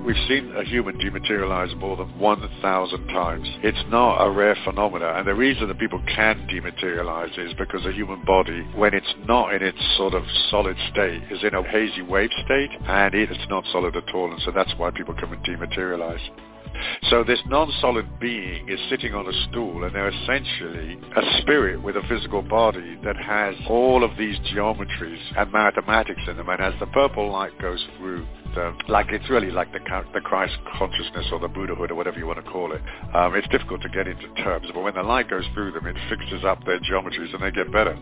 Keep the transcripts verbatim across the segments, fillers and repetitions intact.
We've seen a human dematerialize more than one thousand times. It's not a rare phenomenon, and the reason that people can dematerialize is because the human body, when it's not in its sort of solid state, is in a hazy wave state, and it's not solid at all, and so that's why people come and dematerialize. So this non-solid being is sitting on a stool, and they're essentially a spirit with a physical body that has all of these geometries and mathematics in them. And as the purple light goes through, the, like it's really like the, the Christ consciousness or the Buddhahood or whatever you want to call it. Um, it's difficult to get into terms, but when the light goes through them, it fixes up their geometries and they get better.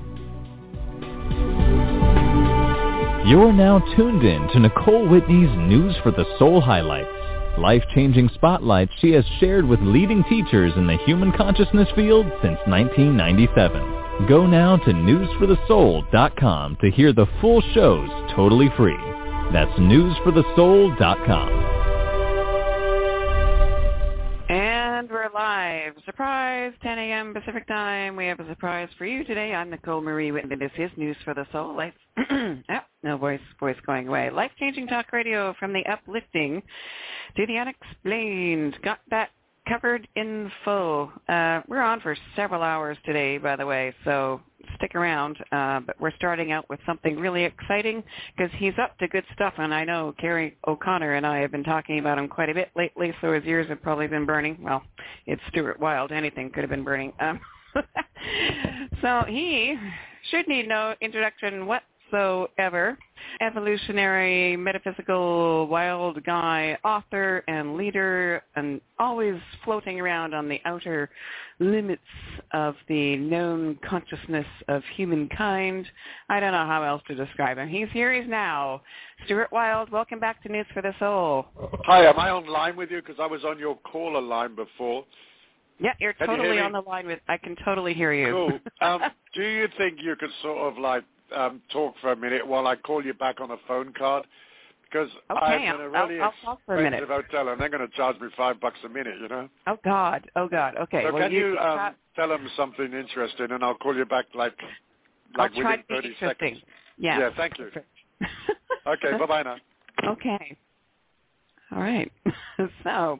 You're now tuned in to Nicole Whitney's News for the Soul highlights. Life-changing spotlights she has shared with leading teachers in the human consciousness field since nineteen ninety-seven. Go now to news for the soul dot com to hear the full shows totally free. That's news for the soul dot com. And we're live. Surprise, ten a.m. Pacific time. We have a surprise for you today. I'm Nicole Marie Whitney. This is News for the Soul. Life. oh, no voice, voice going away. Life-changing talk radio from the uplifting to the unexplained. Got that covered in full. Uh, we're on for several hours today, by the way, so stick around. Uh, but we're starting out with something really exciting because he's up to good stuff, and I know Carrie O'Connor and I have been talking about him quite a bit lately, so his ears have probably been burning. Well, it's Stuart Wilde. Anything could have been burning. Um, so he should need no introduction whatsoever. Evolutionary, metaphysical, wild guy, author and leader, and always floating around on the outer limits of the known consciousness of humankind. I don't know how else to describe him. He's here, he's now. Stuart Wilde, welcome back to News for the Soul. Hi, am I on line with you? Because I was on your caller line before. Yeah, you're Can totally you on the line with, I can totally hear you. Cool. Um, do you think you could sort of like um, talk for a minute while I call you back on a phone card? Because okay, I'm in a really I'll, I'll talk for a minute. expensive hotel, and they're going to charge me five bucks a minute, you know? Oh, God. Oh, God. Okay. So well, can you, you um, tell them something interesting, and I'll call you back like, like I'll try within to be thirty interesting. seconds. Yeah. Yeah, thank you. Okay, bye-bye now. Okay. All right. So,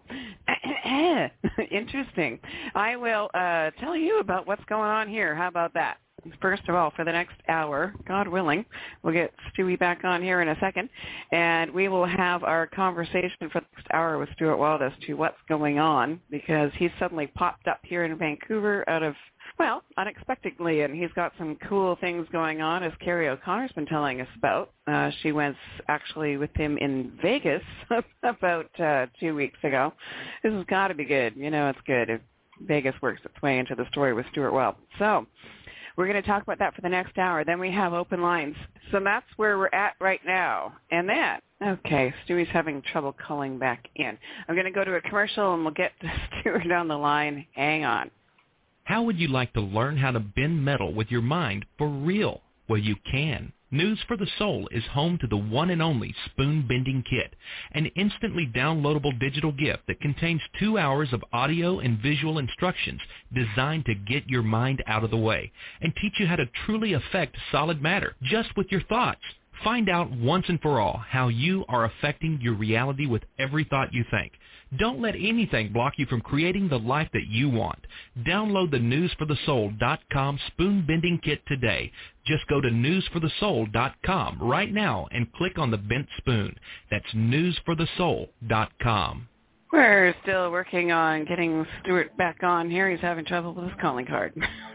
interesting. I will uh, tell you about what's going on here. How about that? First of all, for the next hour, God willing, we'll get Stewie back on here in a second, and we will have our conversation for the next hour with Stuart Wilde as to what's going on, because he's suddenly popped up here in Vancouver out of, well, unexpectedly, and he's got some cool things going on, as Carrie O'Connor's been telling us about. Uh, she went actually with him in Vegas about uh, two weeks ago. This has got to be good. You know it's good if Vegas works its way into the story with Stuart Wilde. So we're going to talk about that for the next hour. Then we have open lines. So that's where we're at right now. And then, okay, Stewie's having trouble calling back in. I'm going to go to a commercial, and we'll get to Stuart on the line. Hang on. How would you like to learn how to bend metal with your mind for real? Well, you can. News for the Soul is home to the one and only Spoon Bending Kit, an instantly downloadable digital gift that contains two hours of audio and visual instructions designed to get your mind out of the way and teach you how to truly affect solid matter just with your thoughts. Find out once and for all how you are affecting your reality with every thought you think. Don't let anything block you from creating the life that you want. Download the news for the soul dot com Spoon Bending Kit today. Just go to news for the soul dot com right now and click on the bent spoon. That's news for the soul dot com. We're still working on getting Stuart back on here. He's having trouble with his calling card.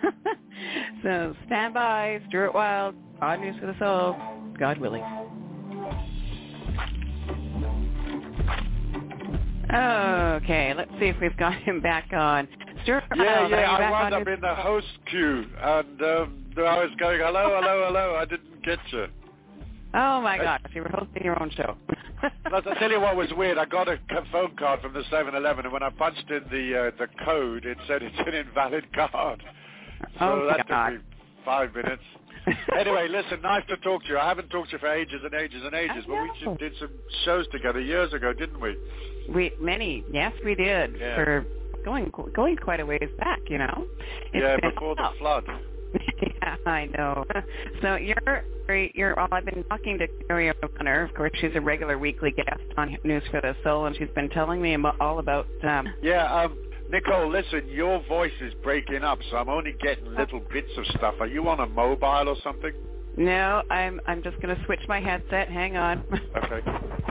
So stand by. Stuart Wilde on News for the Soul. God willing. Okay, let's see if we've got him back on. Stuart Yeah, Wilde, yeah, I wound up up in the host queue, and um, I was going, hello, hello, hello, I didn't get you. Oh, my gosh, you were hosting your own show. I'll tell you what was weird. I got a phone card from the seven eleven, and when I punched in the uh, the code, it said it's an invalid card. So oh, that God. took me five minutes. Anyway, listen, nice to talk to you. I haven't talked to you for ages and ages and ages, but we did some shows together years ago, didn't we? We many, yes, we did. Yeah. For going going quite a ways back, you know. It's yeah, been, before the flood. Yeah, I know. So you're, you're. Well, I've been talking to Carrie O'Connor. Of course, she's a regular weekly guest on News for the Soul, and she's been telling me about, all about. Um, yeah, um, Nicole, listen, your voice is breaking up, so I'm only getting little bits of stuff. Are you on a mobile or something? No, I'm. I'm just going to switch my headset. Hang on. Okay.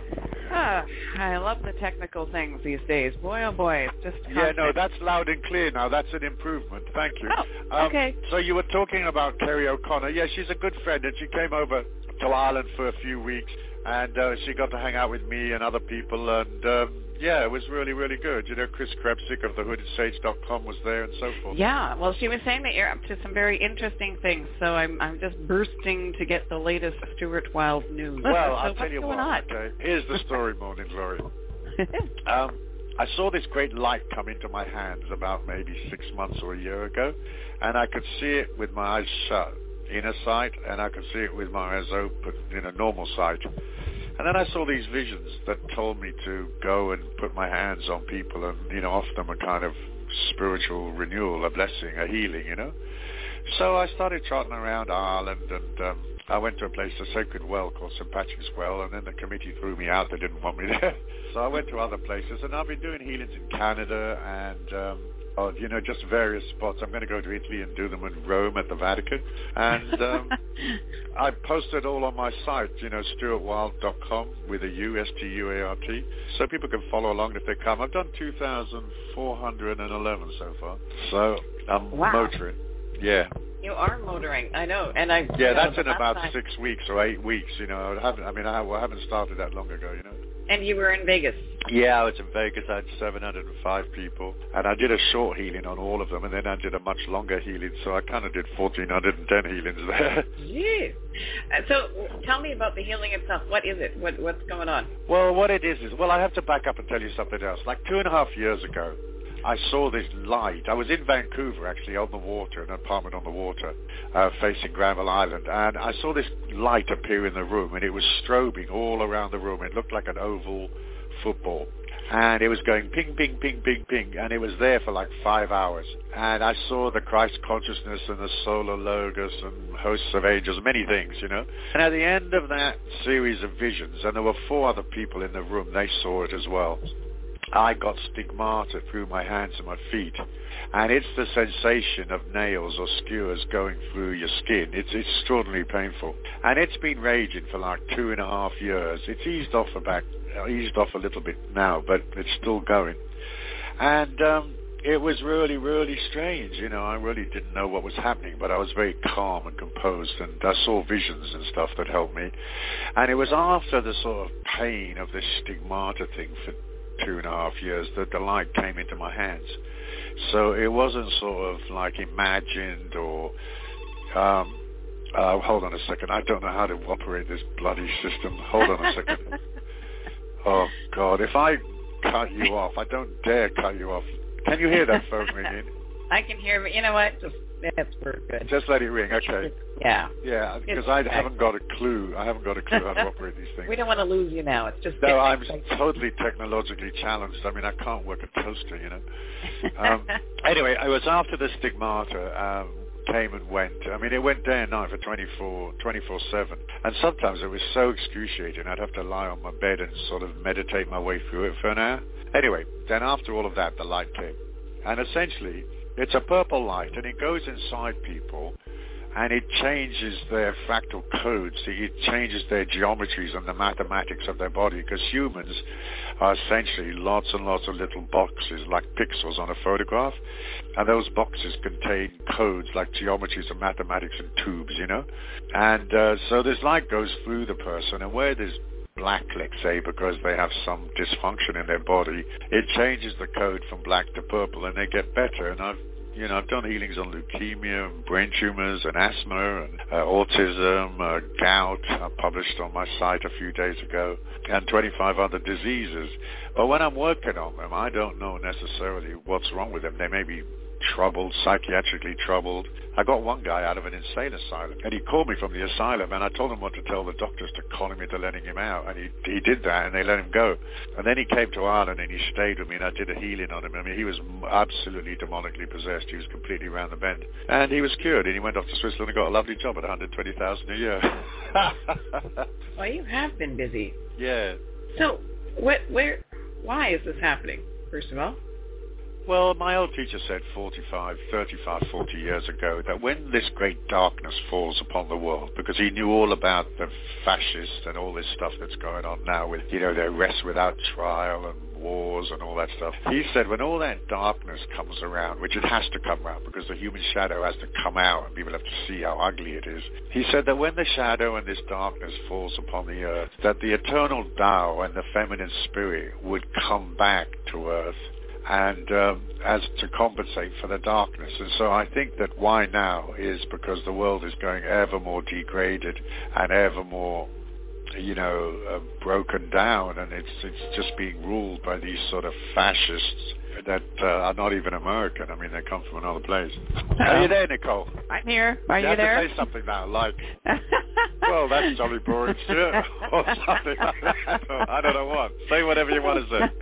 Ah, I love the technical things these days. Boy, oh boy, it's just constant. Yeah, no, that's loud and clear now. That's an improvement. Thank you. Oh, um, okay. So you were talking about Carrie O'Connor. Yeah, she's a good friend, and she came over to Ireland for a few weeks, and uh, she got to hang out with me and other people, and um, yeah, it was really, really good. You know, Chris Krebsick of the hooded sage dot com was there and so forth. Yeah, well, she was saying that you're up to some very interesting things, so I'm I'm just bursting to get the latest Stuart Wilde news. Well, so I'll tell you what. On? Okay, here's the story, Morning Glory. um, I saw this great light come into my hands about maybe six months or a year ago, and I could see it with my eyes shut, inner sight, and I could see it with my eyes open in a normal sight. And then I saw these visions that told me to go and put my hands on people and, you know, offer them a kind of spiritual renewal, a blessing, a healing, you know. So I started trotting around Ireland, and um, I went to a place, a sacred well called Saint Patrick's Well, and then the committee threw me out. They didn't want me there. So I went to other places, and I've been doing healings in Canada and, um, oh, you know, just various spots. I'm going to go to Italy and do them in Rome at the Vatican. And um, I posted all on my site, you know, stuart wilde dot com with a U, S T U A R T, so people can follow along if they come. I've done two thousand four hundred eleven so far. So I'm wow. motoring. Yeah. You are motoring, I know, and I. Yeah, you know, that's in about time. six weeks or eight weeks. You know, I haven't. I mean, I, I haven't started that long ago. You know. And you were in Vegas. Yeah, I was in Vegas. I had seven hundred five people, and I did a short healing on all of them, and then I did a much longer healing. So I kind of did fourteen hundred ten healings there. Jeez. Uh, so tell me about the healing itself. What is it? What, what's going on? Well, what it is is, well, I have to back up and tell you something else. Like two and a half years ago, I saw this light. I was in Vancouver, actually, on the water, an apartment on the water, uh, facing Granville Island, and I saw this light appear in the room, and it was strobing all around the room. It looked like an oval football, and it was going ping, ping, ping, ping, ping, and it was there for like five hours. And I saw the Christ consciousness and the solar logos and hosts of angels, many things, you know. And at the end of that series of visions, and there were four other people in the room, they saw it as well. I got stigmata through my hands and my feet, and it's the sensation of nails or skewers going through your skin. It's extraordinarily painful, and it's been raging for like two and a half years. It's eased off a back, eased off a little bit now, but it's still going. And um, it was really, really strange. You know, I really didn't know what was happening, but I was very calm and composed, and I saw visions and stuff that helped me. And it was after the sort of pain of this stigmata thing for two and a half years that the light came into my hands. So it wasn't sort of like imagined or um uh, hold on a second, I don't know how to operate this bloody system. Hold on a second. Oh God, if I cut you off, I don't dare cut you off. Can you hear that phone ringing? I can hear, but you know what? Just that's very good. Just let it ring, okay. Yeah. Yeah, because I haven't got a clue. I haven't got a clue how to operate these things. We don't want to lose you now. It's just... No, I'm totally technologically challenged. I mean, I can't work a toaster, you know. Um, anyway, it was after the stigmata um, came and went. I mean, it went day and night for twenty-four, twenty-four seven. And sometimes it was so excruciating, I'd have to lie on my bed and sort of meditate my way through it for an hour. Anyway, then after all of that, the light came. And essentially, it's a purple light, and it goes inside people, and it changes their fractal codes. It changes their geometries and the mathematics of their body, because humans are essentially lots and lots of little boxes, like pixels on a photograph, and those boxes contain codes like geometries and mathematics and tubes, you know. And uh, so this light goes through the person, and where there's black, let's say, because they have some dysfunction in their body, it changes the code from black to purple, and they get better. And I've, you know, I've done healings on leukemia and brain tumors and asthma and uh, autism, uh, gout. I published on my site a few days ago, and twenty-five other diseases. But when I'm working on them, I don't know necessarily what's wrong with them. They may be troubled, psychiatrically troubled. I got one guy out of an insane asylum, and he called me from the asylum, and I told him what to tell the doctors to con him into letting him out, and he he did that, and they let him go. And then he came to Ireland, and he stayed with me, and I did a healing on him. I mean, he was absolutely demonically possessed. He was completely round the bend. And he was cured, and he went off to Switzerland and got a lovely job at one hundred twenty thousand dollars a year. Well, you have been busy. Yeah. So, what, where, why is this happening, first of all? Well, my old teacher said forty-five, thirty-five, forty years ago that when this great darkness falls upon the world, because he knew all about the fascists and all this stuff that's going on now with, you know, the arrest without trial and wars and all that stuff. He said when all that darkness comes around, which it has to come around because the human shadow has to come out and people have to see how ugly it is. He said that when the shadow and this darkness falls upon the earth, that the eternal Tao and the feminine spirit would come back to earth and um, as to compensate for the darkness. And so I think that why now is because the world is going ever more degraded and ever more, you know, uh, broken down, and it's it's just being ruled by these sort of fascists that uh, are not even American. I mean, they come from another place. Uh-oh. Are you there, Nicole? I'm here. Are you, you have there? to say something now, like, well, that's jolly boring shit, or something like that. I don't know what. Say whatever you want to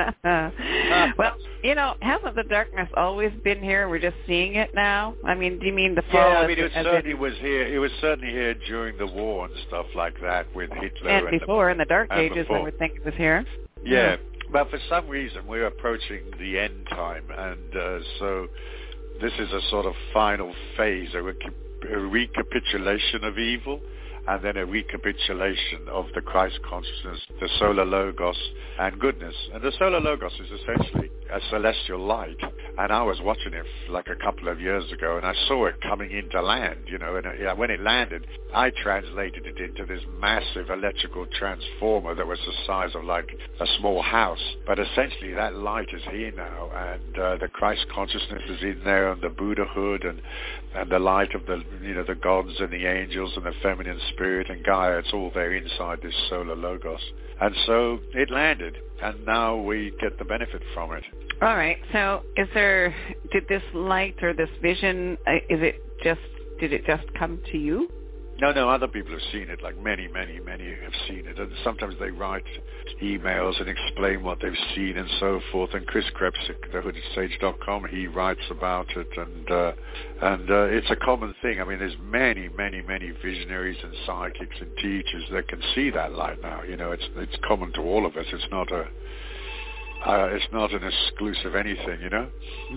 say. Well, you know, hasn't the darkness always been here? We're just seeing it now? I mean, do you mean the fall? Yeah, I mean, it as certainly it, was here. It was certainly here during the war and stuff like that with Hitler. And, and before, the, in the Dark Ages, before. I would think it was here. Yeah. yeah. But for some reason, we're approaching the end time, and uh, so this is a sort of final phase, a, rec- a recapitulation of evil, and then a recapitulation of the Christ consciousness, the solar logos, and goodness. And the solar logos is essentially a celestial light, and I was watching it like a couple of years ago, and I saw it coming into land, you know, and uh, when it landed, I translated it into this massive electrical transformer that was the size of like a small house. But essentially that light is here now, and uh, the Christ consciousness is in there, and the Buddhahood, and and the light of the, you know, the gods and the angels and the feminine spirit and Gaia, it's all there inside this solar logos. And so it landed, and now we get the benefit from it. All right. So is there, did this light or this vision, uh, is it just, did it just come to you? No, no, other people have seen it, like many, many, many have seen it. And sometimes they write emails and explain what they've seen and so forth. And Chris Krebs at the hooded sage dot com, he writes about it. And uh, and uh, it's a common thing. I mean, there's many, many, many visionaries and psychics and teachers that can see that light now. You know, it's it's common to all of us. It's not a, uh, it's not an exclusive anything, you know?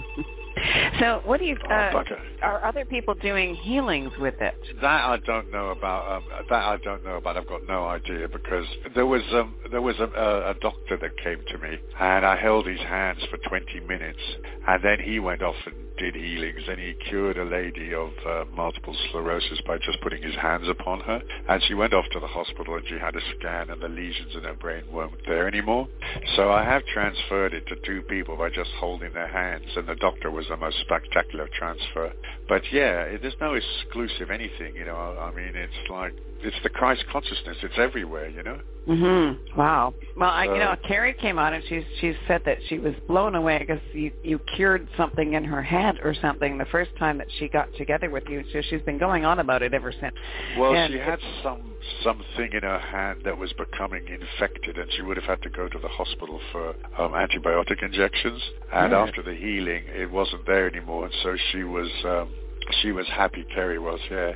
So what do you, uh, oh, are other people doing healings with it? That I don't know about. Um, that I don't know about. I've got no idea, because there was um, there was a, a, a doctor that came to me, and I held his hands for twenty minutes, and then he went off and did healings, and he cured a lady of uh, multiple sclerosis by just putting his hands upon her. And she went off to the hospital, and she had a scan, and the lesions in her brain weren't there anymore. So I have transferred it to two people by just holding their hands, and the doctor was the most spectacular transfer. But yeah, it, there's no exclusive anything, you know. I mean, it's like, it's the Christ consciousness. It's everywhere, you know. Mhm. Wow. Well, I, so, you know, Carrie came on and she she said that she was blown away because you you cured something in her head or something the first time that she got together with you. So she's been going on about it ever since. Well, and she had some something in her hand that was becoming infected, and she would have had to go to the hospital for um, antibiotic injections. And yeah. after the healing, it wasn't there anymore, and so she was um, she was happy. Carrie was, yeah.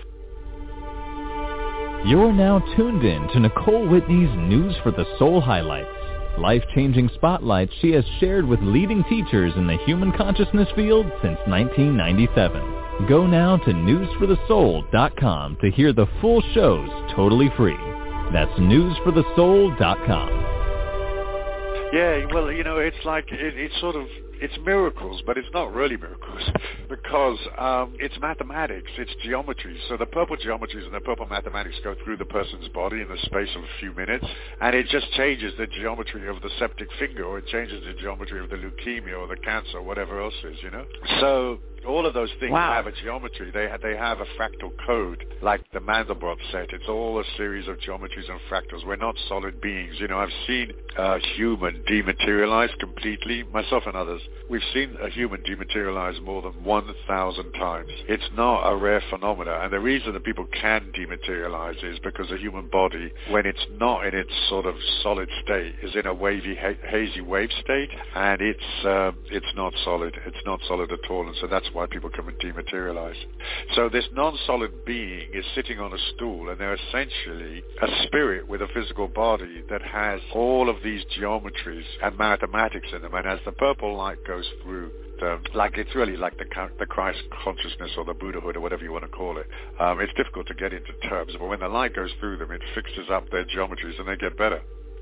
You're now tuned in to Nicole Whitney's News for the Soul highlights, life-changing spotlights she has shared with leading teachers in the human consciousness field since nineteen ninety-seven. Go now to news for the soul dot com to hear the full shows totally free. That's news for the soul dot com. Yeah, well, you know, it's like, it, it's sort of, it's miracles, but it's not really miracles, because um, it's mathematics, it's geometry. So the purple geometries and the purple mathematics go through the person's body in the space of a few minutes, and it just changes the geometry of the septic finger, or it changes the geometry of the leukemia or the cancer or whatever else is, you know. So All of those things wow. have a geometry. They ha- they have a fractal code, like the Mandelbrot set. It's all a series of geometries and fractals. We're not solid beings. You know, I've seen a human dematerialize completely, myself and others. We've seen a human dematerialize more than one thousand times. It's not a rare phenomena, and the reason that people can dematerialize is because the human body, when it's not in its sort of solid state, is in a wavy, ha- hazy wave state, and it's uh, it's not solid. It's not solid at all, and so that's why people come and dematerialize. So this non-solid being is sitting on a stool, and they're essentially a spirit with a physical body that has all of these geometries and mathematics in them. And as the purple light goes through, the, like it's really like the the Christ consciousness or the Buddhahood or whatever you want to call it. Um, it's difficult to get into terms, but when the light goes through them, it fixes up their geometries and they get better.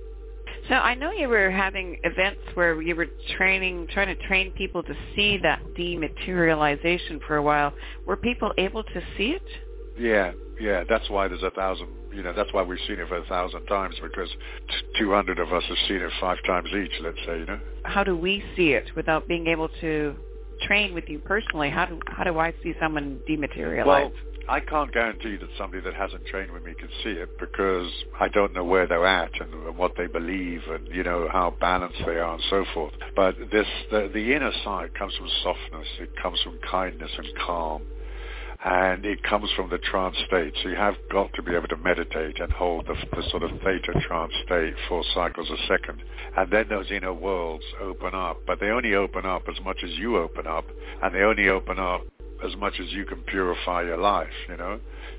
So I know you were having events where you were training, trying to train people to see that dematerialization for a while. Were people able to see it? Yeah, yeah. That's why there's a thousand. You know, that's why we've seen it for a thousand times, because two hundred of us have seen it five times each. Let's say, you know. How do we see it without being able to train with you personally? How do how do I see someone dematerialize? Well, I can't guarantee that somebody that hasn't trained with me can see it, because I don't know where they're at and what they believe and, you know, how balanced they are and so forth. But this, the, the inner side comes from softness. It comes from kindness and calm. And it comes from the trance state. So you have got to be able to meditate and hold the, the sort of theta trance state, four cycles a second. And then those inner worlds open up. But they only open up as much as you open up. And they only open up as much as you can purify your life, you know.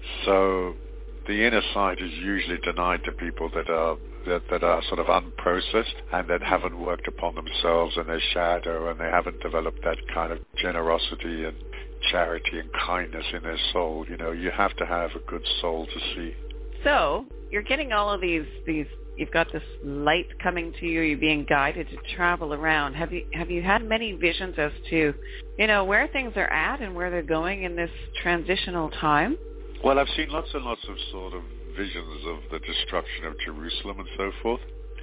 So the inner side is usually denied to people that are that, that are sort of unprocessed and that haven't worked upon themselves and their shadow, and they haven't developed that kind of generosity and charity and kindness in their soul. You know, you have to have a good soul to see. So you're getting all of these these you've got this light coming to you, you're being guided to travel around. Have you have you had many visions as to, you know, where things are at and where they're going in this transitional time? Well, I've seen lots and lots of sort of visions of the destruction of Jerusalem and so forth.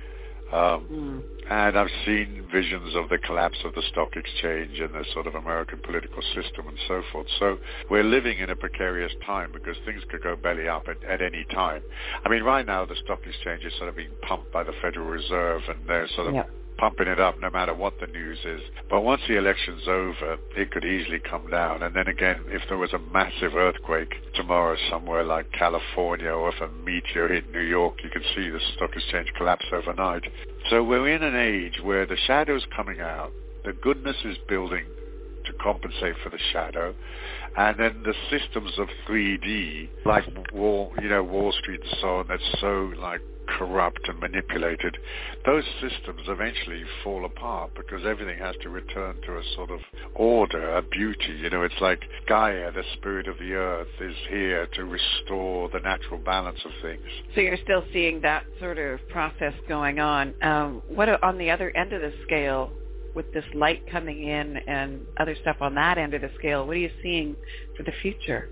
Um, mm. And I've seen visions of the collapse of the stock exchange and the sort of American political system and so forth. So we're living in a precarious time because things could go belly up at, at any time. I mean, right now the stock exchange is sort of being pumped by the Federal Reserve, and they're sort of yep. pumping it up no matter what the news is. But once the election's over, it could easily come down. And then again, if there was a massive earthquake tomorrow somewhere like California, or if a meteor hit New York, you could see the stock exchange collapse overnight. So we're in an age where the shadow's coming out, the goodness is building to compensate for the shadow, and then the systems of three D, like Wall, you know, Wall Street and so on, that's so like corrupt and manipulated, those systems eventually fall apart because everything has to return to a sort of order, a beauty. You know, it's like Gaia, the spirit of the earth, is here to restore the natural balance of things. So you're still seeing that sort of process going on. Um, what on the other end of the scale, with this light coming in and other stuff on that end of the scale, what are you seeing for the future?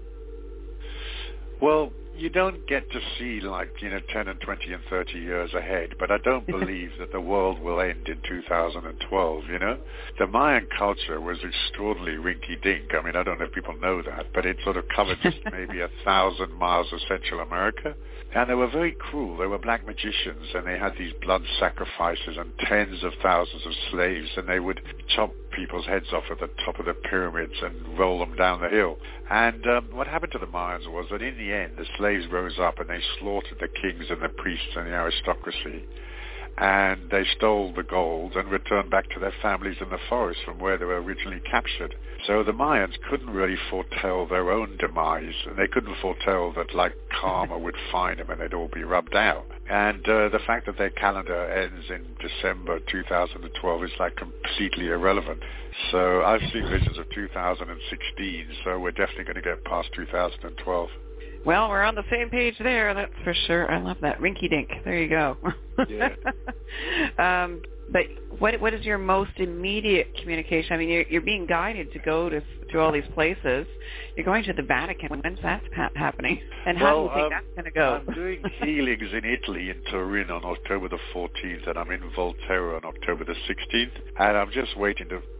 Well, you don't get to see like, you know, ten and twenty and thirty years ahead, but I don't believe that the world will end in two thousand twelve, you know? The Mayan culture was extraordinarily rinky-dink. I mean, I don't know if people know that, but it sort of covered just maybe a thousand miles of Central America. And they were very cruel. They were black magicians, and they had these blood sacrifices and tens of thousands of slaves, and they would chop people's heads off at the top of the pyramids and roll them down the hill. And um, what happened to the Mayans was that in the end, the slaves rose up and they slaughtered the kings and the priests and the aristocracy. And they stole the gold and returned back to their families in the forest from where they were originally captured. So the Mayans couldn't really foretell their own demise, and they couldn't foretell that, like, karma would find them and they'd all be rubbed out. And uh, the fact that their calendar ends in December two thousand twelve is, like, completely irrelevant. So I've seen visions of two thousand sixteen, so we're definitely going to get past two thousand twelve. Well, we're on the same page there, that's for sure. I love that. Rinky-dink. There you go. Yeah. um, but what what is your most immediate communication? I mean, you're, you're being guided to go to to all these places. You're going to the Vatican. When's that ha- happening? And how well, do you think um, that's going to go? I'm doing healings in Italy, in Turin, on October the fourteenth, and I'm in Volterra on October the sixteenth. And I'm just waiting to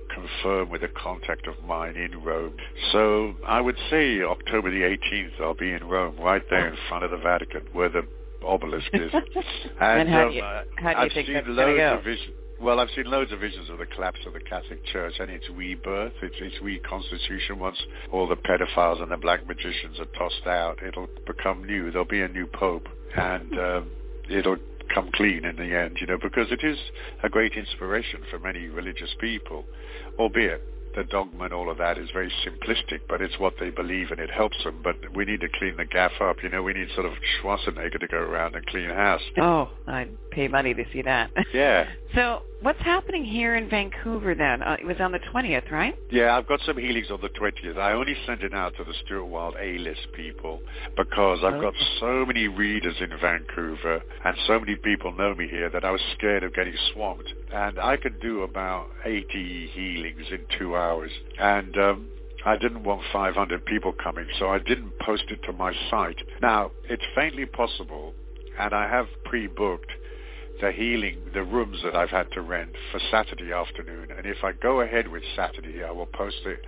confirm with a contact of mine in Rome. So I would say October the eighteenth, I'll be in Rome, right there in front of the Vatican, where the obelisk is. And, and how um, do you, how do you I've think seen that's loads going to go? of visions. Well, I've seen loads of visions of the collapse of the Catholic Church and its rebirth, its, its reconstitution. Once all the pedophiles and the black magicians are tossed out, it'll become new. There'll be a new pope, and um, it'll come clean in the end, you know, because it is a great inspiration for many religious people, albeit the dogma and all of that is very simplistic, but it's what they believe and it helps them. But we need to clean the gaff up, you know. We need sort of Schwarzenegger to go around and clean house. Oh, I'd pay money to see that. Yeah. So what's happening here in Vancouver then? Uh, it was on the twentieth, right? Yeah, I've got some healings on the twentieth. I only sent it out to the Stuart Wilde A-list people because I've got so many readers in Vancouver and so many people know me here that I was scared of getting swamped. And I could do about eighty healings in two hours. And um, I didn't want five hundred people coming, so I didn't post it to my site. Now, it's faintly possible, and I have pre-booked the healing, the rooms that I've had to rent for Saturday afternoon. And if I go ahead with Saturday, I will post it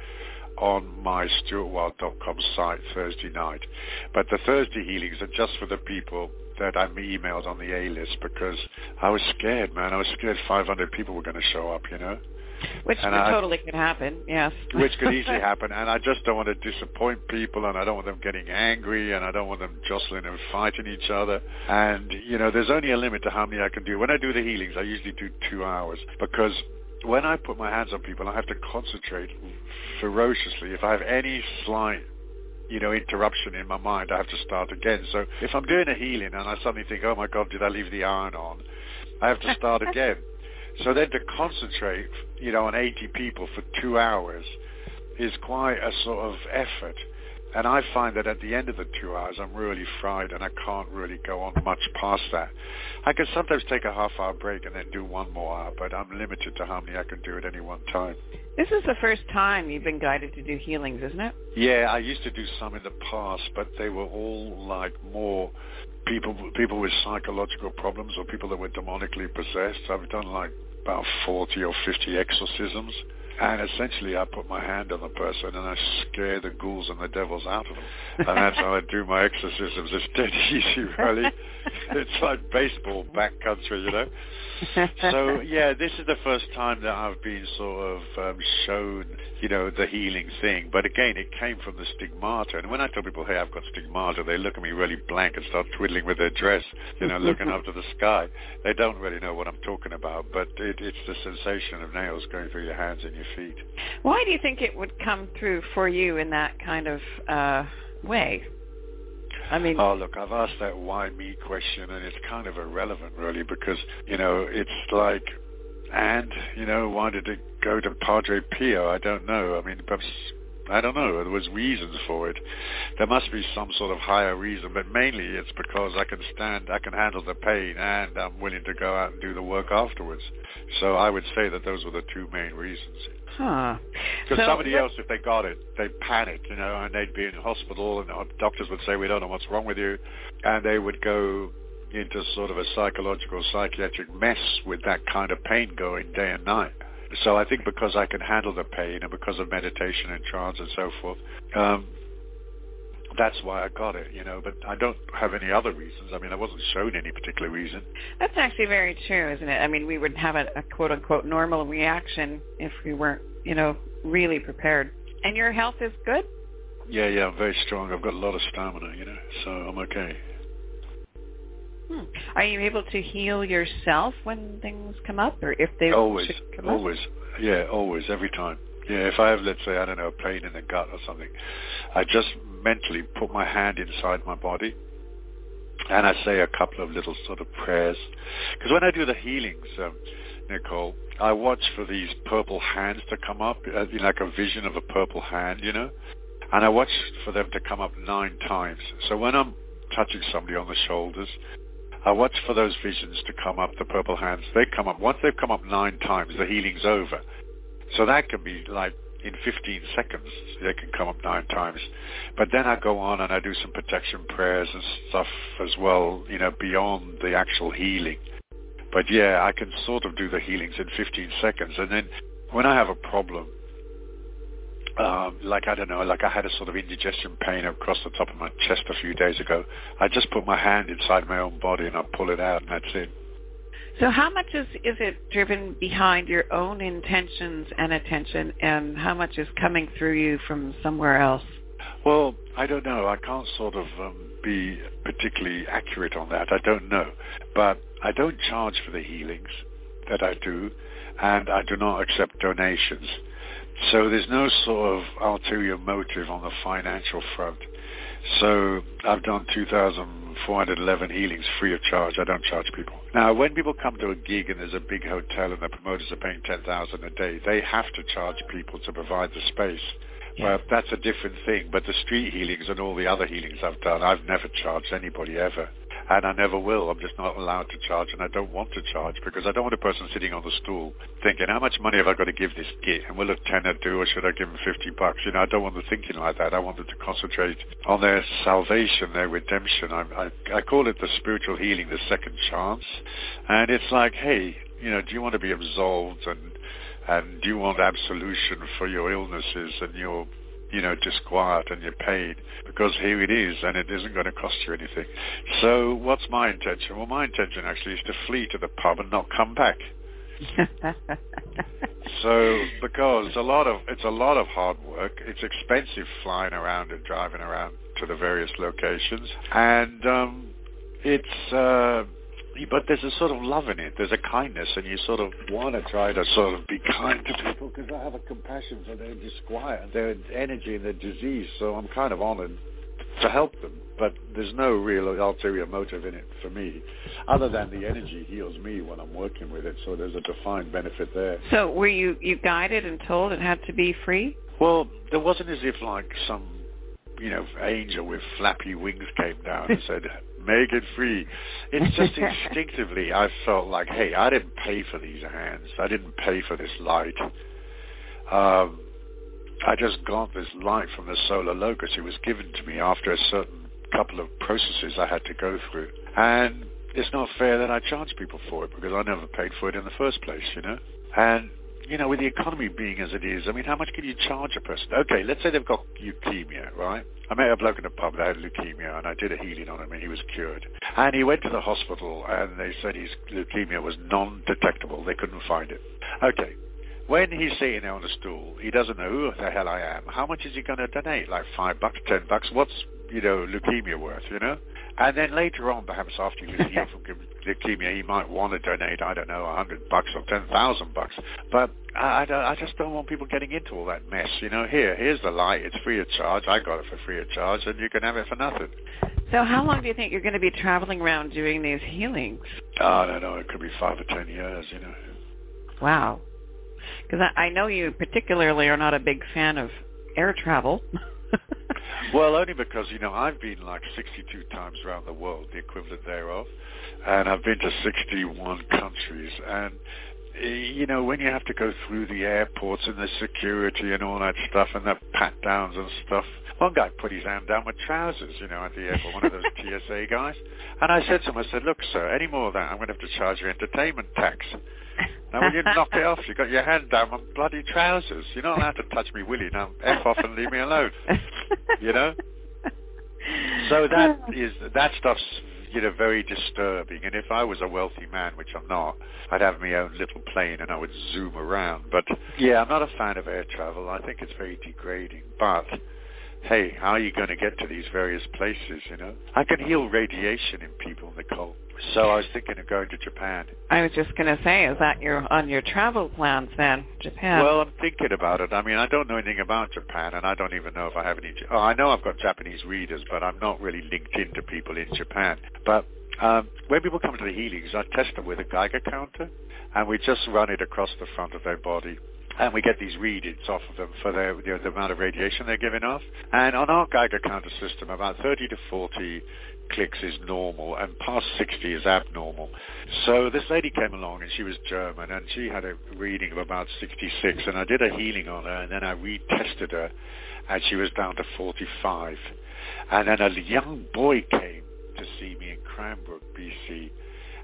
on my stuart wilde dot com site Thursday night. But the Thursday healings are just for the people that I emailed on the A-list because I was scared, man. I was scared five hundred people were going to show up, you know. Which and I, totally could happen, yes. Which could easily happen, and I just don't want to disappoint people, and I don't want them getting angry, and I don't want them jostling and fighting each other. And, you know, there's only a limit to how many I can do. When I do the healings, I usually do two hours because when I put my hands on people, I have to concentrate ferociously. If I have any slight you know, interruption in my mind, I have to start again. So if I'm doing a healing and I suddenly think, oh my God, did I leave the iron on? I have to start again. So then to concentrate, you know, on eighty people for two hours is quite a sort of effort. And I find that at the end of the two hours, I'm really fried and I can't really go on much past that. I can sometimes take a half-hour break and then do one more hour, but I'm limited to how many I can do at any one time. This is the first time you've been guided to do healings, isn't it? Yeah, I used to do some in the past, but they were all like more people people with psychological problems or people that were demonically possessed. I've done like about forty or fifty exorcisms. And essentially, I put my hand on the person and I scare the ghouls and the devils out of them. And that's how I do my exorcisms. It's dead easy, really. It's like baseball backcountry, you know. So, yeah, this is the first time that I've been sort of um, shown, you know, the healing thing. But again, it came from the stigmata. And when I tell people, hey, I've got stigmata, they look at me really blank and start twiddling with their dress, you know, looking up to the sky. They don't really know what I'm talking about. But it, it's the sensation of nails going through your hands and your feet. Why do you think it would come through for you in that kind of uh, way? I mean, oh, look, I've asked that why me question, and it's kind of irrelevant, really, because, you know, it's like, and, you know, why did it go to Padre Pio? I don't know. I mean, perhaps, I don't know. There was reasons for it. There must be some sort of higher reason, but mainly it's because I can stand, I can handle the pain, and I'm willing to go out and do the work afterwards. So I would say that those were the two main reasons. Huh. Because so, somebody else, if they got it, they'd panic, you know, and they'd be in hospital, and the doctors would say, we don't know what's wrong with you, and they would go into sort of a psychological, psychiatric mess with that kind of pain going day and night. So I think because I can handle the pain and because of meditation and trance and so forth, um, that's why I got it, you know, but I don't have any other reasons. I mean, I wasn't shown any particular reason. That's actually very true, isn't it? I mean, we would have a, a quote-unquote normal reaction if we weren't, you know, really prepared. And your health is good? Yeah, yeah, I'm very strong. I've got a lot of stamina, you know, so I'm okay. Hmm. Are you able to heal yourself when things come up, or if they always, should come always, up? yeah, always, every time. Yeah, if I have, let's say, I don't know, a pain in the gut or something, I just mentally put my hand inside my body and I say a couple of little sort of prayers. Because when I do the healings, um, Nicole, I watch for these purple hands to come up, uh, like a vision of a purple hand, you know, and I watch for them to come up nine times. So when I'm touching somebody on the shoulders, I watch for those visions to come up, the purple hands. They come up. Once they've come up nine times, the healing's over. So that can be like in fifteen seconds, they can come up nine times. But then I go on and I do some protection prayers and stuff as well, you know, beyond the actual healing. But yeah, I can sort of do the healings in fifteen seconds. And then when I have a problem, um, like, I don't know, like I had a sort of indigestion pain across the top of my chest a few days ago, I just put my hand inside my own body and I pull it out, and that's it. So how much is, is it driven behind your own intentions and attention, and how much is coming through you from somewhere else? Well, I don't know. I can't sort of um, be particularly accurate on that. I don't know. But I don't charge for the healings that I do, and I do not accept donations. So there's no sort of ulterior motive on the financial front. So I've done two thousand four hundred eleven healings free of charge. I don't charge people. Now, when people come to a gig and there's a big hotel and the promoters are paying ten thousand dollars a day, they have to charge people to provide the space. Yeah. But that's a different thing. But the street healings and all the other healings I've done, I've never charged anybody ever. And I never will. I'm just not allowed to charge, and I don't want to charge because I don't want a person sitting on the stool thinking, how much money have I got to give this git? And will a tenner do, or should I give them fifty bucks? You know, I don't want them thinking like that. I want them to concentrate on their salvation, their redemption. I, I, I call it the spiritual healing, the second chance. And it's like, hey, you know, do you want to be absolved, and and do you want absolution for your illnesses and your, you know, disquiet and your pain? Because here it is, and it isn't going to cost you anything. So what's my intention? Well, my intention actually is to flee to the pub and not come back. So because a lot of it's a lot of hard work. It's expensive flying around and driving around to the various locations, and um, it's. Uh, But there's a sort of love in it. There's a kindness, and you sort of want to try to sort of be kind to people because I have a compassion for their disquiet, their energy and their disease. So I'm kind of honored to help them. But there's no real ulterior motive in it for me, other than the energy heals me when I'm working with it. So there's a defined benefit there. So were you, you guided and told it had to be free? Well, there wasn't as if like some, you know, angel with flappy wings came down and said, make it free. It's just instinctively I felt like, hey, I didn't pay for these hands. I didn't pay for this light. Um, I just got this light from the solar locus. It was given to me after a certain couple of processes I had to go through. And it's not fair that I charge people for it because I never paid for it in the first place, you know. And you know, with the economy being as it is, I mean, how much can you charge a person? Okay, let's say they've got leukemia, right? I met a bloke in a pub that had leukemia, and I did a healing on him, and he was cured. And he went to the hospital, and they said his leukemia was non-detectable. They couldn't find it. Okay, when he's sitting there on the stool, he doesn't know who the hell I am. How much is he going to donate? Like five bucks, ten bucks? What's, you know, leukemia worth, you know? And then later on, perhaps after he was healed from leukemia, he might want to donate, I don't know, a hundred bucks or ten thousand bucks. But I, I, I just don't want people getting into all that mess. You know, here, here's the light. It's free of charge. I got it for free of charge, and you can have it for nothing. So how long do you think you're going to be traveling around doing these healings? Oh, I don't know. It could be five or ten years, you know. Wow. Because I, I know you particularly are not a big fan of air travel. Well, only because, you know, I've been like sixty-two times around the world, the equivalent thereof, and I've been to sixty-one countries. And, you know, when you have to go through the airports and the security and all that stuff and the pat-downs and stuff, one guy put his hand down with trousers, you know, at the airport, one of those T S A guys. And I said to him, I said, look, sir, any more of that, I'm going to have to charge you entertainment tax. Now, will you knock it off? You got your hand down on bloody trousers. You're not allowed to touch me, will you? Now, F off and leave me alone. You know? So that is, that stuff's, you know, very disturbing. And if I was a wealthy man, which I'm not, I'd have my own little plane and I would zoom around. But, yeah, I'm not a fan of air travel. I think it's very degrading. But, hey, how are you going to get to these various places, you know? I can heal radiation in people, Nicole. So I was thinking of going to Japan. I was just going to say, is that your on your travel plans then, Japan? Well, I'm thinking about it. I mean, I don't know anything about Japan, and I don't even know if I have any... Oh, I know I've got Japanese readers, but I'm not really linked into people in Japan. But um, when people come to the healings, I test them with a Geiger counter, and we just run it across the front of their body. And we get these readings off of them for their, you know, the amount of radiation they're giving off. And on our Geiger counter system, about thirty to forty clicks is normal, and past sixty is abnormal. So this lady came along, and she was German, and she had a reading of about sixty-six, and I did a healing on her, and then I retested her, and she was down to forty-five. And then a young boy came to see me in Cranbrook, B C,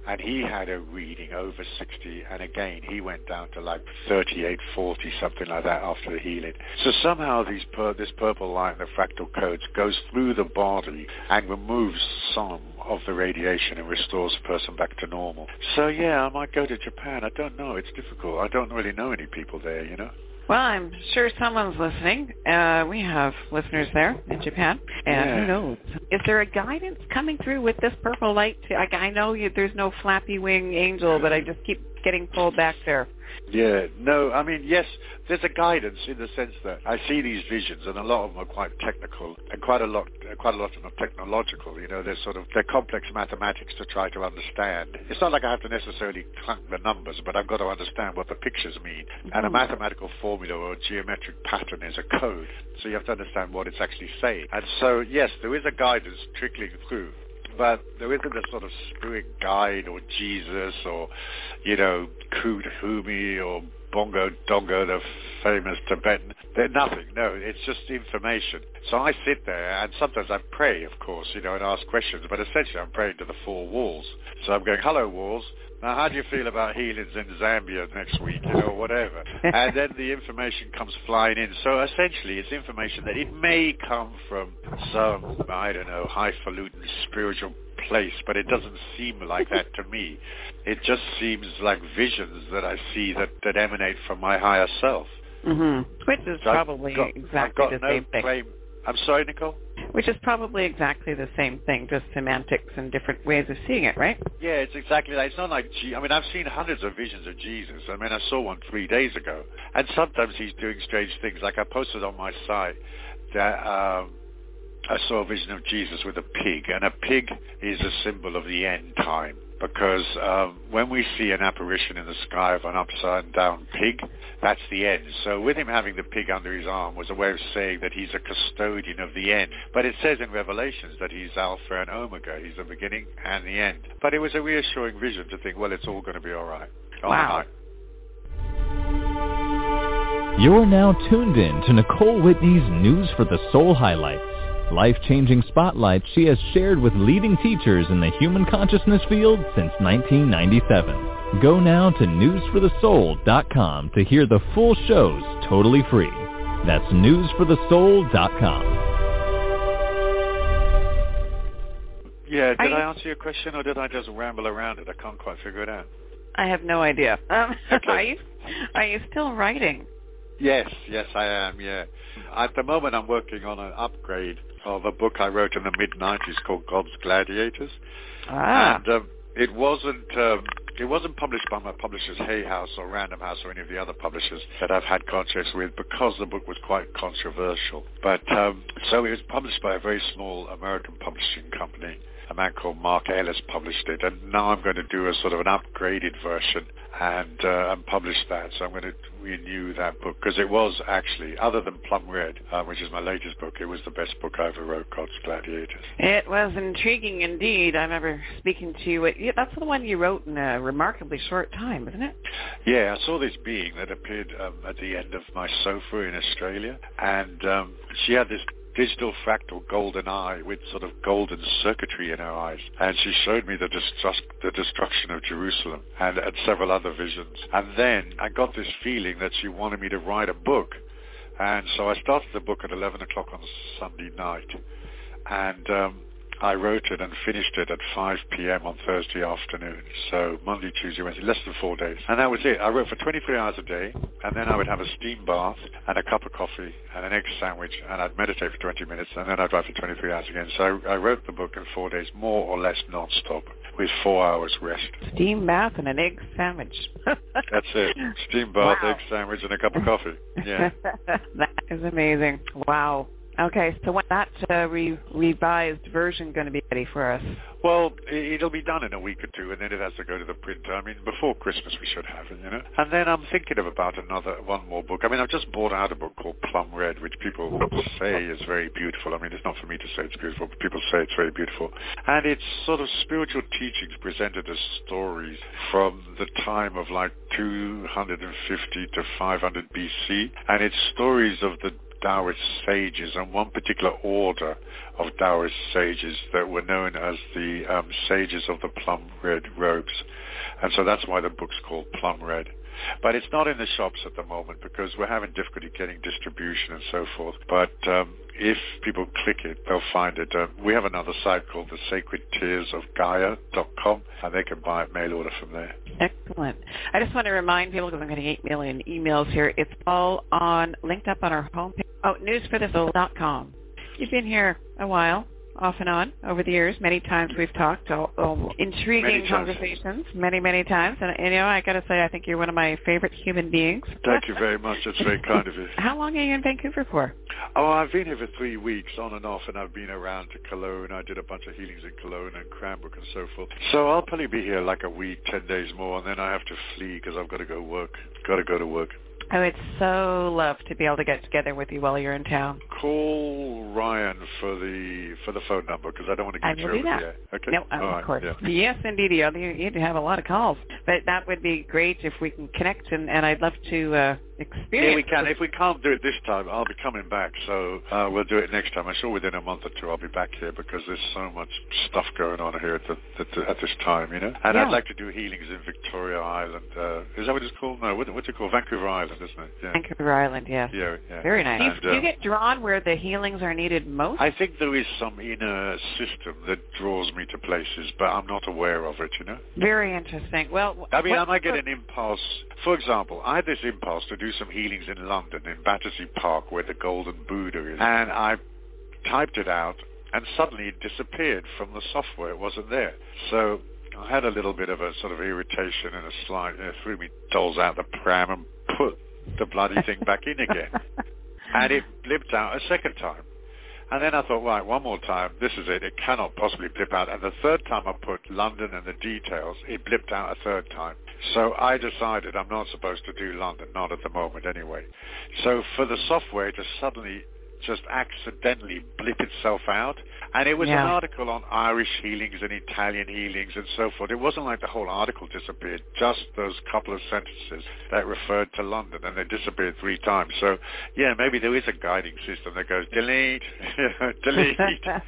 and he had a reading over sixty, and again, he went down to like thirty-eight, forty, something like that after the healing. So somehow these pur- this purple light, the fractal codes, goes through the body and removes some of the radiation and restores the person back to normal. So yeah, I might go to Japan. I don't know. It's difficult. I don't really know any people there, you know. Well, I'm sure someone's listening. Uh, we have listeners there in Japan, and Yeah. who knows? Is there a guidance coming through with this purple light? I, I know you, there's no flappy wing angel, but I just keep getting pulled back there. Yeah, no, I mean, yes, there's a guidance in the sense that I see these visions, and a lot of them are quite technical, and quite a lot, quite a lot of them are technological. You know, they're sort of they're complex mathematics to try to understand. It's not like I have to necessarily clunk the numbers, but I've got to understand what the pictures mean. Mm-hmm. And a mathematical formula or a geometric pattern is a code, so you have to understand what it's actually saying. And so, yes, there is a guidance trickling through. But there isn't a sort of spirit guide or Jesus or, you know, Koot Humi or Bongo Dongo, the famous Tibetan. They're nothing. No, it's just information. So I sit there, and sometimes I pray, of course, you know, and ask questions. But essentially I'm praying to the four walls. So I'm going, hello, walls. Now, how do you feel about healings in Zambia next week, you know, whatever? And then the information comes flying in. So essentially, it's information that it may come from some, I don't know, highfalutin spiritual place, but it doesn't seem like that to me. It just seems like visions that I see that, that emanate from my higher self. Mm-hmm. Which is So probably I've got, exactly I've got the no same thing. claim. I'm sorry, Nicole? Which is probably exactly the same thing, just semantics and different ways of seeing it, right? Yeah, it's exactly that. It's not like, Je- I mean, I've seen hundreds of visions of Jesus. I mean, I saw one three days ago. And sometimes he's doing strange things. Like I posted on my site that um, I saw a vision of Jesus with a pig. And a pig is a symbol of the end time. Because um, when we see an apparition in the sky of an upside-down pig, that's the end. So with him having the pig under his arm was a way of saying that he's a custodian of the end. But it says in Revelations that he's Alpha and Omega. He's the beginning and the end. But it was a reassuring vision to think, well, it's all going to be all right. All wow. right. You're now tuned in to Nicole Whitney's News for the Soul highlights. Life-changing spotlights she has shared with leading teachers in the human consciousness field since nineteen ninety-seven. Go now to news for the soul dot com to hear the full shows totally free. That's news for the soul dot com. Yeah, did I, I answer your question or did I just ramble around it? I can't quite figure it out. I have no idea. Um, Okay. Are you, are you still writing? Yes, yes, I am, yeah. At the moment, I'm working on an upgrade of a book I wrote in the mid nineties called God's Gladiators. Ah. And um, it wasn't um, it wasn't published by my publishers Hay House or Random House or any of the other publishers that I've had contracts with because the book was quite controversial. But um, so it was published by a very small American publishing company. A man called Mark Ellis published it, and now I'm going to do a sort of an upgraded version and uh, and publish that. So I'm going to renew that book because it was actually, other than Plum Red, uh, which is my latest book, it was the best book I ever wrote, God's Gladiators. It was intriguing indeed. I remember speaking to you. Yeah, that's the one you wrote in a remarkably short time, isn't it? Yeah, I saw this being that appeared um, at the end of my sofa in Australia, and um, she had this digital fractal golden eye with sort of golden circuitry in her eyes. And she showed me the, destruct, the destruction of Jerusalem and, and several other visions. And then I got this feeling that she wanted me to write a book. And so I started the book at eleven o'clock on Sunday night. And um, I wrote it and finished it at five p.m. on Thursday afternoon. So Monday, Tuesday, Wednesday, less than four days. And that was it. I wrote for twenty-three hours a day, and then I would have a steam bath and a cup of coffee and an egg sandwich, and I'd meditate for twenty minutes, and then I'd write for twenty-three hours again. So I, I wrote the book in four days, more or less non-stop, with four hours rest. Steam bath and an egg sandwich. That's it. Steam bath, Wow. egg sandwich, and a cup of coffee. Yeah. That is amazing. Wow. Okay, so when that uh, re- revised version going to be ready for us? Well, it'll be done in a week or two, and then it has to go to the printer. I mean, before Christmas we should have it, you know. And then I'm thinking of about another, one more book. I mean, I've just bought out a book called Plum Red, which people say is very beautiful. I mean, it's not for me to say it's beautiful, but people say it's very beautiful. And it's sort of spiritual teachings presented as stories from the time of like two hundred fifty to five hundred B C. And it's stories of the Taoist sages and one particular order of Taoist sages that were known as the um, sages of the plum red robes. And so that's why the book's called Plum Red. But it's not in the shops at the moment because we're having difficulty getting distribution and so forth. But um, if people click it, they'll find it. Uh, we have another site called the Sacred Tears of Gaia dot com, and they can buy it mail order from there. Excellent. I just want to remind people, because I'm getting eight million emails here, it's all on linked up on our homepage. Oh, news for the soul dot com. You've been here a while, off and on, over the years. Many times we've talked, all, all intriguing many conversations, many, many times. And, and, you know, I got to say, I think you're one of my favorite human beings. Thank you very much. That's very kind of you. How long are you in Vancouver for? Oh, I've been here for three weeks, on and off, and I've been around to Cologne. I did a bunch of healings in Cologne and Cranbrook and so forth. So I'll probably be here like a week, ten days more, and then I have to flee because I've got to go work. Got to go to work. I would so love to be able to get together with you while you're in town. Call Ryan for the for the phone number because I don't want to get you over the air. Okay. No, um, right, of course. Yeah. Yes, indeed. You, you do have a lot of calls, but that would be great if we can connect, and, and I'd love to uh, experience. Yeah, we can. If we can't do it this time, I'll be coming back, so uh, we'll do it next time. I'm sure within a month or two I'll be back here because there's so much stuff going on here at, the, at, the, at this time, you know. And yeah. I'd like to do healings in Victoria Island. Uh, is that what it's called? No, what, what's it called? Vancouver Island, isn't it? Yeah. Vancouver Island, yes. Yeah, yeah. Very nice. And, do, you, do you um, get drawn where the healings are needed most? I think there is some inner system that draws me to places, but I'm not aware of it, you know. Very interesting. Well, I mean, what, I might get an impulse. For example, I had this impulse to do some healings in London, in Battersea Park, where the Golden Buddha is. And I typed it out, and suddenly it disappeared from the software. It wasn't there. So I had a little bit of a sort of irritation and a slight, you know, threw me dolls out the pram and put the bloody thing back in again. And it blipped out a second time. And then I thought, right, one more time, this is it. It cannot possibly blip out. And the third time I put London and the details, it blipped out a third time. So I decided I'm not supposed to do London, not at the moment anyway. So for the software to suddenly just accidentally blip itself out. And it was yeah. an article on Irish healings and Italian healings and so forth. It wasn't like the whole article disappeared, just those couple of sentences that referred to London, and they disappeared three times. So, yeah, maybe there is a guiding system that goes, delete, delete.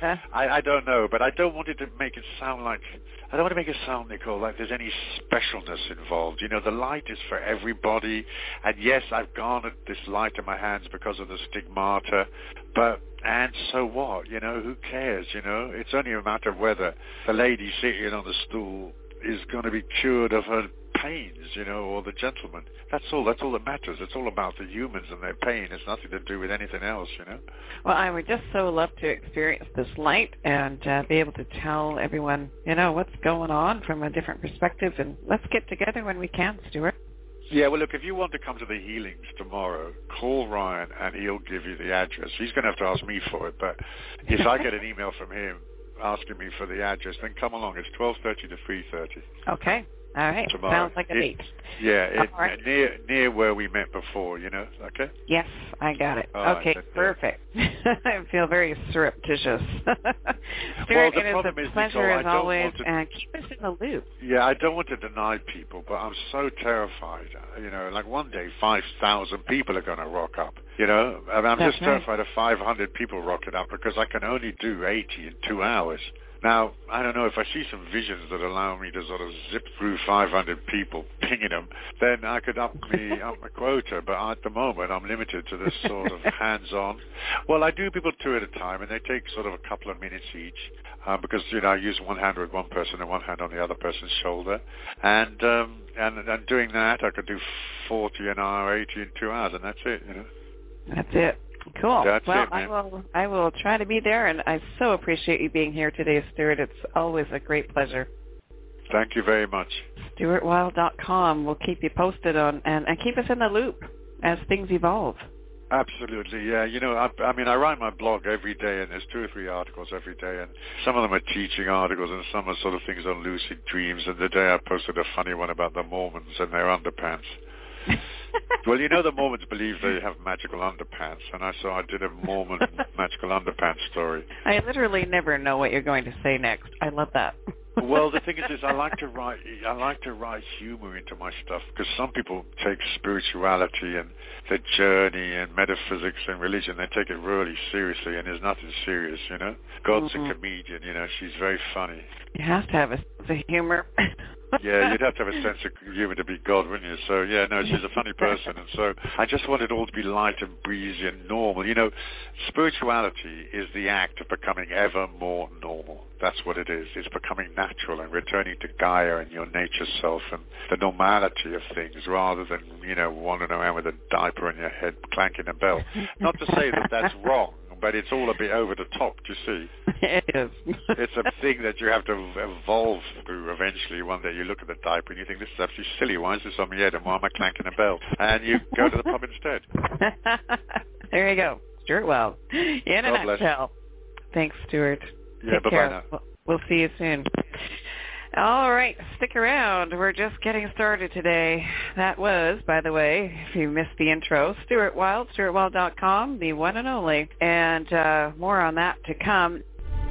I, I don't know, but I don't want it to make it sound like, I don't want to make it sound, Nicole, like there's any specialness involved. You know, the light is for everybody, and yes, I've garnered this light in my hands because of the stigmata, but, and so what? You know, who cares, you know? It's only a matter of whether the lady sitting on the stool is going to be cured of her pains, you know, or the gentleman. That's all. That's all that matters. It's all about the humans and their pain. It's nothing to do with anything else, you know. Well, I would just so love to experience this light and uh, be able to tell everyone, you know, what's going on from a different perspective. And let's get together when we can, Stuart. Yeah, well, look, if you want to come to the healings tomorrow, call Ryan and he'll give you the address. He's going to have to ask me for it, but if I get an email from him asking me for the address, then come along. It's twelve thirty to three thirty. Okay. All right. Tomorrow. Sounds like a date. Yeah, it, right. near near where we met before, you know, okay? Yes, I got it. All okay, right, perfect. I feel very surreptitious. Well, Stuart, the it is problem a is, pleasure Nicole, I as don't always, want to- and keep us in the loop. Yeah, I don't want to deny people, but I'm so terrified. You know, like one day five thousand people are going to rock up, you know? And I'm That's just right. terrified of five hundred people rocking up because I can only do eighty in two hours. Now, I don't know, if I see some visions that allow me to sort of zip through five hundred people, pinging them, then I could up me up my quota. But at the moment, I'm limited to this sort of hands-on. Well, I do people two at a time, and they take sort of a couple of minutes each uh, because, you know, I use one hand with one person and one hand on the other person's shoulder. And, um, and, and doing that, I could do forty an hour, eighty in two hours, and that's it, you know. That's it. Cool. That's well, it, I man. will. I will try to be there, and I so appreciate you being here today, Stuart. It's always a great pleasure. Thank you very much. Stuart Wild dot com. We'll keep you posted on and, and keep us in the loop as things evolve. Absolutely, yeah. You know, I, I mean, I write my blog every day, and there's two or three articles every day, and some of them are teaching articles, and some are sort of things on lucid dreams. And the day I posted a funny one about the Mormons and their underpants. Well, you know, the Mormons believe they have magical underpants, and I so I did a Mormon magical underpants story. I literally never know what you're going to say next. I love that. Well, the thing is, is I like to write. I like to write humor into my stuff because some people take spirituality and their journey and metaphysics and religion. They take it really seriously, and there's nothing serious, you know. God's mm-hmm. a comedian, you know. She's very funny. You have to have a sense of humor. Yeah, you'd have to have a sense of humor to be God, wouldn't you? So, yeah, no, she's a funny person. And so I just want it all to be light and breezy and normal. You know, spirituality is the act of becoming ever more normal. That's what it is. It's becoming natural and returning to Gaia and your nature self and the normality of things rather than, you know, wandering around with a diaper on your head clanking a bell. Not to say that that's wrong, but it's all a bit over the top, do you see? It is. It's a thing that you have to evolve through eventually. One day you look at the diaper and you think, this is absolutely silly. Why is this on my head and why am I clanking a bell? And you go to the pub instead. There you go. Stuart Wells. In a God nutshell. Thanks, Stuart. Yeah, Take bye-bye care. now. We'll, we'll see you soon. All right, stick around. We're just getting started today. That was, by the way, if you missed the intro, Stuart Wild, stuart wild dot com, the one and only. And uh, more on that to come.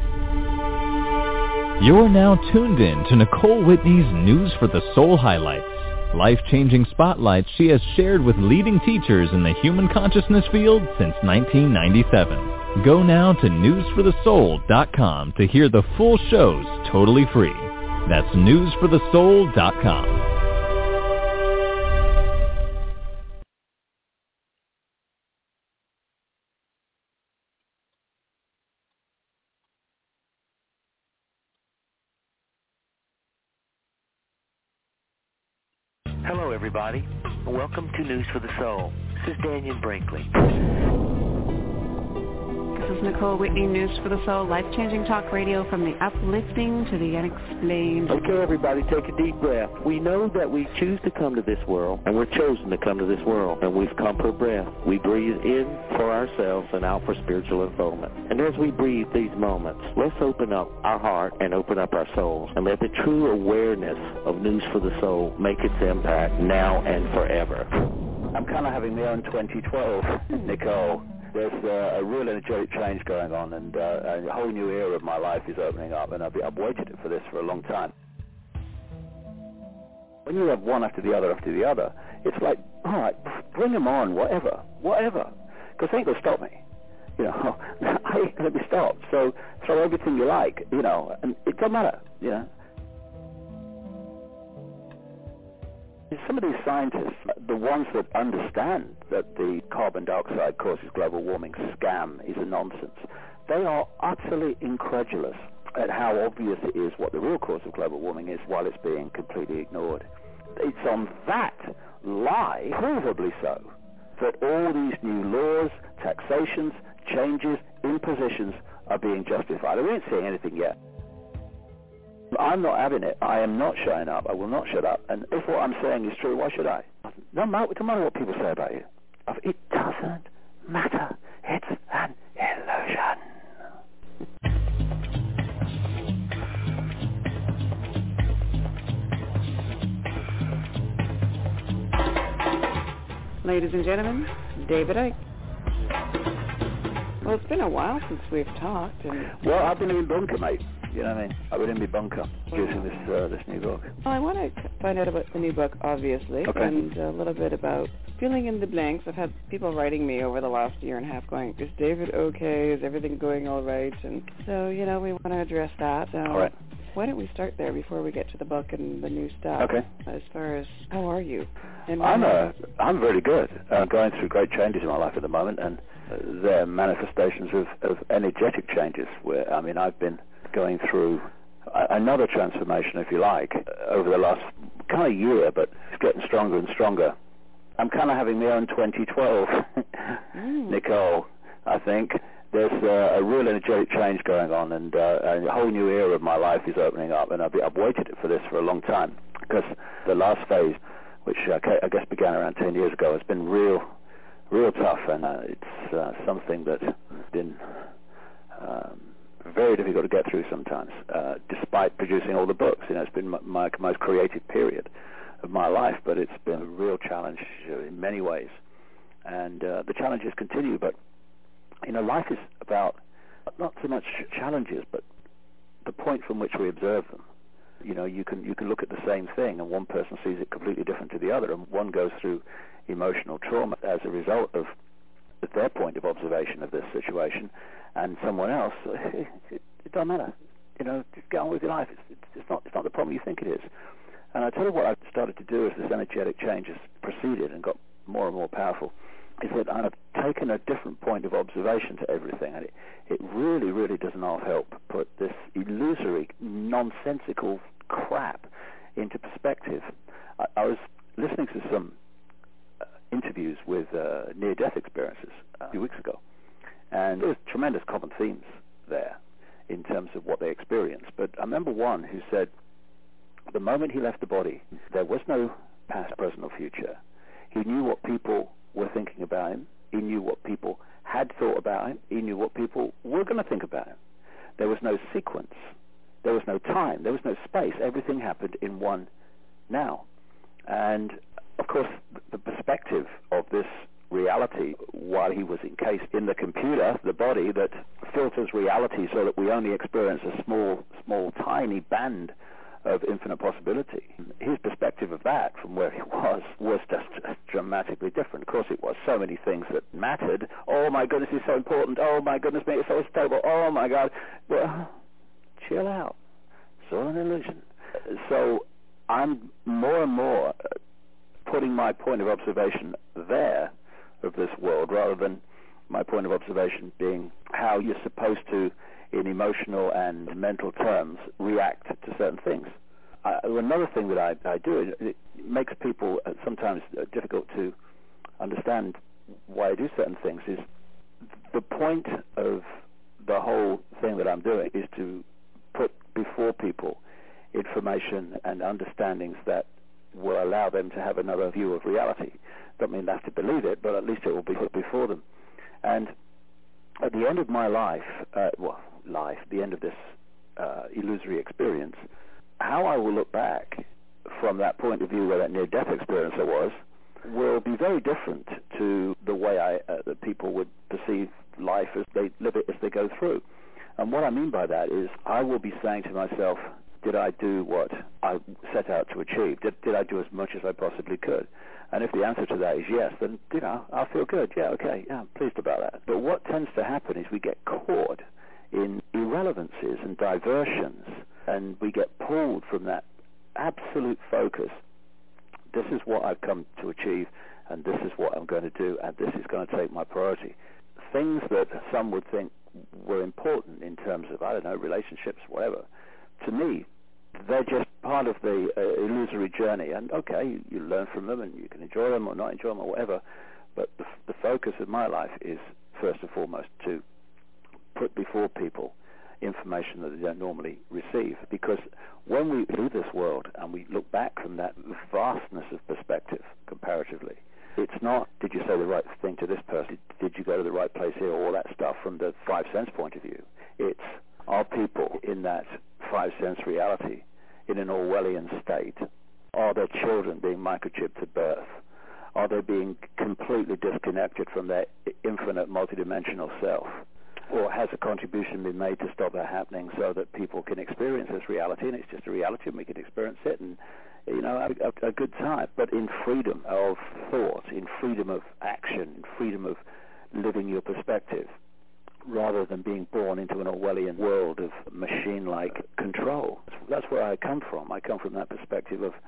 You're now tuned in to Nicole Whitney's News for the Soul highlights. Life-changing spotlights she has shared with leading teachers in the human consciousness field since nineteen ninety-seven. Go now to news for the soul dot com to hear the full shows totally free. That's news for the soul dot com. Hello, everybody. Welcome to News for the Soul. This is Daniel Brinkley. This is Nicole Whitney, News for the Soul, life-changing talk radio from the uplifting to the unexplained. Okay, everybody, take a deep breath. We know that we choose to come to this world, and we're chosen to come to this world, and we've come for breath. We breathe in for ourselves and out for spiritual unfoldment. And as we breathe these moments, let's open up our heart and open up our souls, and let the true awareness of News for the Soul make its impact now and forever. I'm kind of having my own twenty twelve, Nicole. There's uh, a real energetic change going on, and uh, a whole new era of my life is opening up, and I've, I've waited for this for a long time. When you have one after the other after the other, it's like, all right, bring them on, whatever, whatever, because they ain't going to stop me. You know, I ain't going to be stopped, so throw everything you like, you know, and it doesn't matter, you know. Some of these scientists, the ones that understand that the carbon dioxide causes global warming scam is a nonsense, they are utterly incredulous at how obvious it is what the real cause of global warming is while it's being completely ignored. It's on that lie, provably so, that all these new laws, taxations, changes, impositions are being justified. We ain't seeing anything yet. I'm not having it. I am not showing up. I will not shut up. And if what I'm saying is true, why should I? No matter, no matter what people say about you. It doesn't matter. It's an illusion. Ladies and gentlemen, David Icke. Well, it's been a while since we've talked. And well, I've been in bunker, mate. You know what I mean? I've been in my bunker producing this uh, this new book. Well, I want to find out about the new book, obviously, okay. and a little bit about filling in the blanks. I've had people writing me over the last year and a half going, is David okay? Is everything going all right? And so, you know, we want to address that. So all right. Why don't we start there before we get to the book and the new stuff? Okay. As far as, how are you? And I'm uh, I'm very good. I'm going through great changes in my life at the moment, and uh, they're manifestations of, of energetic changes. Where I mean, I've been going through another transformation, if you like, over the last kind of year, but it's getting stronger and stronger. I'm kind of having my own twenty twelve, mm. Nicole, I think. There's uh, a real energetic change going on, and uh, a whole new era of my life is opening up, and I've, I've waited for this for a long time, because the last phase, which uh, I guess began around ten years ago, has been real, real tough, and uh, it's uh, something that's been um, very difficult to get through sometimes, uh, despite producing all the books. You know, it's been my, my most creative period of my life, but it's been a real challenge in many ways. And uh, the challenges continue, but, you know, life is about not so much challenges, but the point from which we observe them. You know, you can you can look at the same thing, and one person sees it completely different to the other, and one goes through emotional trauma as a result of their point of observation of this situation, and someone else, it, it, it doesn't matter. You know, just get on with your life. It's, it's not it's not the problem you think it is. And I tell you what I've started to do as this energetic change has proceeded and got more and more powerful, is that I've taken a different point of observation to everything, and it, it really, really does not help put this illusory, nonsensical crap into perspective. I, I was listening to some uh, interviews with uh, near-death experiences a few weeks ago, and there was tremendous common themes there in terms of what they experienced. But I remember one who said, the moment he left the body, there was no past, present, or future. He knew what people were thinking about him. He knew what people had thought about him. He knew what people were going to think about him. There was no sequence. There was no time. There was no space. Everything happened in one now. And, of course, the perspective of this reality, while he was encased in the computer, the body that filters reality so that we only experience a small, small, tiny band of infinite possibility. His perspective of that from where he was was just dramatically different. Of course it was. So many things that mattered. Oh my goodness, it's so important. Oh my goodness me, it's so stable. Oh my God. Well, chill out. It's all an illusion. So I'm more and more putting my point of observation there of this world rather than my point of observation being how you're supposed to, in emotional and mental terms, react to certain things. Uh, another thing that I, I do, it makes people uh, sometimes uh, difficult to understand why I do certain things, is the point of the whole thing that I'm doing is to put before people information and understandings that will allow them to have another view of reality. Don't mean they have to believe it, but at least it will be put before them. And at the end of my life, uh, well, life, the end of this uh, illusory experience, how I will look back from that point of view where that near-death experience I was, will be very different to the way I, uh, that people would perceive life as they live it as they go through. And what I mean by that is I will be saying to myself, did I do what I set out to achieve? Did, did I do as much as I possibly could? And if the answer to that is yes, then, you know, I'll feel good. Yeah, okay, yeah, I'm pleased about that. But what tends to happen is we get caught in irrelevancies and diversions, and we get pulled from that absolute focus. This is what I've come to achieve, and this is what I'm going to do, and this is going to take my priority. Things that some would think were important in terms of, I don't know, relationships, whatever, to me, they're just part of the uh, illusory journey. And okay, you, you learn from them, and you can enjoy them or not enjoy them or whatever, but the, the focus of my life is, first and foremost, to put before people information that they don't normally receive. Because when we view this world and we look back from that vastness of perspective comparatively, it's not, did you say the right thing to this person? Did you go to the right place here? All that stuff from the five sense point of view. It's, are people in that five sense reality in an Orwellian state? Are their children being microchipped at birth? Are they being completely disconnected from their infinite multidimensional self? Or has a contribution been made to stop that happening so that people can experience this reality, and it's just a reality and we can experience it and, you know, have a, a good time, but in freedom of thought, in freedom of action, in freedom of living your perspective, rather than being born into an Orwellian world of machine-like control. That's where I come from. I come from that perspective of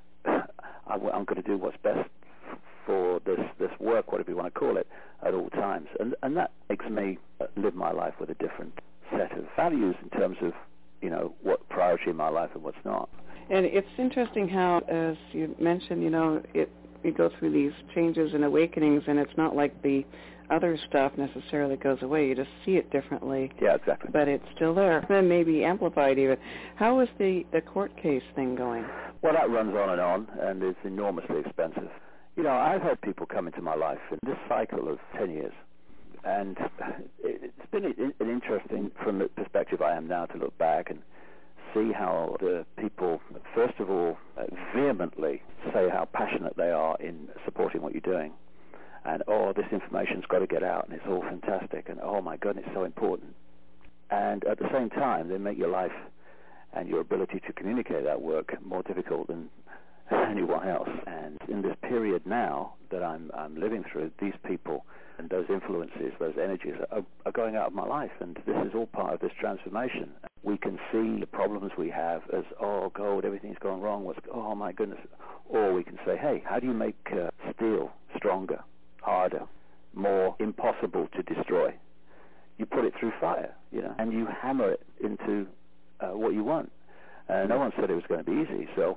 I'm going to do what's best for this, this work, whatever you want to call it, at all times. And, and that makes me live my life with a different set of values in terms of, you know, what priority in my life and what's not. And it's interesting how, as you mentioned, you know, it you go through these changes and awakenings, and it's not like the other stuff necessarily goes away. You just see it differently. Yeah, exactly. But it's still there, and maybe amplified even. How is the, the court case thing going? Well, that runs on and on, and it's enormously expensive. You know, I've had people come into my life in this cycle of ten years, and it's been an interesting, from the perspective I am now, to look back and see how the people, first of all, vehemently say how passionate they are in supporting what you're doing. And, oh, this information's got to get out, and it's all fantastic, and, oh, my goodness, it's so important. And at the same time, they make your life and your ability to communicate that work more difficult than anyone else. And in this period now that I'm, I'm living through, these people and those influences, those energies are, are going out of my life, and this is all part of this transformation. We can see the problems we have as, oh, God, everything's gone wrong, what's, oh, my goodness. Or we can say, hey, how do you make uh, steel stronger, harder, more impossible to destroy? You put it through fire, you know, and you hammer it into uh, what you want. Uh, no one said it was going to be easy, so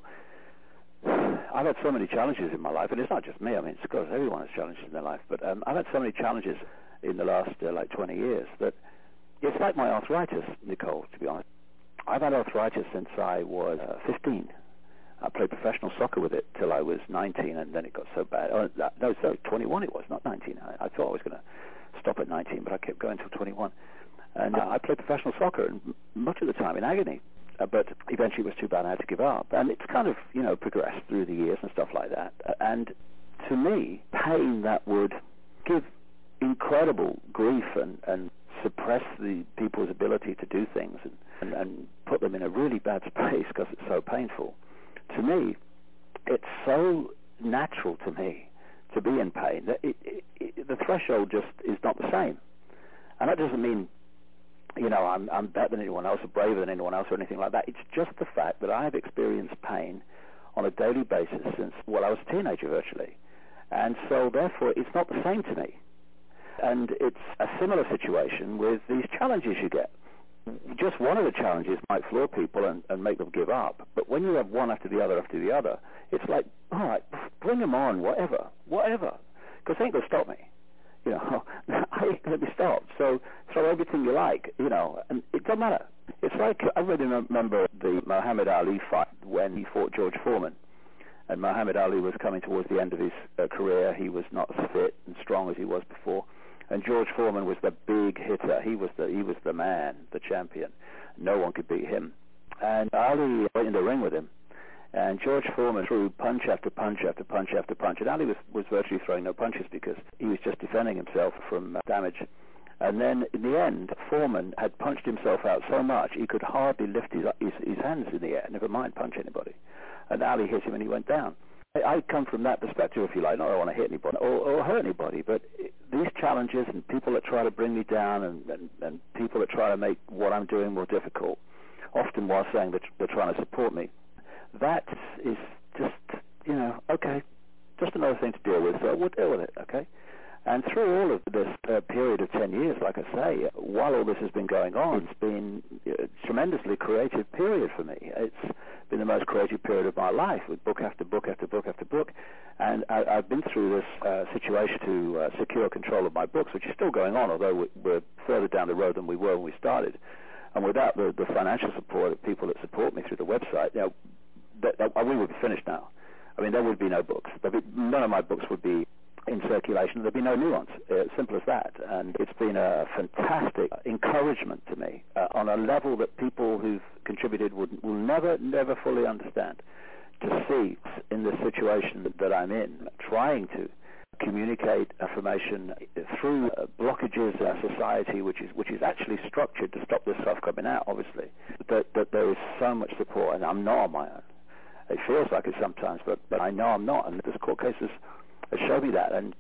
I've had so many challenges in my life, and it's not just me. I mean, it's because everyone has challenges in their life. But um, I've had so many challenges in the last uh, like twenty years that it's like my arthritis, Nicole. To be honest, I've had arthritis since I was uh, fifteen. I played professional soccer with it till I was nineteen, and then it got so bad. Oh, no, sorry, twenty-one it was, not nineteen. I, I thought I was going to stop at nineteen, but I kept going till twenty-one. And uh, I played professional soccer, and much of the time in agony. Uh, but eventually it was too bad I had to give up. And it's kind of, you know, progressed through the years and stuff like that. Uh, and to me, pain that would give incredible grief and, and suppress the people's ability to do things and, and, and put them in a really bad space because it's so painful. To me, it's so natural to me to be in pain that it, it, it, the threshold just is not the same. And that doesn't mean, you know, I'm, I'm better than anyone else or braver than anyone else or anything like that. It's just the fact that I have experienced pain on a daily basis since, well, I was a teenager virtually. And so, therefore, it's not the same to me. And it's a similar situation with these challenges you get. Just one of the challenges might floor people and, and make them give up. But when you have one after the other after the other, it's like, all right, bring them on, whatever, whatever. Because they ain't going to stop me. You know, I ain't going to be stopped. So throw everything you like, you know, and it doesn't matter. It's like, I really remember the Muhammad Ali fight when he fought George Foreman. And Muhammad Ali was coming towards the end of his uh, career. He was not as fit and strong as he was before. And George Foreman was the big hitter. He was the he was the man, the champion. No one could beat him. And Ali went in the ring with him. And George Foreman threw punch after punch after punch after punch. And Ali was, was virtually throwing no punches because he was just defending himself from uh, damage. And then in the end, Foreman had punched himself out so much he could hardly lift his, his, his hands in the air, never mind punch anybody. And Ali hit him and he went down. I, I come from that perspective, if you like. Not that I want to hit anybody or, or hurt anybody, but these challenges and people that try to bring me down and, and, and people that try to make what I'm doing more difficult, often while saying that they're trying to support me, that is just, you know, okay, just another thing to deal with, so we'll deal with it, okay? And through all of this uh, period of ten years, like I say, while all this has been going on, it's been a tremendously creative period for me. It's been the most creative period of my life, with book after book after book after book. And I, I've been through this uh, situation to uh, secure control of my books, which is still going on, although we're further down the road than we were when we started. And without the, the financial support of people that support me through the website, you know, that, that, we would be finished now. I mean, there would be no books. There'd be, none of my books would be in circulation. There'd be no new ones. Uh, simple as that. And it's been a fantastic encouragement to me uh, on a level that people who've contributed would, will never, never fully understand. To see in the situation that I'm in, trying to communicate information through uh, blockages in our society, which is which is actually structured to stop this stuff coming out, obviously, that, that there is so much support, and I'm not on my own. It feels like it sometimes, but, but I know I'm not, and this court case has, has shown me that, and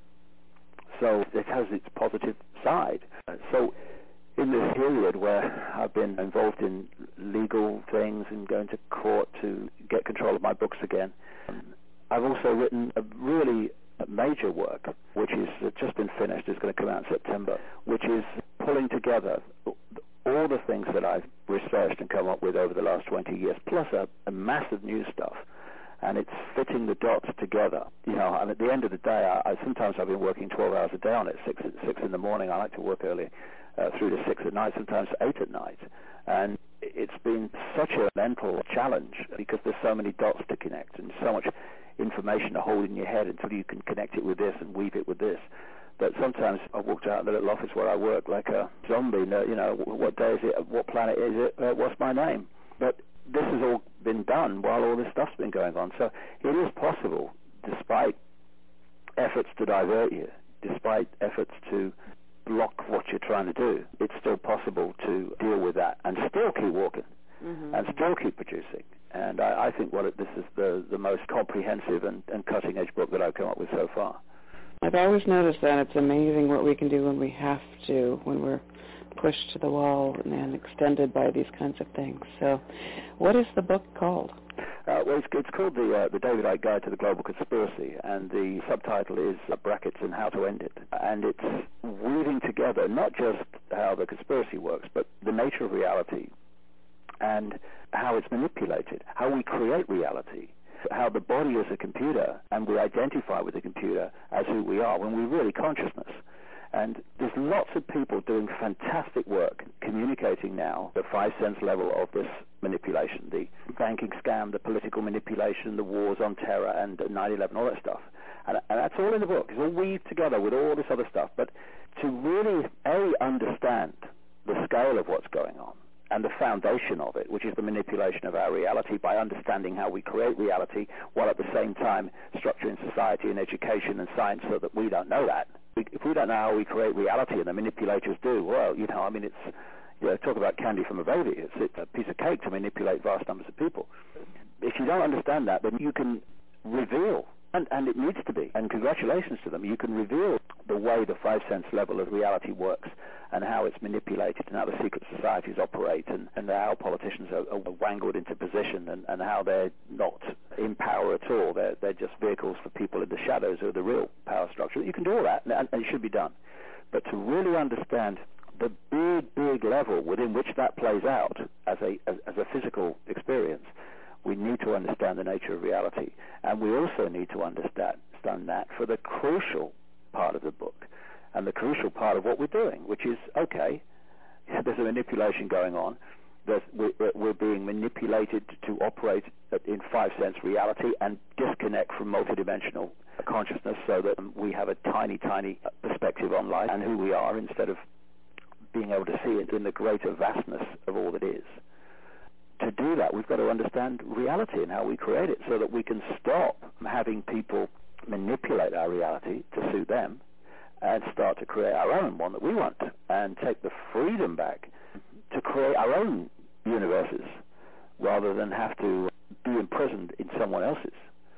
so it has its positive side. So in this period where I've been involved in legal things and going to court to get control of my books again, I've also written a really major work, which is just been finished, is going to come out in September, which is pulling together all the things that I've researched and come up with over the last twenty years, plus a, a massive new stuff, and it's fitting the dots together. You know, and at the end of the day, I, I sometimes I've been working twelve hours a day on it, six, six in the morning. I like to work early uh, through to six at night, sometimes eight at night, and it's been such a mental challenge because there's so many dots to connect and so much information to hold in your head until you can connect it with this and weave it with this. But sometimes I walked out of the little office where I work like a zombie. You know, what day is it? What planet is it? Uh, what's my name? But this has all been done while all this stuff's been going on. So it is possible, despite efforts to divert you, despite efforts to block what you're trying to do, it's still possible to deal with that and still keep walking. mm-hmm. and still keep producing. And I, I think what it, this is the, the most comprehensive and, and cutting-edge book that I've come up with so far. I've always noticed that it's amazing what we can do when we have to, when we're pushed to the wall and, and extended by these kinds of things. So what is the book called? Uh, well, it's, it's called the uh, the David Icke Guide to the Global Conspiracy, and the subtitle is uh, Brackets and How to End It. And it's weaving together not just how the conspiracy works, but the nature of reality and how it's manipulated, how we create reality, how the body is a computer, and we identify with the computer as who we are when we're really consciousness. And there's lots of people doing fantastic work communicating now the five sense level of this manipulation, the banking scam, the political manipulation, the wars on terror, and nine eleven, all that stuff. And, and that's all in the book. It's all weaved together with all this other stuff. But to really, A, understand the scale of what's going on, and the foundation of it, which is the manipulation of our reality by understanding how we create reality, while at the same time structuring society and education and science so that we don't know that. If we don't know how we create reality and the manipulators do, well, you know, I mean, it's, you know, talk about candy from a baby. It's, it's a piece of cake to manipulate vast numbers of people. If you don't understand that, then you can reveal, and, and it needs to be, and congratulations to them, you can reveal the way the five sense level of reality works and how it's manipulated and how the secret societies operate and, and how politicians are, are wangled into position and, and how they're not in power at all. They're, they're just vehicles for people in the shadows who are the real power structure. You can do all that, and, and it should be done. But to really understand the big, big level within which that plays out as a, as, as a physical experience, we need to understand the nature of reality. And we also need to understand, understand that for the crucial part of the book and the crucial part of what we're doing, which is, okay, there's a manipulation going on. There's, we're, we're being manipulated to operate in five-sense reality and disconnect from multidimensional consciousness so that we have a tiny, tiny perspective on life and who we are instead of being able to see it in the greater vastness of all that is. To do that, we've got to understand reality and how we create it so that we can stop having people manipulate our reality to suit them and start to create our own one that we want and take the freedom back to create our own universes rather than have to be imprisoned in someone else's.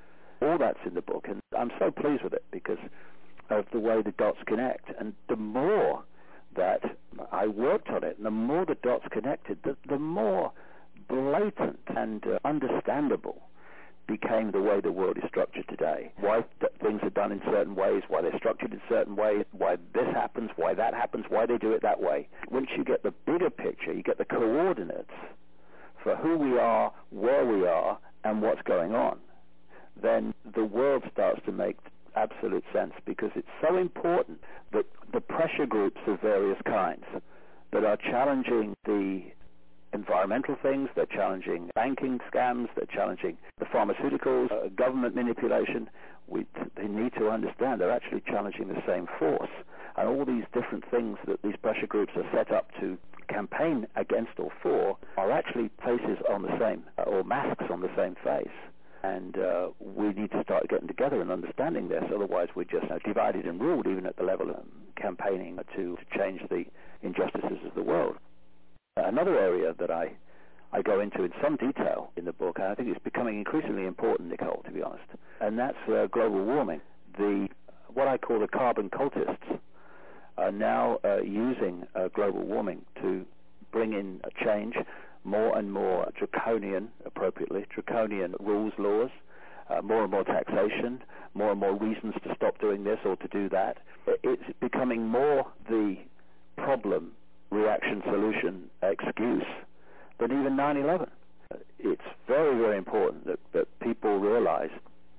All that's in the book, and I'm so pleased with it because of the way the dots connect. And the more that I worked on it, and the more the dots connected, the, the more blatant and uh, understandable became the way the world is structured today. Why th- things are done in certain ways, why they're structured in certain ways, why this happens, why that happens, why they do it that way. Once you get the bigger picture, you get the coordinates for who we are, where we are, and what's going on, then the world starts to make absolute sense because it's so important that the pressure groups of various kinds that are challenging the environmental things, they're challenging banking scams, they're challenging the pharmaceuticals, uh, government manipulation. We, they need to understand they're actually challenging the same force. And all these different things that these pressure groups are set up to campaign against or for are actually faces on the same, uh, or masks on the same face. And uh, we need to start getting together and understanding this, otherwise we're just uh, divided and ruled even at the level of campaigning to, to change the injustices of the world. Another area that I, I go into in some detail in the book, and I think it's becoming increasingly important, Nicole, to be honest, and that's uh, global warming. The what I call the carbon cultists are now uh, using uh, global warming to bring in a change, more and more draconian, appropriately, draconian rules, laws, uh, more and more taxation, more and more reasons to stop doing this or to do that. It's becoming more the problem reaction, solution, excuse than even nine eleven. It's very, very important that, that people realize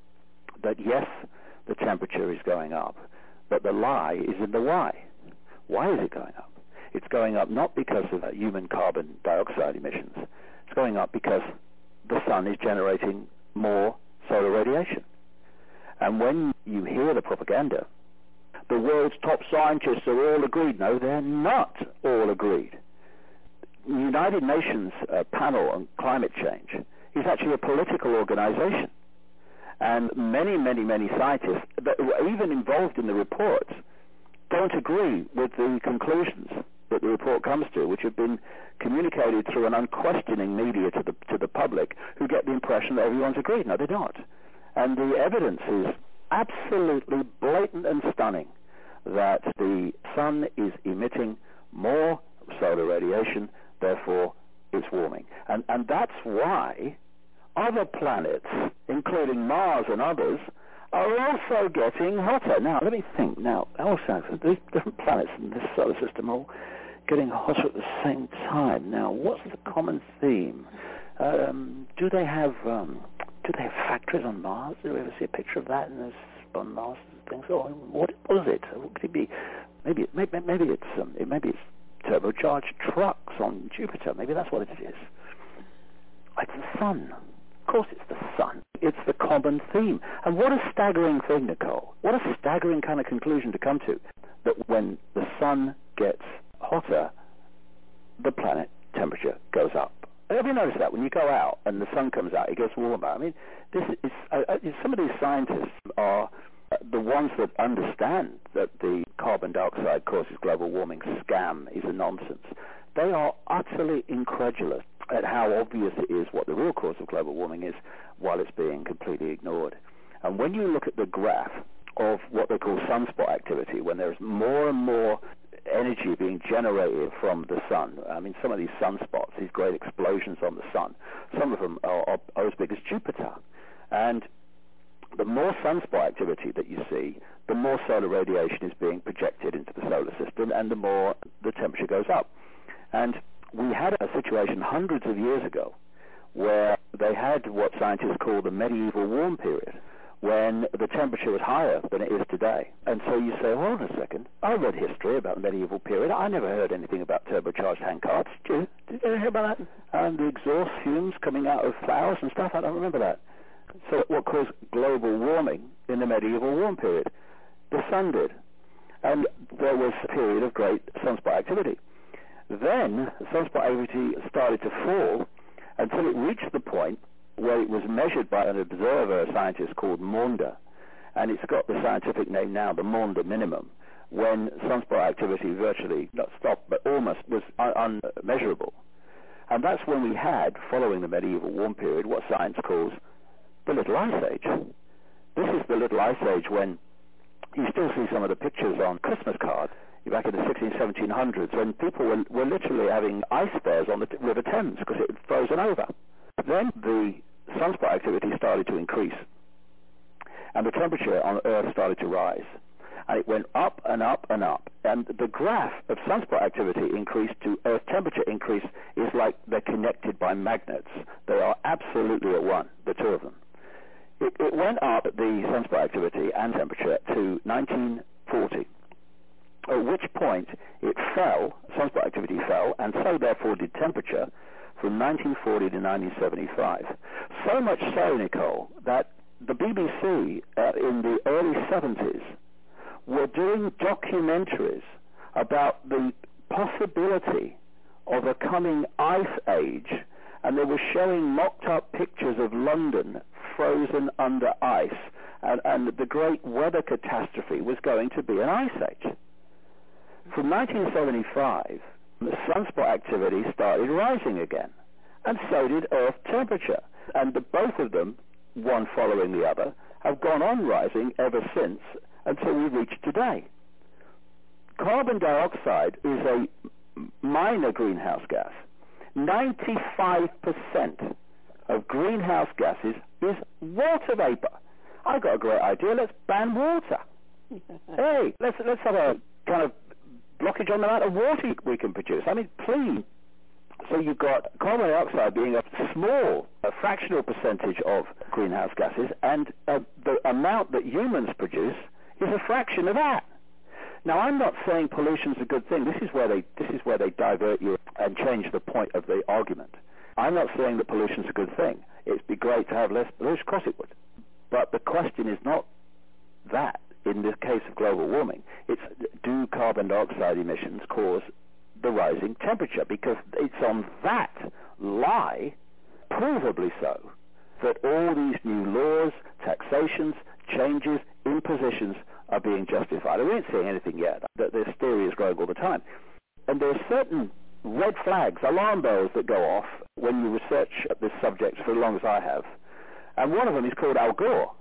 that, yes, the temperature is going up, but the lie is in the why. Why is it going up? It's going up not because of uh, human carbon dioxide emissions. It's going up because the sun is generating more solar radiation. And when you hear the propaganda, the world's top scientists are all agreed. No, they're not all agreed. The United Nations uh, panel on climate change is actually a political organization. And many, many, many scientists that were even involved in the reports don't agree with the conclusions that the report comes to, which have been communicated through an unquestioning media to the to the public, who get the impression that everyone's agreed. No, they're not. And the evidence is absolutely blatant and stunning that the sun is emitting more solar radiation, therefore it's warming. And, and that's why other planets, including Mars and others, are also getting hotter. Now, let me think. Now, also, these different planets in this solar system are all getting hotter at the same time. Now, what's the common theme? Um, do they have um, do they have factories on Mars? Do we ever see a picture of that in this, on Mars and things? Or what was it? What could it be? Maybe maybe maybe it's um, it, maybe it's turbocharged trucks on Jupiter. Maybe that's what it is. It's the sun. Of course it's the sun. It's the common theme. And what a staggering thing, Nicole. What a staggering kind of conclusion to come to, that when the sun gets hotter, the planet temperature goes up. Have you noticed that? When you go out and the sun comes out, it gets warmer. I mean, this is uh, uh, some of these scientists are uh, the ones that understand that the carbon dioxide causes global warming scam is a nonsense. They are utterly incredulous at how obvious it is what the real cause of global warming is, while it's being completely ignored. And when you look at the graph of what they call sunspot activity, when there's more and more energy being generated from the sun, I mean, some of these sunspots, these great explosions on the sun, some of them are, are, are as big as Jupiter. And the more sunspot activity that you see, the more solar radiation is being projected into the solar system, and the more the temperature goes up. And we had a situation hundreds of years ago where they had what scientists call the medieval warm period, when the temperature was higher than it is today. And so you say, hold on a second, I read history about the medieval period. I never heard anything about turbocharged handcarts. Did you? Did you hear about that? And the exhaust fumes coming out of flowers and stuff? I don't remember that. So what caused global warming in the medieval warm period? The sun did. And there was a period of great sunspot activity. Then sunspot activity started to fall until it reached the point where it was measured by an observer, a scientist called Maunder, and it's got the scientific name now, the Maunder minimum, when sunspot activity virtually not stopped, but almost was un- unmeasurable. And that's when we had, following the medieval warm period, what science calls the Little Ice Age. This is the Little Ice Age when you still see some of the pictures on Christmas cards back in the sixteen, seventeen hundreds, when people were, were literally having ice fairs on the t- River Thames because it had frozen over. Then the sunspot activity started to increase, and the temperature on Earth started to rise. And it went up and up and up. And the graph of sunspot activity increase to Earth temperature increase is like they're connected by magnets. They are absolutely at one, the two of them. It, it went up, the sunspot activity and temperature, to nineteen forty. At which point it fell, sunspot activity fell, and so therefore did temperature, from nineteen forty to nineteen seventy-five. So much so, Nicole, that the B B C uh, in the early seventies were doing documentaries about the possibility of a coming ice age, and they were showing mocked-up pictures of London frozen under ice, and, and the great weather catastrophe was going to be an ice age. From nineteen seventy-five, the sunspot activity started rising again, and so did Earth temperature. And the, both of them, one following the other, have gone on rising ever since until we reach today. Carbon dioxide is a minor greenhouse gas. ninety-five percent of greenhouse gases is water vapor. I've got a great idea. Let's ban water. Hey, let's let's have a kind of blockage on the amount of water we can produce. I mean, please. So you've got carbon dioxide being a small, a fractional percentage of greenhouse gases, and uh, the amount that humans produce is a fraction of that. Now, I'm not saying pollution's a good thing. This is where they this is where they divert you and change the point of the argument. I'm not saying that pollution's a good thing. It'd be great to have less pollution. Of course it would. But the question is not that. In the case of global warming, it's do carbon dioxide emissions cause the rising temperature? Because it's on that lie, provably so, that all these new laws, taxations, changes, impositions are being justified. We ain't seeing anything yet. This theory is growing all the time. And there are certain red flags, alarm bells that go off when you research this subject for as long as I have. And one of them is called Al Gore.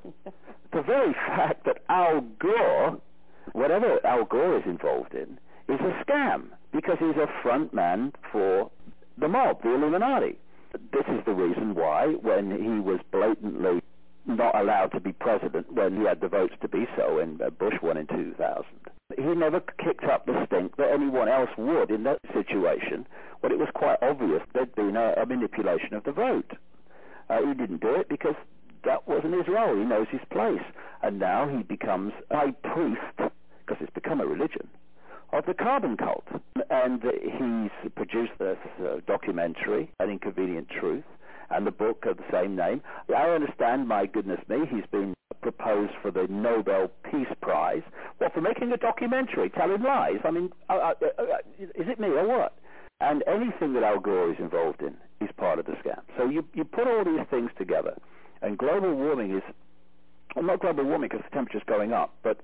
The very fact that Al Gore, whatever Al Gore is involved in, is a scam because he's a front man for the mob, the Illuminati. This is the reason why, when he was blatantly not allowed to be president, when he had the votes to be so, and Bush won in two thousand, he never kicked up the stink that anyone else would in that situation, when it was quite obvious there'd been a, a manipulation of the vote. Uh, he didn't do it because that wasn't his role. He knows his place. And now he becomes a high priest, because it's become a religion, of the carbon cult. And uh, he's produced this uh, documentary, An Inconvenient Truth, and the book of the same name. I understand, my goodness me, he's been proposed for the Nobel Peace Prize. What, for making a documentary, telling lies? I mean, uh, uh, uh, is it me or what? And anything that Al Gore is involved in is part of the scam. So you, you put all these things together, and global warming is, well, not global warming because the temperature's going up, but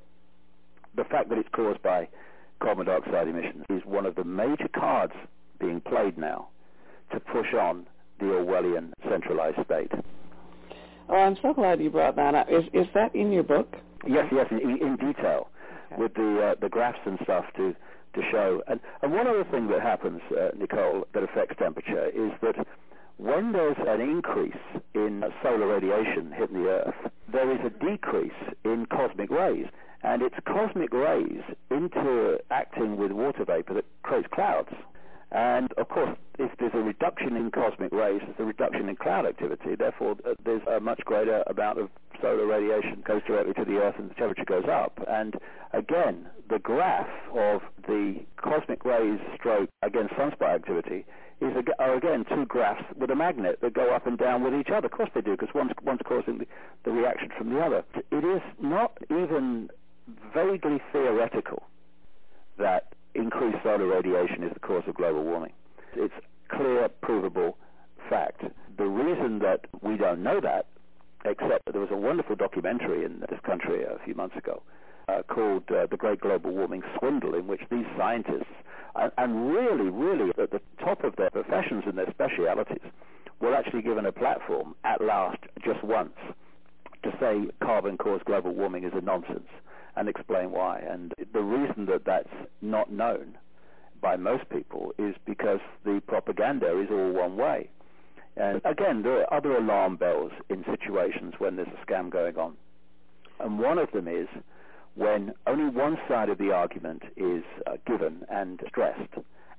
the fact that it's caused by carbon dioxide emissions is one of the major cards being played now to push on the Orwellian centralized state. Oh, I'm so glad you brought that up. Is is that in your book? Yes, yes, in, in detail, okay. With the uh, the graphs and stuff to to show. And, and one other thing that happens, uh, Nicole, that affects temperature is that when there's an increase in solar radiation hitting the Earth, there is a decrease in cosmic rays. And it's cosmic rays interacting with water vapor that creates clouds. And, of course, if there's a reduction in cosmic rays, there's a reduction in cloud activity. Therefore, uh, there's a much greater amount of solar radiation goes directly to the Earth and the temperature goes up. And, again, the graph of the cosmic rays stroke against sunspot activity is, are, again, two graphs with a magnet that go up and down with each other. Of course they do, because one's, one's causing the, the reaction from the other. It is not even vaguely theoretical that increased solar radiation is the cause of global warming. It's clear, provable fact. The reason that we don't know that, except that there was a wonderful documentary in this country a few months ago uh, called uh, The Great Global Warming Swindle, in which these scientists, and, and really, really at the top of their professions and their specialities, were actually given a platform at last, just once, to say carbon caused global warming is a nonsense, and explain why. And the reason that that's not known by most people is because the propaganda is all one way. And again, there are other alarm bells in situations when there's a scam going on. And one of them is when only one side of the argument is uh, given and stressed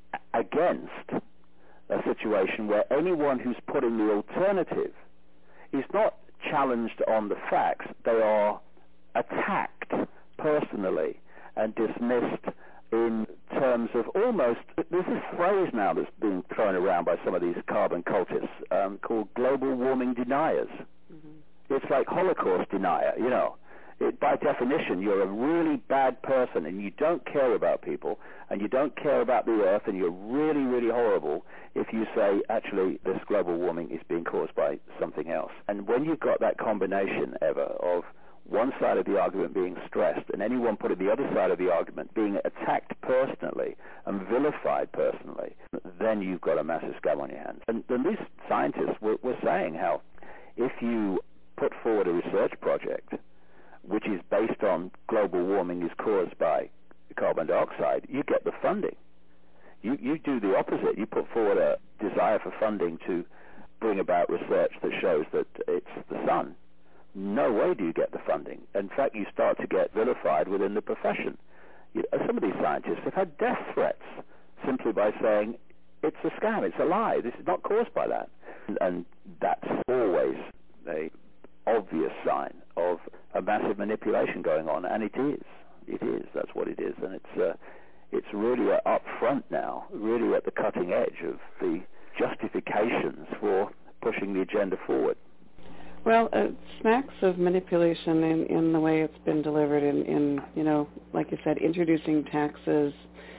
against a situation where anyone who's putting the alternative is not challenged on the facts, they are attacked personally and dismissed in terms of almost, there's this phrase now that's being thrown around by some of these carbon cultists um, called global warming deniers. Mm-hmm. It's like Holocaust denier, you know. It, by definition, you're a really bad person and you don't care about people and you don't care about the Earth and you're really, really horrible if you say, actually, this global warming is being caused by something else. And when you've got that combination, Eva, of one side of the argument being stressed and anyone putting the other side of the argument being attacked personally and vilified personally, then you've got a massive scam on your hands. And, and these scientists were, were saying how if you put forward a research project which is based on global warming is caused by carbon dioxide, you get the funding. You, you do the opposite. You put forward a desire for funding to bring about research that shows that it's the sun. No way do you get the funding. In fact, you start to get vilified within the profession. You, some of these scientists have had death threats simply by saying, it's a scam, it's a lie, this is not caused by that. And, and that's always a obvious sign of a massive manipulation going on, and it is. It is. That's what it is, and it's uh, it's really uh, up front now, really at the cutting edge of the justifications for pushing the agenda forward. Well, it smacks of manipulation in, in the way it's been delivered in, in, you know, like you said, introducing taxes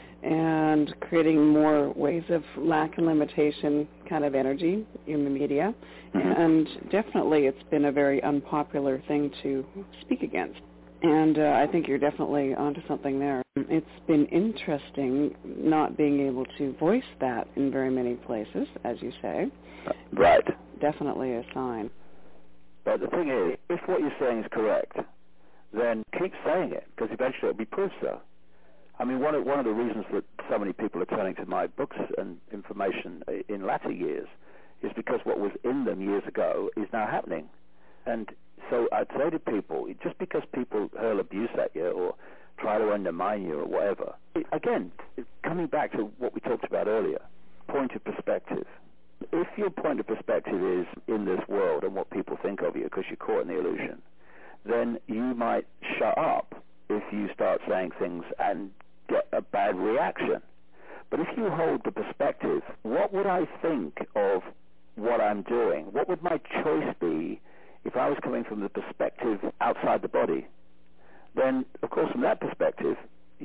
and creating more ways of lack and limitation kind of energy in the media. Mm-hmm. And definitely it's been a very unpopular thing to speak against. And uh, I think you're definitely onto something there. It's been interesting not being able to voice that in very many places, as you say. Right. Definitely a sign. But the thing is, if what you're saying is correct, then keep saying it, because eventually it'll be proved so. I mean, one of, one of the reasons that so many people are turning to my books and information in latter years is because what was in them years ago is now happening. And so I'd say to people, just because people hurl abuse at you or try to undermine you or whatever, it, again, coming back to what we talked about earlier, point of perspective. If your point of perspective is in this world and what people think of you because you're caught in the illusion, then you might shut up if you start saying things and get a bad reaction. But if you hold the perspective, what would I think of what I'm doing? What would my choice be if I was coming from the perspective outside the body? Then, of course, from that perspective,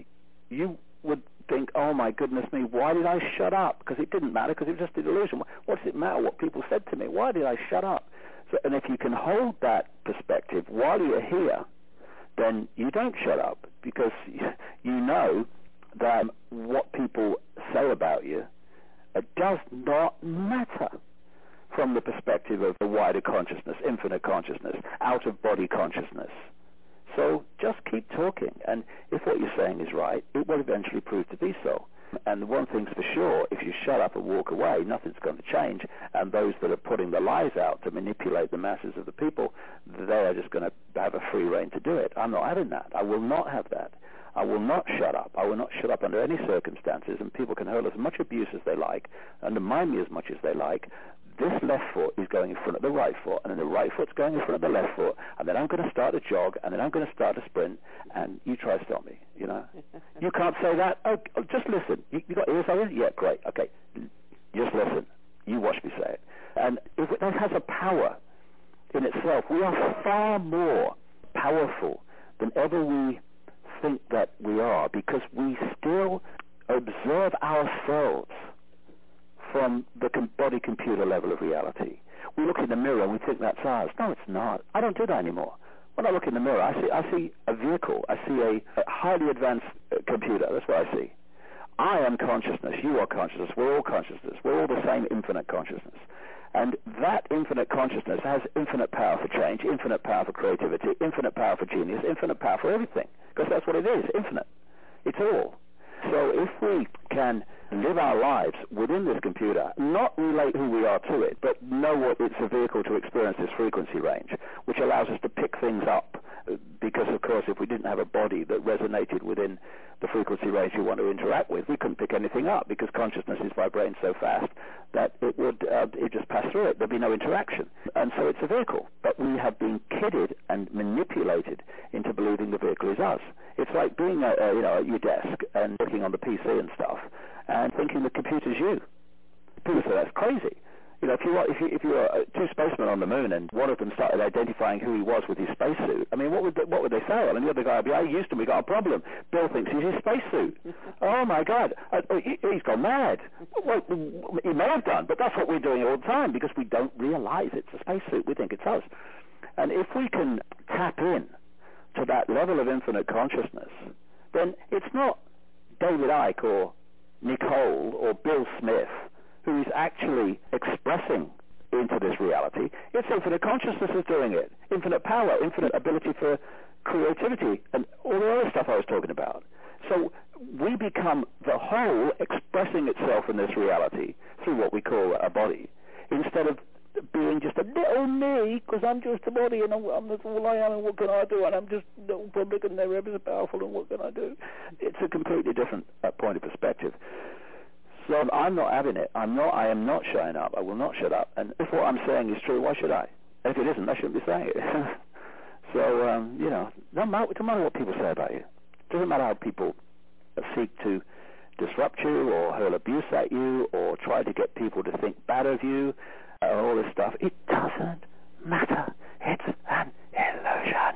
you would think, oh my goodness me, why did I shut up? Because it didn't matter, because it was just an illusion. What does it matter what people said to me? Why did I shut up? So, and if you can hold that perspective while you're here, then you don't shut up, because you know that what people say about you uh, does not matter from the perspective of the wider consciousness, infinite consciousness, out-of-body consciousness. So just keep talking, and if what you're saying is right, it will eventually prove to be so. And one thing's for sure, if you shut up and walk away, nothing's going to change, and those that are putting the lies out to manipulate the masses of the people, they are just going to have a free rein to do it. I'm not having that. I will not have that. I will not shut up. I will not shut up under any circumstances, and people can hurl as much abuse as they like, undermine me as much as they like. This left foot is going in front of the right foot, and then the right foot's going in front of the left foot, and then I'm going to start a jog, and then I'm going to start a sprint, and you try to stop me, you know. You can't say that. Oh, just listen. You, you got ears, have you? Yeah, great. Okay. Just listen. You watch me say it. And if it, that has a power in itself. We are far more powerful than ever we think that we are, because we still observe ourselves from the com- body computer level of reality. We look in the mirror and we think that's ours. No, it's not. I don't do that anymore. When I look in the mirror, I see I see a vehicle. I see a, a highly advanced uh, computer. That's what I see. I am consciousness. You are consciousness. We're all consciousness. We're all the same infinite consciousness. And that infinite consciousness has infinite power for change, infinite power for creativity, infinite power for genius, infinite power for everything. Because that's what it is, infinite. It's all. So if we can live our lives within this computer, not relate who we are to it, but know what it's a vehicle to experience this frequency range, which allows us to pick things up, because, of course, if we didn't have a body that resonated within the frequency range you want to interact with, we couldn't pick anything up, because consciousness is vibrating so fast that it would uh, it just pass through it. There'd be no interaction. And so it's a vehicle. But we have been kidded and manipulated into believing the vehicle is us. It's like being uh, uh, you know, at your desk and working on the P C and stuff and thinking the computer's you. People say that's crazy. You know, if you if you if you were two spacemen on the moon and one of them started identifying who he was with his spacesuit, I mean, what would they, what would they say? I mean, the other guy would be, "Hey, Houston, we got a problem. Bill thinks he's his spacesuit." Oh my God, uh, he, he's gone mad. Well, he may have done, but that's what we're doing all the time, because we don't realize it's a spacesuit. We think it's us. And if we can tap in to that level of infinite consciousness, then it's not David Icke or Nicole or Bill Smith who is actually expressing into this reality. It's infinite consciousness is doing it. Infinite power, infinite ability for creativity, and all the other stuff I was talking about. So we become the whole expressing itself in this reality through what we call a body, instead of being just a little me, because I'm just a body and I'm, I'm that's all I am, and what can I do, and I'm just a little public and they're ever so powerful, and what can I do? It's a completely different uh, point of perspective. So I'm not having it. I'm not. I am not shutting up. I will not shut up. And if what I'm saying is true, why should I? And if it isn't, I shouldn't be saying it. So um, you know, no matter, no matter what people say about you, it doesn't matter how people seek to disrupt you or hurl abuse at you or try to get people to think bad of you, uh, all this stuff. It doesn't matter. It's an illusion.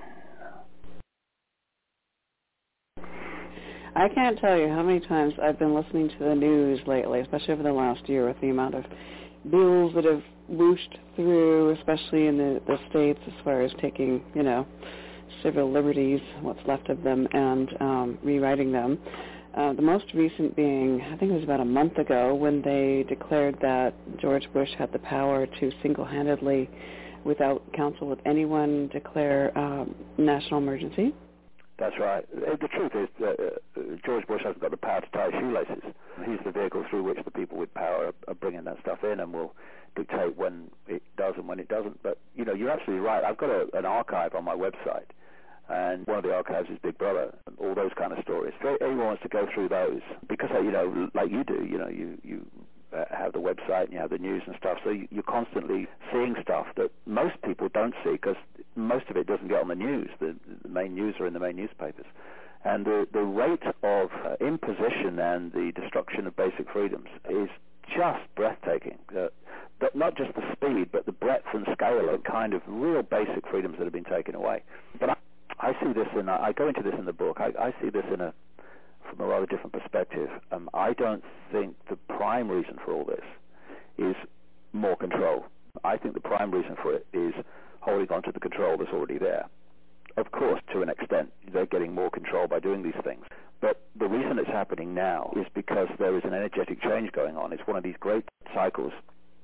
I can't tell you how many times I've been listening to the news lately, especially over the last year, with the amount of bills that have whooshed through, especially in the, the States, as far as taking, you know, civil liberties, what's left of them, and um, rewriting them. Uh, the most recent being, I think it was about a month ago, when they declared that George Bush had the power to single-handedly, without counsel with anyone, declare um, national emergency. That's right. The truth is, uh, George Bush hasn't got the power to tie shoelaces. He's the vehicle through which the people with power are bringing that stuff in and will dictate when it does and when it doesn't. But, you know, you're absolutely right. I've got a, an archive on my website, and one of the archives is Big Brother, all those kind of stories. If anyone wants to go through those, because, you know, like you do, you know, you... you Uh, have the website and you have the news and stuff, so you, you're constantly seeing stuff that most people don't see because most of it doesn't get on the news. The, the main news are in the main newspapers. And the, the rate of uh, imposition and the destruction of basic freedoms is just breathtaking. Uh, but not just the speed, but the breadth and scale of kind of real basic freedoms that have been taken away. But I, I see this, and I go into this in the book, I, I see this in a from a rather different perspective. Um, I don't think the prime reason for all this is more control. I think the prime reason for it is holding on to the control that's already there. Of course, to an extent, they're getting more control by doing these things. But the reason it's happening now is because there is an energetic change going on. It's one of these great cycles,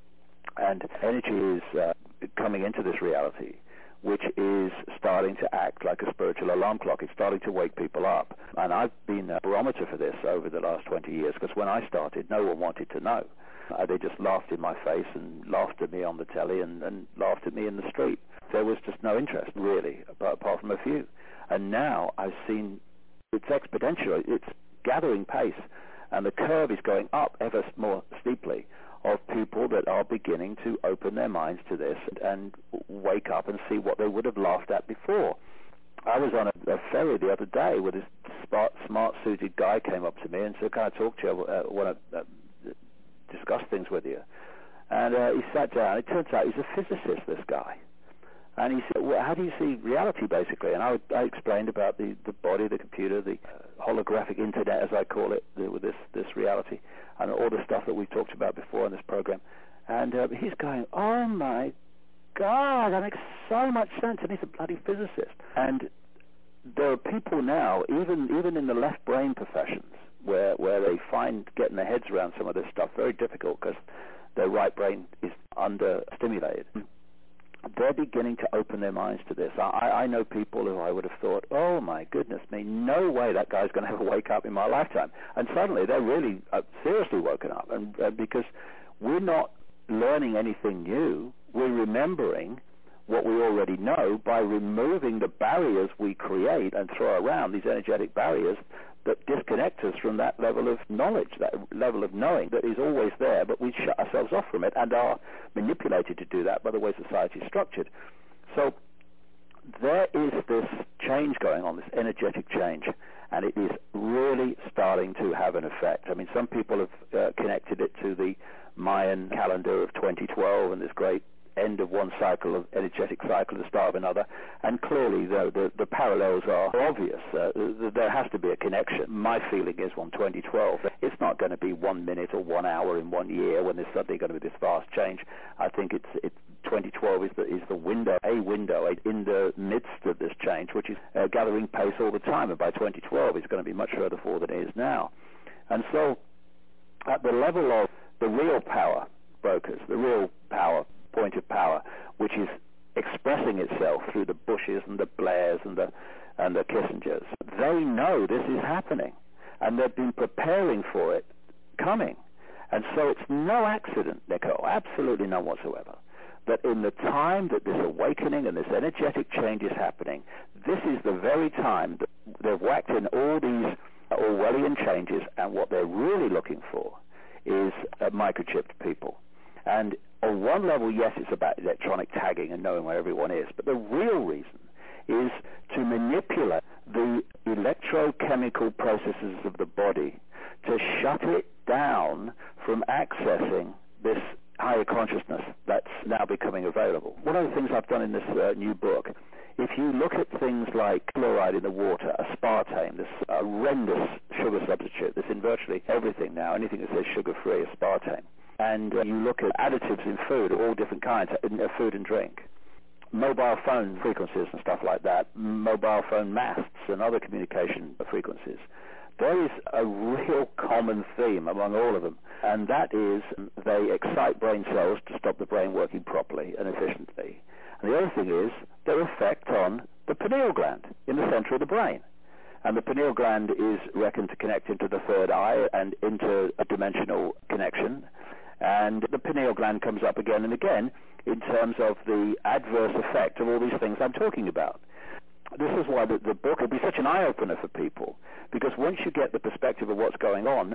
and energy is uh, coming into this reality, which is starting to act like a spiritual alarm clock. It's starting to wake people up. And I've been a barometer for this over the last twenty years, because when I started, no one wanted to know. Uh, they just laughed in my face and laughed at me on the telly and, and laughed at me in the street. There was just no interest, really, apart from a few. And now I've seen it's exponential. It's gathering pace, and the curve is going up ever more steeply, of people that are beginning to open their minds to this and wake up and see what they would have laughed at before. I was on a, a ferry the other day where this smart, smart-suited guy came up to me and said, "Can I talk to you? I uh, want to uh, discuss things with you." And uh, he sat down. It turns out he's a physicist, this guy. And he said, "Well, how do you see reality, basically?" And I, I explained about the, the body, the computer, the uh, holographic internet, as I call it, the, with this, this reality, and all the stuff that we've talked about before in this program. And uh, he's going, "Oh, my God, that makes so much sense." And he's a bloody physicist. And there are people now, even even in the left brain professions, where, where they find getting their heads around some of this stuff very difficult because their right brain is under-stimulated. They're beginning to open their minds to this. I, I know people who I would have thought, "Oh, my goodness me, no way that guy's going to ever wake up in my lifetime." And suddenly they're really uh, seriously woken up. And uh, because we're not learning anything new, we're remembering what we already know by removing the barriers we create and throw around, these energetic barriers that disconnect us from that level of knowledge, that level of knowing that is always there, but we shut ourselves off from it and are manipulated to do that by the way society is structured. So there is this change going on, this energetic change, and it is really starting to have an effect. I mean, some people have uh, connected it to the Mayan calendar of twenty twelve and this great end of one cycle of energetic cycle, the start of another, and clearly the, the, the parallels are obvious. Uh, there has to be a connection. My feeling is on twenty twelve, it's not going to be one minute or one hour in one year when there's suddenly going to be this vast change. I think it's, it's twenty twelve is the, is the window, a window in the midst of this change, which is uh, gathering pace all the time, and by twenty twelve it's going to be much further forward than it is now. And so at the level of the real power brokers, the real power point of power, which is expressing itself through the Bushes and the Blairs and the and the Kissingers, they know this is happening, and they've been preparing for it coming. And so it's no accident, Nicole, absolutely none whatsoever, that in the time that this awakening and this energetic change is happening, this is the very time that they've whacked in all these Orwellian changes, and what they're really looking for is uh, microchipped people. And on one level, yes, it's about electronic tagging and knowing where everyone is, but the real reason is to manipulate the electrochemical processes of the body to shut it down from accessing this higher consciousness that's now becoming available. One of the things I've done in this uh, new book, if you look at things like fluoride in the water, aspartame, this horrendous sugar substitute that's in virtually everything now, anything that says sugar-free, aspartame, and uh, you look at additives in food, all different kinds, in uh, food and drink, mobile phone frequencies and stuff like that, mobile phone masts and other communication frequencies, there is a real common theme among all of them, and that is they excite brain cells to stop the brain working properly and efficiently. And the other thing is their effect on the pineal gland in the center of the brain. And the pineal gland is reckoned to connect into the third eye and into a dimensional connection. And the pineal gland comes up again and again in terms of the adverse effect of all these things I'm talking about. This is why the, the book will be such an eye-opener for people, because once you get the perspective of what's going on,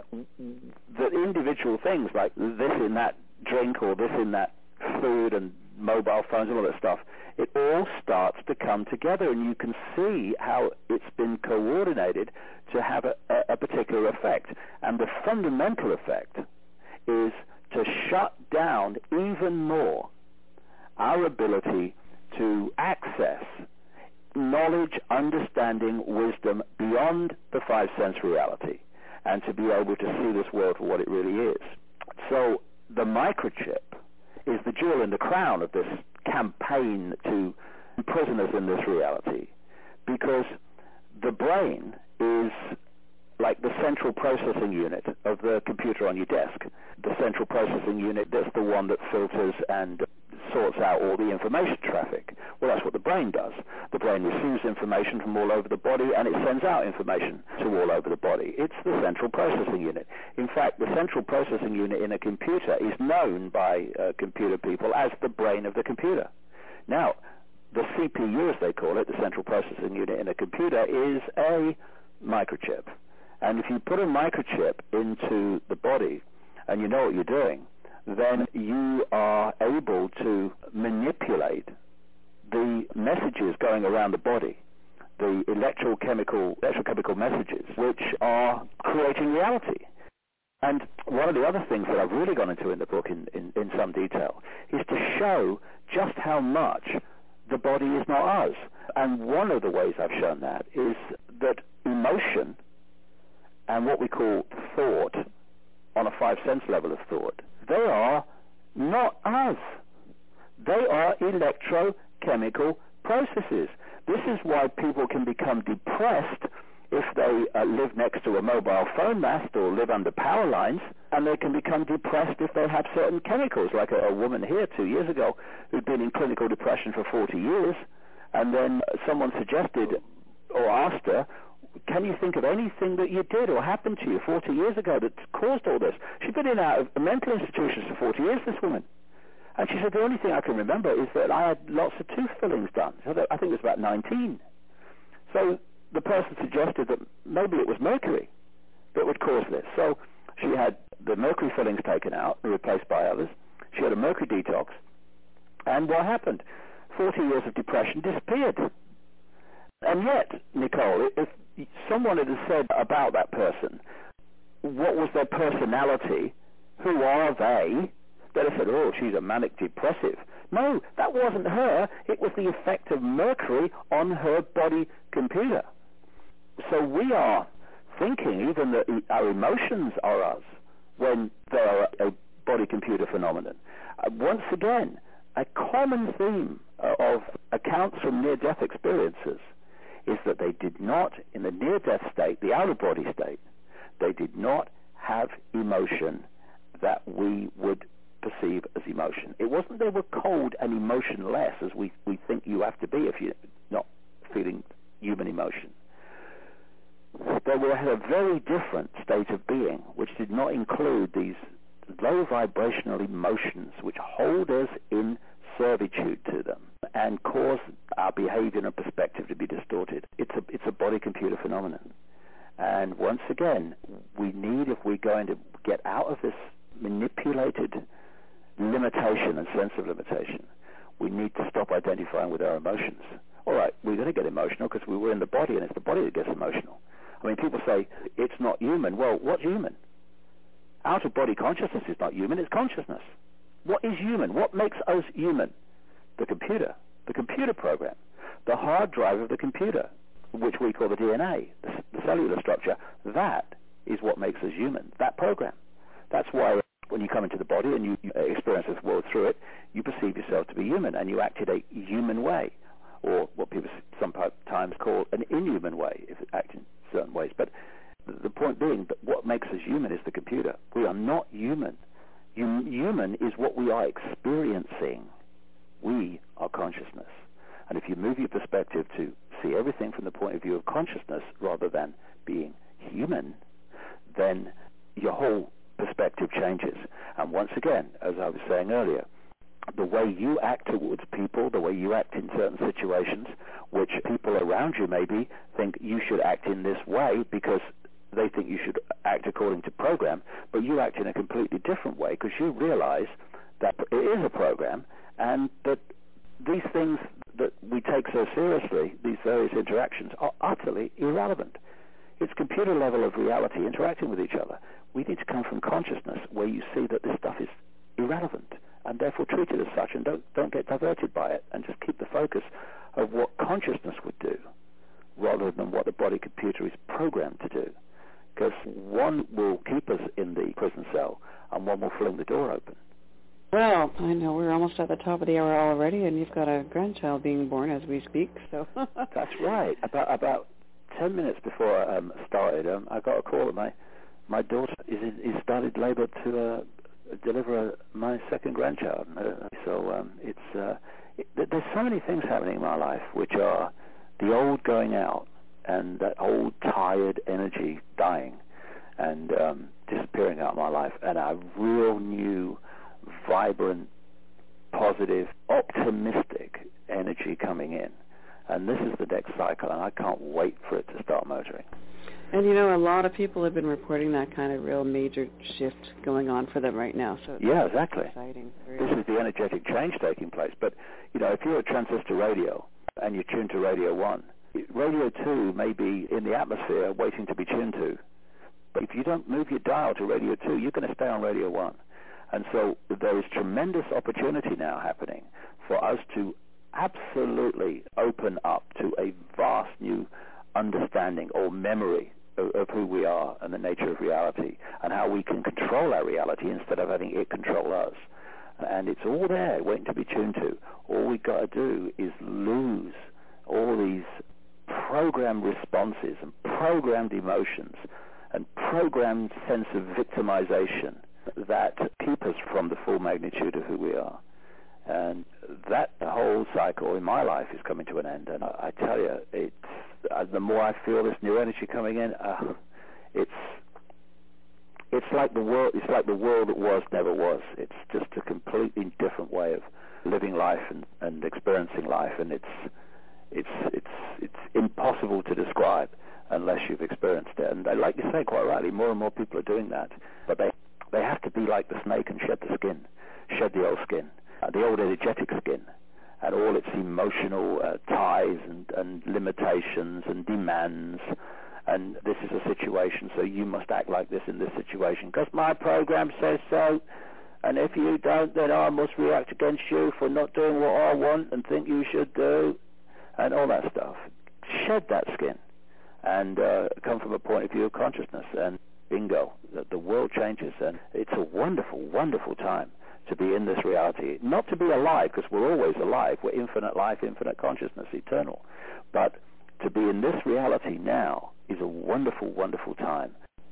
the individual things like this in that drink or this in that food and mobile phones and all that stuff, it all starts to come together, and you can see how it's been coordinated to have a, a, a particular effect. And the fundamental effect is to shut down even more our ability to access knowledge, understanding, wisdom beyond the five sense reality, and to be able to see this world for what it really is. So the microchip is the jewel in the crown of this campaign to imprison us in this reality, because the brain is like the central processing unit of the computer on your desk. The central processing unit, that's the one that filters and sorts out all the information traffic. Well, that's what the brain does. The brain receives information from all over the body, and it sends out information to all over the body. It's the central processing unit. In fact, the central processing unit in a computer is known by uh, computer people as the brain of the computer. Now, the C P U, as they call it, the central processing unit in a computer, is a microchip. And if you put a microchip into the body and you know what you're doing, then you are able to manipulate the messages going around the body, the electrochemical, electrochemical messages, which are creating reality. And one of the other things that I've really gone into in the book in, in, in some detail is to show just how much the body is not us. And one of the ways I've shown that is that emotion and what we call thought, on a five-sense level of thought, they are not us. They are electrochemical processes. This is why people can become depressed if they uh, live next to a mobile phone mast or live under power lines, and they can become depressed if they have certain chemicals, like a, a woman here two years ago who'd been in clinical depression for forty years, and then someone suggested or asked her, can you think of anything that you did or happened to you forty years ago that caused all this? She'd been in and out of mental institutions for forty years, this woman. And she said, the only thing I can remember is that I had lots of tooth fillings done. So that, I think it was about nineteen. So the person suggested that maybe it was mercury that would cause this. So she had the mercury fillings taken out and replaced by others. She had a mercury detox. And what happened? forty years of depression disappeared. And yet, Nicole, if someone had said about that person, what was their personality, who are they, they'd have said, oh, she's a manic depressive. No, that wasn't her. It was the effect of mercury on her body computer. So we are thinking even that our emotions are us when they are a body-computer phenomenon. Uh, once again, a common theme uh, of accounts from near-death experiences is that they did not, in the near-death state, the out-of-body state, they did not have emotion that we would perceive as emotion. It wasn't they were cold and emotionless, as we, we think you have to be if you're not feeling human emotion. They were at a very different state of being, which did not include these low vibrational emotions which hold us in servitude to them and cause our behavior and perspective to be distorted. It's a, it's a body-computer phenomenon. And once again, we need, if we're going to get out of this manipulated limitation and sense of limitation, we need to stop identifying with our emotions. All right, we're going to get emotional because we were in the body, and it's the body that gets emotional. I mean, people say, it's not human. Well, what's human? Out-of-body consciousness is not human, it's consciousness. What is human? What makes us human? The computer, the computer program, the hard drive of the computer, which we call the D N A, the, the cellular structure. That is what makes us human, that program. That's why when you come into the body and you, you experience this world through it, you perceive yourself to be human, and you act in a human way, or what people sometimes call an inhuman way, if it acts in certain ways. But the point being that what makes us human is the computer. We are not human. Hum- human is what we are experiencing. We are consciousness. And if you move your perspective to see everything from the point of view of consciousness rather than being human, then your whole perspective changes. And once again, as I was saying earlier, the way you act towards people, the way you act in certain situations, which people around you maybe think you should act in this way because they think you should act according to program, but you act in a completely different way because you realize that it is a program and that these things that we take so seriously, these various interactions, are utterly irrelevant. It's computer level of reality interacting with each other. We need to come from consciousness where you see that this stuff is irrelevant and therefore treat it as such, and don't, don't get diverted by it, and just keep the focus of what consciousness would do rather than what the body computer is programmed to do. Because one will keep us in the prison cell and one will fling the door open. Well, I know we're almost at the top of the hour already, and you've got a grandchild being born as we speak. So that's right. About about ten minutes before I um, started, um, I got a call that my my daughter is is started labour to uh, deliver a, my second grandchild. Uh, so um, it's uh, it, there's so many things happening in my life which are the old going out and that old tired energy dying and um, disappearing out of my life, and a real new, vibrant, positive, optimistic energy coming in. And this is the next cycle, and I can't wait for it to start motoring. And you know, a lot of people have been reporting that kind of real major shift going on for them right now. So yeah, exactly. Exciting. This is the energetic change taking place. But you know, if you're a transistor radio and you tune to Radio One, Radio Two may be in the atmosphere waiting to be tuned to. But if you don't move your dial to Radio Two, you're going to stay on Radio One. And so there is tremendous opportunity now happening for us to absolutely open up to a vast new understanding or memory of, of who we are and the nature of reality and how we can control our reality instead of having it control us. And it's all there waiting to be tuned to. All we got to do is lose all these programmed responses and programmed emotions and programmed sense of victimization that keep us from the full magnitude of who we are. And that whole cycle in my life is coming to an end. And I, I tell you, it's, uh, the more I feel this new energy coming in, uh, it's it's like the world. It's like the world that was never was. It's just a completely different way of living life and, and experiencing life. And it's it's it's it's impossible to describe unless you've experienced it. And like you say, quite rightly, more and more people are doing that. But they they have to be like the snake and shed the skin, shed the old skin. Uh, the old energetic skin and all its emotional uh, ties and, and limitations and demands, and this is a situation, so you must act like this in this situation because my program says so, and if you don't, then I must react against you for not doing what I want and think you should do, and all that stuff. Shed that skin and uh, come from a point of view of consciousness, and bingo, the, the world changes, and it's a wonderful, wonderful time to be in this reality. Not to be alive, because we're always alive. We're infinite life, infinite consciousness, eternal. But to be in this reality now is a wonderful, wonderful time.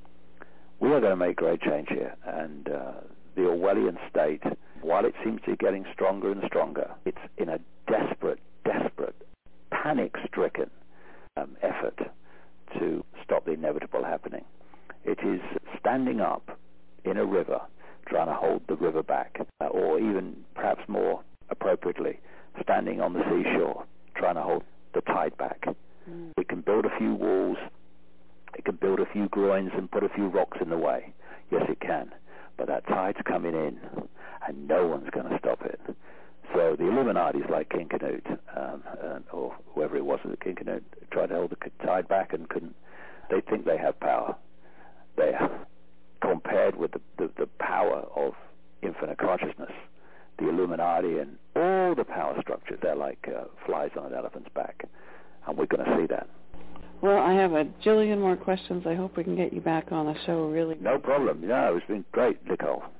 We are going to make great change here. And uh, the Orwellian state, while it seems to be getting stronger and stronger, it's in a desperate, desperate, panic-stricken um, effort to stop the inevitable happening. It is standing up in a river, trying to hold the river back, uh, or even perhaps more appropriately, standing on the seashore, trying to hold the tide back. Mm. It can build a few walls, it can build a few groins and put a few rocks in the way. Yes, it can. But that tide's coming in, and no one's going to stop it. So the Illuminati's like King Canute, um, uh, or whoever it was that King Canute tried to hold the tide back and couldn't. They think they have power. They are. Compared with the, the, the power of infinite consciousness, the Illuminati and all the power structures, they're like uh, flies on an elephant's back. And we're going to see that. Well, I have a jillion more questions. I hope we can get you back on the show really. No problem. No, it's been great, Nicole. Yeah.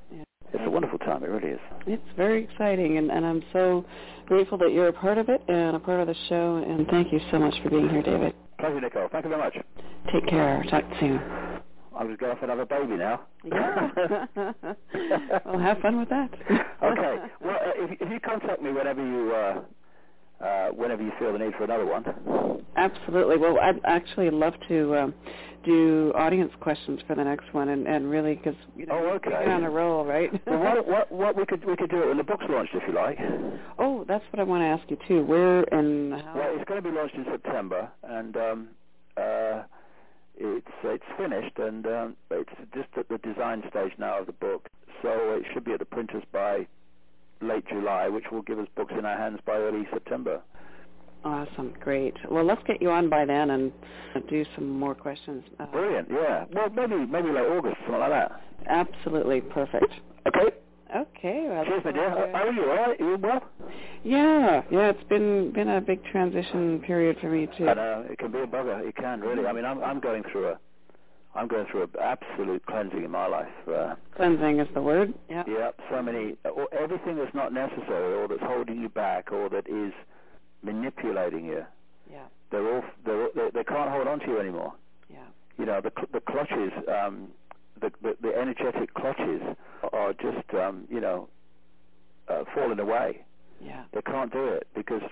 it's a wonderful time. It really is. It's very exciting, and, and I'm so grateful that you're a part of it and a part of the show, and thank you so much for being here, David. Pleasure, Nicole. Thank you very much. Take care. Talk soon. I was going for another baby now. Yeah. Well, have fun with that. Okay. Well, uh, if, if you contact me whenever you uh, uh, whenever you feel the need for another one. Absolutely. Well, I'd actually love to um, do audience questions for the next one, and, and really, because you know, oh, okay. you're on a roll, right? Well, what, what, what we could we could do it when the book's launched, if you like. Oh, that's what I want to ask you too. Where and how? Well, it's going to be launched in September, and um, uh, it's it's finished, and um, it's just at the design stage now of the book. So it should be at the printers by late July, which will give us books in our hands by early September. Awesome, great. Well, let's get you on by then and do some more questions. Uh, Brilliant, yeah. Well, maybe maybe like August, something like that. Absolutely, perfect. Okay. Okay. Well, cheers, my dear. How are you? All right? You well? Yeah, yeah. It's been been a big transition period for me too. I know it can be a bugger. It can really. I mean, I'm I'm going through a I'm going through an absolute cleansing in my life. Uh, cleansing is the word. Yeah. Yeah. So many, or everything that's not necessary, or that's holding you back, or that is manipulating you. Yeah. They're all they're, they they can't hold on to you anymore. Yeah. You know, the the clutches, um, the, the the energetic clutches are just um, you know uh, falling away. Yeah. They can't do it because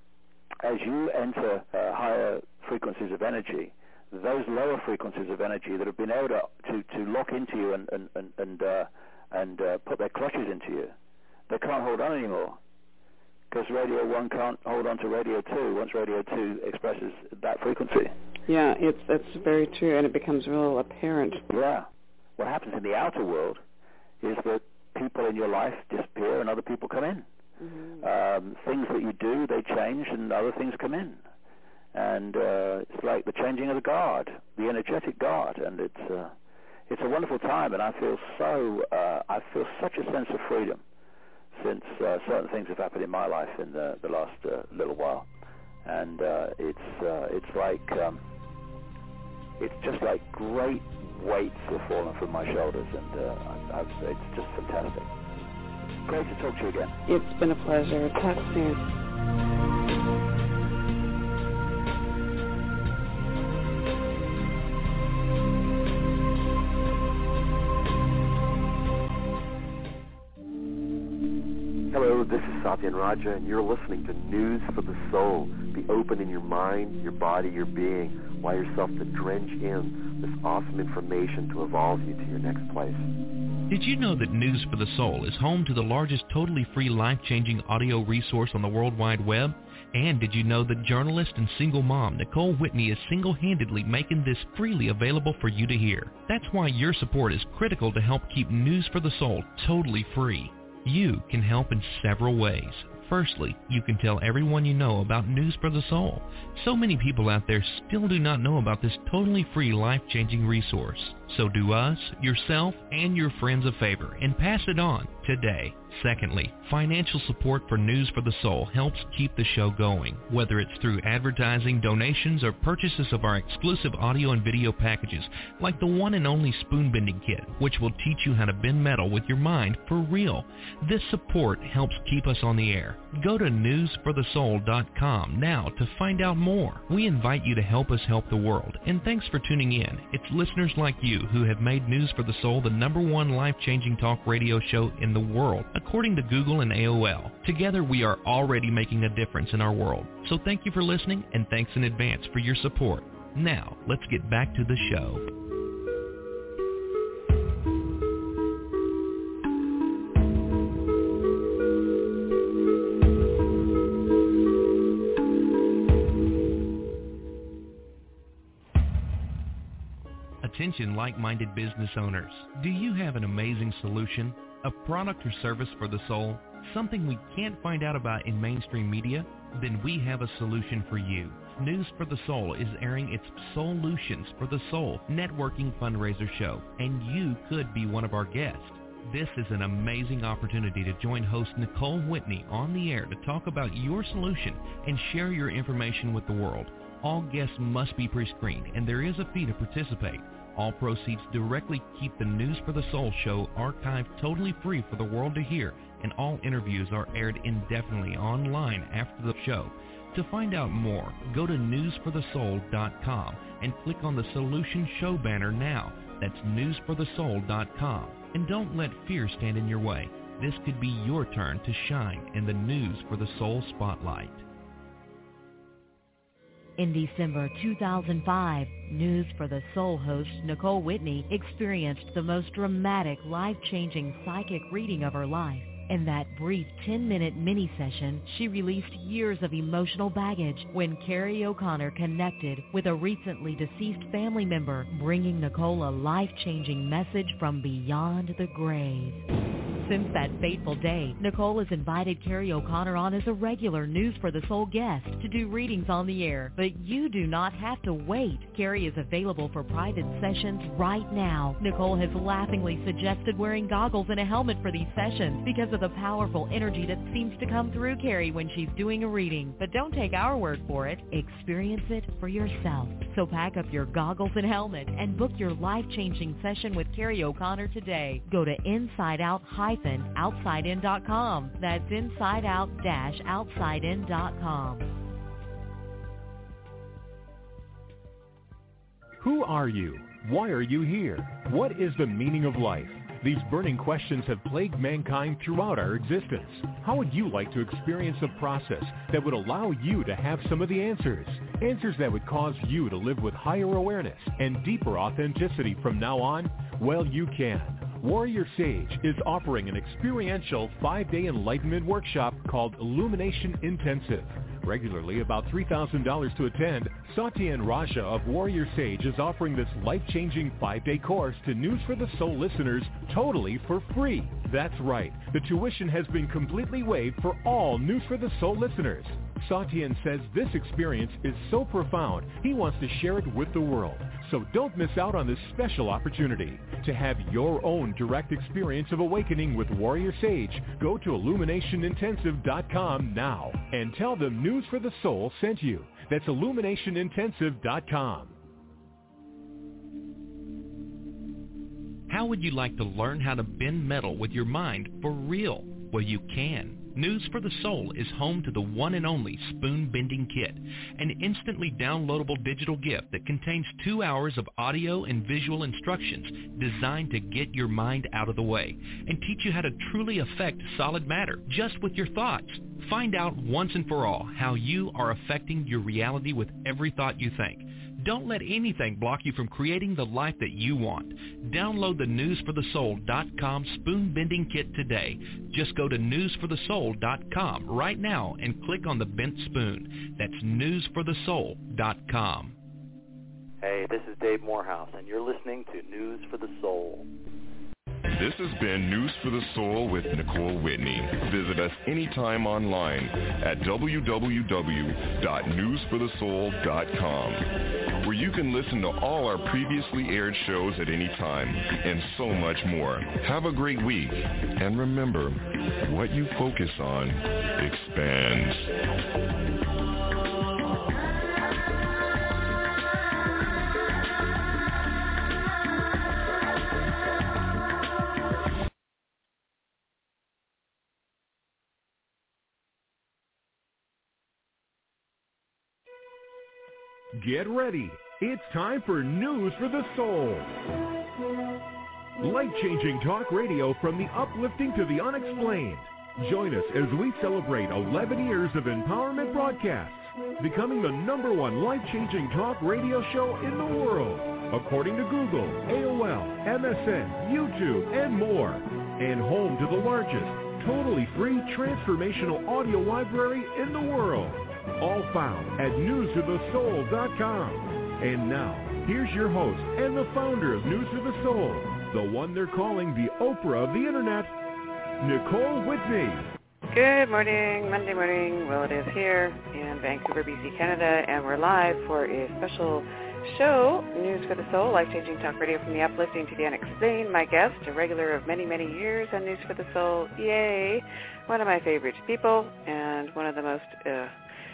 as you enter uh, higher frequencies of energy, those lower frequencies of energy that have been able to to, to lock into you and and and and, uh, and uh, put their clutches into you, they can't hold on anymore. Because Radio one can't hold on to Radio two once Radio two expresses that frequency. Yeah, it's that's very true, and it becomes real apparent. Yeah. What happens in the outer world is that people in your life disappear and other people come in. Mm-hmm. Um, things that you do, they change, and other things come in. And uh, it's like the changing of the guard, the energetic guard, and it's uh, it's a wonderful time, and I feel so uh, I feel such a sense of freedom since uh, certain things have happened in my life in the, the last uh, little while, and uh, it's uh, it's like um, it's just like great weights have fallen from my shoulders, and uh, I, I've, it's just fantastic. Great to talk to you again. It's been a pleasure. Talk soon. Hello, this is Satyan Raja, and you're listening to News for the Soul. Be open in your mind, your body, your being. Allow yourself to drench in this awesome information to evolve you to your next place. Did you know that News for the Soul is home to the largest totally free life-changing audio resource on the World Wide Web? And did you know that journalist and single mom Nicole Whitney is single-handedly making this freely available for you to hear? That's why your support is critical to help keep News for the Soul totally free. You can help in several ways. Firstly, you can tell everyone you know about News for the Soul. So many people out there still do not know about this totally free life-changing resource. So do us, yourself, and your friends a favor and pass it on today. Secondly, financial support for News for the Soul helps keep the show going, whether it's through advertising, donations, or purchases of our exclusive audio and video packages, like the one and only Spoon Bending Kit, which will teach you how to bend metal with your mind for real. This support helps keep us on the air. Go to news for the soul dot com now to find out more. We invite you to help us help the world, and thanks for tuning in. It's listeners like you who have made News for the Soul the number one life-changing talk radio show in the world, according to Google and A O L. Together, we are already making a difference in our world. So thank you for listening, and thanks in advance for your support. Now, let's get back to the show. Attention like-minded business owners. Do you have an amazing solution? A product or service for the soul? Something we can't find out about in mainstream media? Then we have a solution for you. News for the Soul is airing its Solutions for the Soul networking fundraiser show, and you could be one of our guests. This is an amazing opportunity to join host Nicole Whitney on the air to talk about your solution and share your information with the world. All guests must be pre-screened, and there is a fee to participate. All proceeds directly keep the News for the Soul show archived totally free for the world to hear, and all interviews are aired indefinitely online after the show. To find out more, go to news for the soul dot com and click on the Solution Show banner now. That's news for the soul dot com. And don't let fear stand in your way. This could be your turn to shine in the News for the Soul spotlight. In December two thousand five, News for the Soul host Nicole Whitney experienced the most dramatic, life-changing psychic reading of her life. In that brief ten-minute mini-session, she released years of emotional baggage when Carrie O'Connor connected with a recently deceased family member, bringing Nicole a life-changing message from beyond the grave. Since that fateful day, Nicole has invited Carrie O'Connor on as a regular News for the Soul guest to do readings on the air. But you do not have to wait. Carrie is available for private sessions right now. Nicole has laughingly suggested wearing goggles and a helmet for these sessions because of the powerful energy that seems to come through Carrie when she's doing a reading. But don't take our word for it. Experience it for yourself. So pack up your goggles and helmet and book your life-changing session with Carrie O'Connor today. Go to inside out outside in dot com. That's inside out outside in dot com. Who are you? Why are you here? What is the meaning of life? These burning questions have plagued mankind throughout our existence. How would you like to experience a process that would allow you to have some of the answers? Answers that would cause you to live with higher awareness and deeper authenticity from now on? Well, you can. Warrior Sage is offering an experiential five-day enlightenment workshop called Illumination Intensive. Regularly about three thousand dollars to attend, Satya Raja of Warrior Sage is offering this life-changing five-day course to News for the Soul listeners totally for free. That's right. The tuition has been completely waived for all News for the Soul listeners. Satyan says this experience is so profound, he wants to share it with the world. So don't miss out on this special opportunity. To have your own direct experience of awakening with Warrior Sage, go to illumination intensive dot com now and tell them News for the Soul sent you. That's illumination intensive dot com. How would you like to learn how to bend metal with your mind for real? Well, you can. News for the Soul is home to the one and only Spoon Bending Kit, an instantly downloadable digital gift that contains two hours of audio and visual instructions designed to get your mind out of the way and teach you how to truly affect solid matter just with your thoughts. Find out once and for all how you are affecting your reality with every thought you think. Don't let anything block you from creating the life that you want. Download the news for the soul dot com Spoon Bending Kit today. Just go to news for the soul dot com right now and click on the bent spoon. That's news for the soul dot com. Hey, this is Dave Morehouse, and you're listening to News for the Soul. This has been News for the Soul with Nicole Whitney. Visit us anytime online at w w w dot news for the soul dot com, where you can listen to all our previously aired shows at any time and so much more. Have a great week, and remember, what you focus on expands. Get ready. It's time for News for the Soul. Life-changing talk radio from the uplifting to the unexplained. Join us as we celebrate eleven years of empowerment broadcasts, becoming the number one life-changing talk radio show in the world, according to Google, A O L, M S N, YouTube, and more. And home to the largest, totally free transformational audio library in the world. All found at news for the soul dot com. And now, here's your host and the founder of News for the Soul, the one they're calling the Oprah of the Internet, Nicole Whitney. Good morning, Monday morning. Well, it is here in Vancouver, B C, Canada, and we're live for a special show, News for the Soul, life-changing talk radio from the uplifting to the unexplained. My guest, a regular of many, many years on News for the Soul, yay, one of my favorite people, and one of the most... Uh,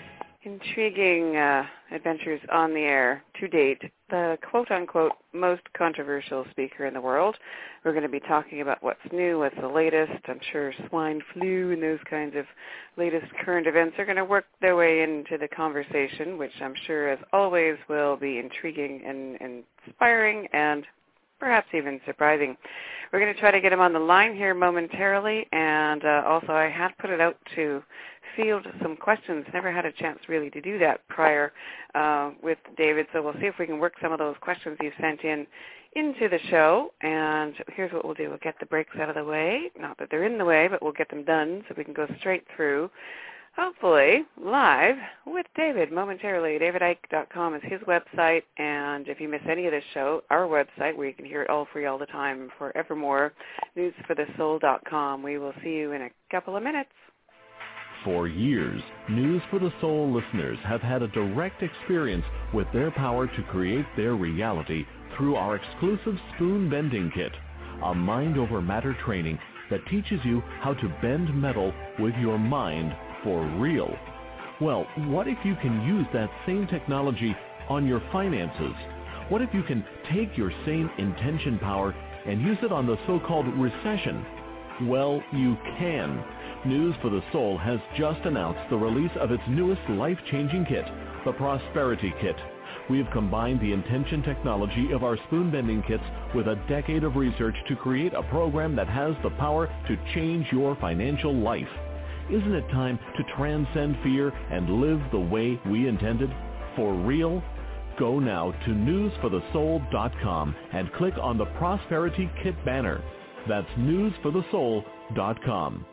intriguing uh, adventures on the air to date. The quote-unquote most controversial speaker in the world. We're going to be talking about what's new, what's the latest. I'm sure swine flu and those kinds of latest current events are going to work their way into the conversation, which I'm sure, as always, will be intriguing and inspiring and perhaps even surprising. We're going to try to get him on the line here momentarily, and uh, also I had put it out to field some questions. Never had a chance really to do that prior uh, with David, so we'll see if we can work some of those questions you sent in into the show. And here's what we'll do. We'll get the breaks out of the way. Not that they're in the way, but we'll get them done so we can go straight through, hopefully live with David momentarily. david icke dot com is his website, and if you miss any of this show, our website where you can hear it all free all the time forevermore, news for the soul dot com. We will see you in a couple of minutes. For years, News for the Soul listeners have had a direct experience with their power to create their reality through our exclusive Spoon Bending Kit, a mind-over-matter training that teaches you how to bend metal with your mind for real. Well, what if you can use that same technology on your finances? What if you can take your same intention power and use it on the so-called recession? Well, you can. News for the Soul has just announced the release of its newest life-changing kit, the Prosperity Kit. We have combined the intention technology of our spoon bending kits with a decade of research to create a program that has the power to change your financial life. Isn't it time to transcend fear and live the way we intended? For real? Go now to news for the soul dot com and click on the Prosperity Kit banner. That's news for the soul dot com.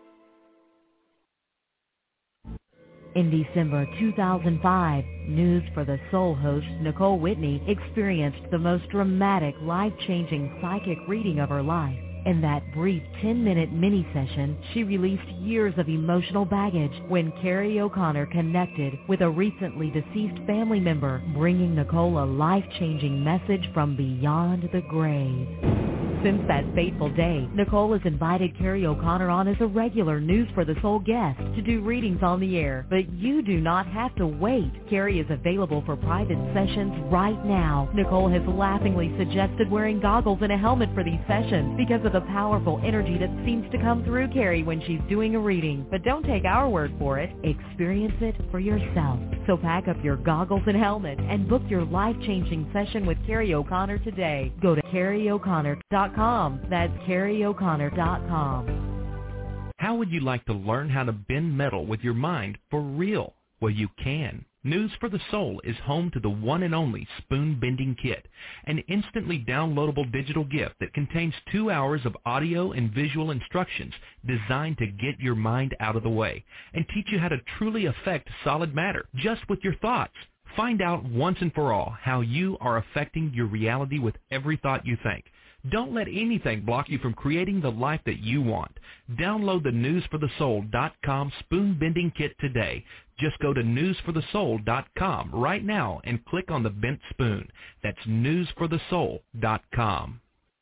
In December two thousand five, News for the Soul host Nicole Whitney experienced the most dramatic, life-changing psychic reading of her life. In that brief ten-minute mini-session, she released years of emotional baggage when Carrie O'Connor connected with a recently deceased family member, bringing Nicole a life-changing message from beyond the grave. Since that fateful day, Nicole has invited Carrie O'Connor on as a regular News for the Soul guest to do readings on the air. But you do not have to wait. Carrie is available for private sessions right now. Nicole has laughingly suggested wearing goggles and a helmet for these sessions because of the powerful energy that seems to come through Carrie when she's doing a reading. But don't take our word for it. Experience it for yourself. So pack up your goggles and helmet and book your life-changing session with Carrie O'Connor today. Go to carrie o'connor dot com. That's carrie o'connor dot com. How would you like to learn how to bend metal with your mind for real? Well, you can. News for the Soul is home to the one and only Spoon Bending Kit, an instantly downloadable digital gift that contains two hours of audio and visual instructions designed to get your mind out of the way and teach you how to truly affect solid matter just with your thoughts. Find out once and for all how you are affecting your reality with every thought you think. Don't let anything block you from creating the life that you want. Download the news for the soul dot com Spoon Bending Kit today. Just go to news for the soul dot com right now and click on the bent spoon. That's news for the soul dot com.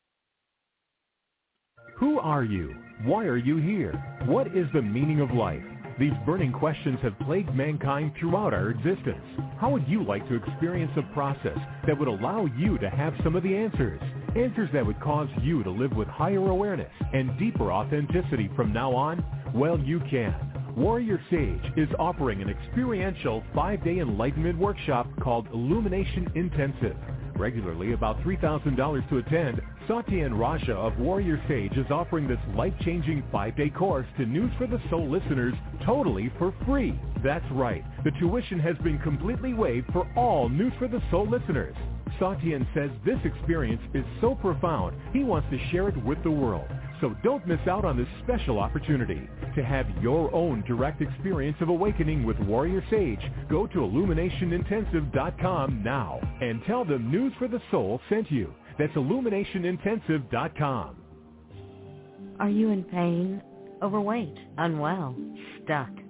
Who are you? Why are you here? What is the meaning of life? These burning questions have plagued mankind throughout our existence. How would you like to experience a process that would allow you to have some of the answers? Answers that would cause you to live with higher awareness and deeper authenticity from now on? Well, you can. Warrior Sage is offering an experiential five-day enlightenment workshop called Illumination Intensive. Regularly about three thousand dollars to attend, Satya Raja of Warrior Sage is offering this life-changing five-day course to News for the Soul listeners totally for free. That's right. The tuition has been completely waived for all News for the Soul listeners. Satyan says this experience is so profound, he wants to share it with the world. So don't miss out on this special opportunity. To have your own direct experience of awakening with Warrior Sage, go to illumination intensive dot com now and tell them News for the Soul sent you. That's illumination intensive dot com. Are you in pain, overweight, unwell, stuck?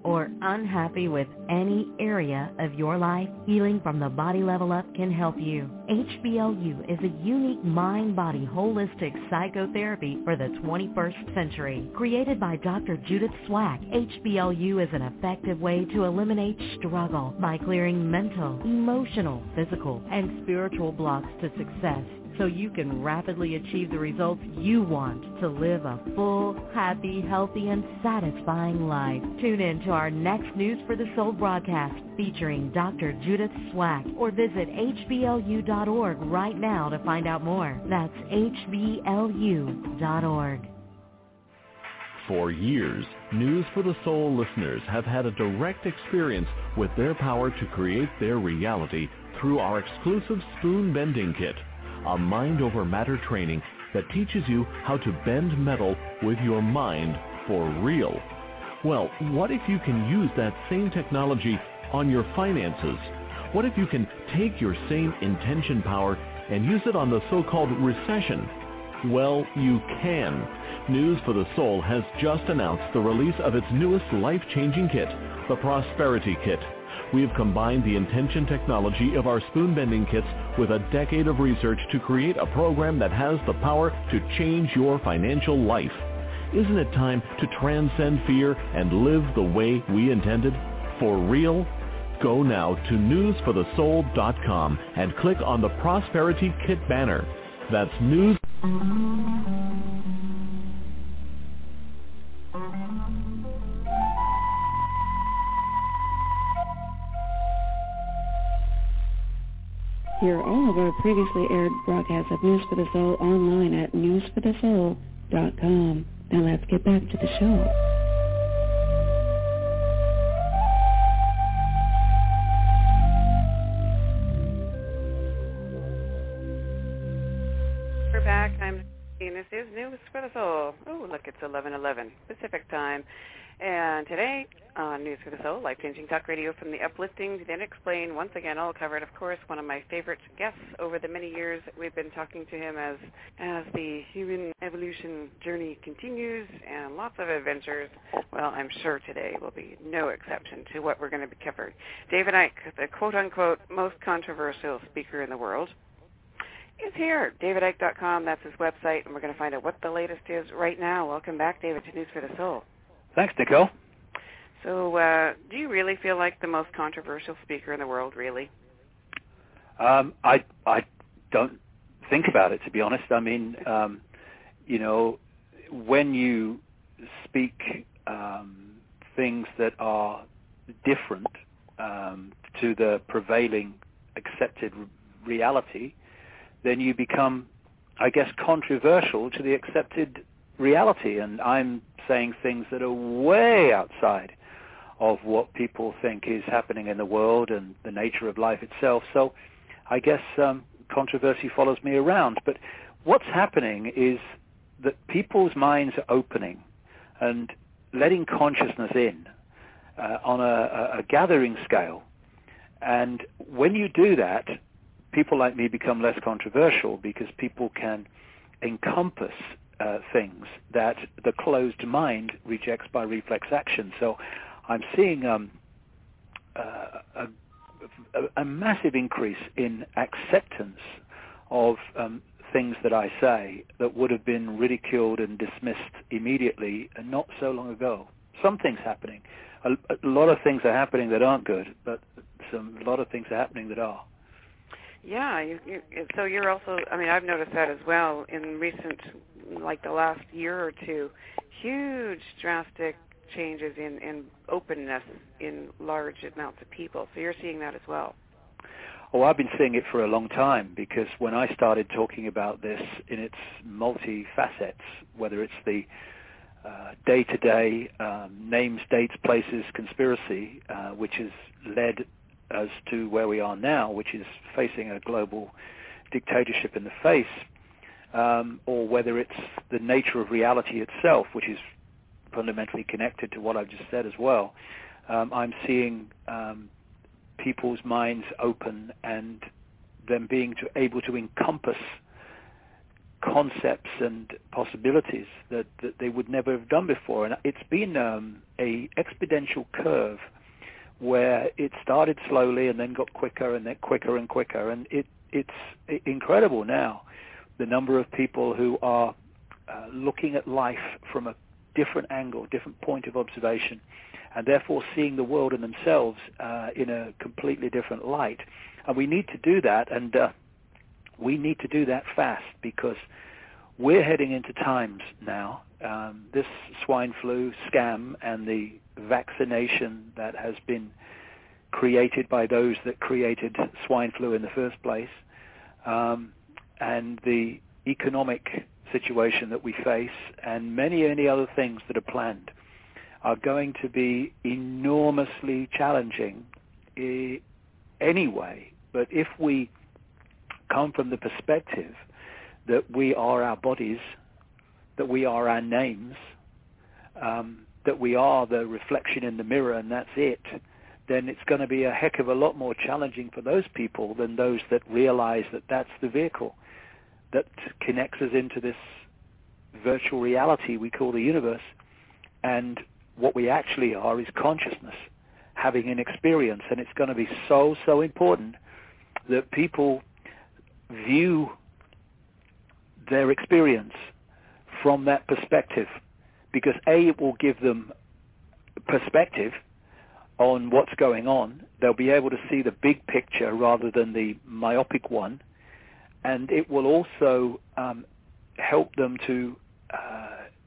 or unhappy with any area of your life? Healing from the Body Level Up can help you. H B L U is a unique mind-body holistic psychotherapy for the twenty-first century. Created by Doctor Judith Swack, H B L U is an effective way to eliminate struggle by clearing mental, emotional, physical, and spiritual blocks to success, so you can rapidly achieve the results you want to live a full, happy, healthy, and satisfying life. Tune in to our next News for the Soul broadcast featuring Doctor Judith Swack, or visit H B L U dot org right now to find out more. That's H B L U dot org. For years, News for the Soul listeners have had a direct experience with their power to create their reality through our exclusive Spoon Bending Kit, a mind-over-matter training that teaches you how to bend metal with your mind for real. Well, what if you can use that same technology on your finances? What if you can take your same intention power and use it on the so-called recession? Well, you can. News for the Soul has just announced the release of its newest life-changing kit, the Prosperity Kit. We have combined the intention technology of our spoon bending kits with a decade of research to create a program that has the power to change your financial life. Isn't it time to transcend fear and live the way we intended? For real? Go now to news for the soul dot com and click on the Prosperity Kit banner. That's news. Hear all of our previously aired broadcasts of News for the Soul online at news for the soul dot com. Now let's get back to the show. We're back. I'm and this is News for the Soul. Oh, look, it's eleven eleven Pacific time. And today on News for the Soul, life-changing talk radio from the uplifting to the unexplained, once again all covered, of course, one of my favorite guests over the many years that we've been talking to him as as the human evolution journey continues and lots of adventures. Well, I'm sure today will be no exception to what we're going to be covering. David Icke, the quote-unquote most controversial speaker in the world, is here. david icke dot com, that's his website, and we're going to find out what the latest is right now. Welcome back, David, to News for the Soul. Thanks, Nicole. So uh, do you really feel like the most controversial speaker in the world, really? Um, I I don't think about it, to be honest. I mean, um, you know, when you speak um, things that are different um, to the prevailing accepted reality, then you become, I guess, controversial to the accepted reality. And I'm saying things that are way outside of what people think is happening in the world and the nature of life itself. So I guess um, controversy follows me around. But what's happening is that people's minds are opening and letting consciousness in uh, on a, a gathering scale. And when you do that, people like me become less controversial because people can encompass uh, things that the closed mind rejects by reflex action. So I'm seeing um, uh, a, a, a massive increase in acceptance of um, things that I say that would have been ridiculed and dismissed immediately and not so long ago. Something's happening. A, a lot of things are happening that aren't good, but some, a lot of things are happening that are. Yeah, you, you, so you're also, I mean, I've noticed that as well in recent, like the last year or two, huge drastic changes in, in openness in large amounts of people. So you're seeing that as well. Oh, I've been seeing it for a long time, because when I started talking about this in its multi-facets, whether it's the uh, day-to-day um, names, dates, places conspiracy, uh, which has led as to where we are now, which is facing a global dictatorship in the face, um, or whether it's the nature of reality itself, which is fundamentally connected to what I've just said as well. Um, I'm seeing um, people's minds open and them being to, able to encompass concepts and possibilities that, that they would never have done before. And it's been um, a exponential curve where it started slowly and then got quicker and then quicker and quicker. And it, it's incredible now, the number of people who are uh, looking at life from a different angle, different point of observation, and therefore seeing the world and themselves uh, in a completely different light. And we need to do that, and uh, we need to do that fast, because we're heading into times now. Um, this swine flu scam and the vaccination that has been created by those that created swine flu in the first place, um, and the economic situation that we face, and many, many other things that are planned, are going to be enormously challenging eh, anyway. But if we come from the perspective that we are our bodies, that we are our names, um, that we are the reflection in the mirror and that's it, then it's going to be a heck of a lot more challenging for those people than those that realize that that's the vehicle that connects us into this virtual reality we call the universe. And what we actually are is consciousness, having an experience. And it's going to be so, so important that people view their experience from that perspective, because A, it will give them perspective on what's going on. They'll be able to see the big picture rather than the myopic one, and it will also um, help them to uh,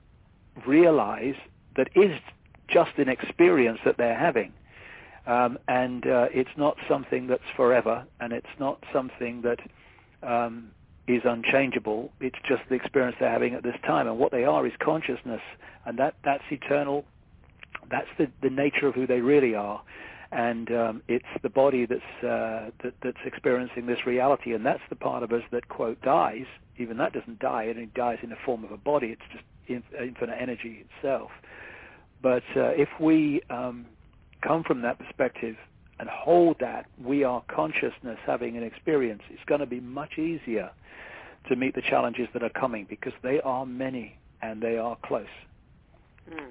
realize that is just an experience that they're having, um, and uh, it's not something that's forever, and it's not something that um, is unchangeable. It's just the experience they're having at this time, and what they are is consciousness, and that that's eternal. That's the, the nature of who they really are, and um, it's the body that's uh, that, that's experiencing this reality, and that's the part of us that, quote, dies. Even that doesn't die; it only dies in the form of a body. It's just infinite energy itself. But uh, if we um, come from that perspective and hold that we are consciousness having an experience, it's going to be much easier to meet the challenges that are coming, because they are many and they are close. Hmm.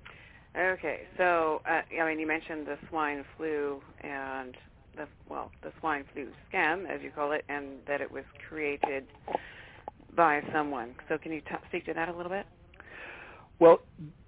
Okay, so uh, I mean, you mentioned the swine flu and the well, the swine flu scam, as you call it, and that it was created by someone. So, can you t- speak to that a little bit? Well,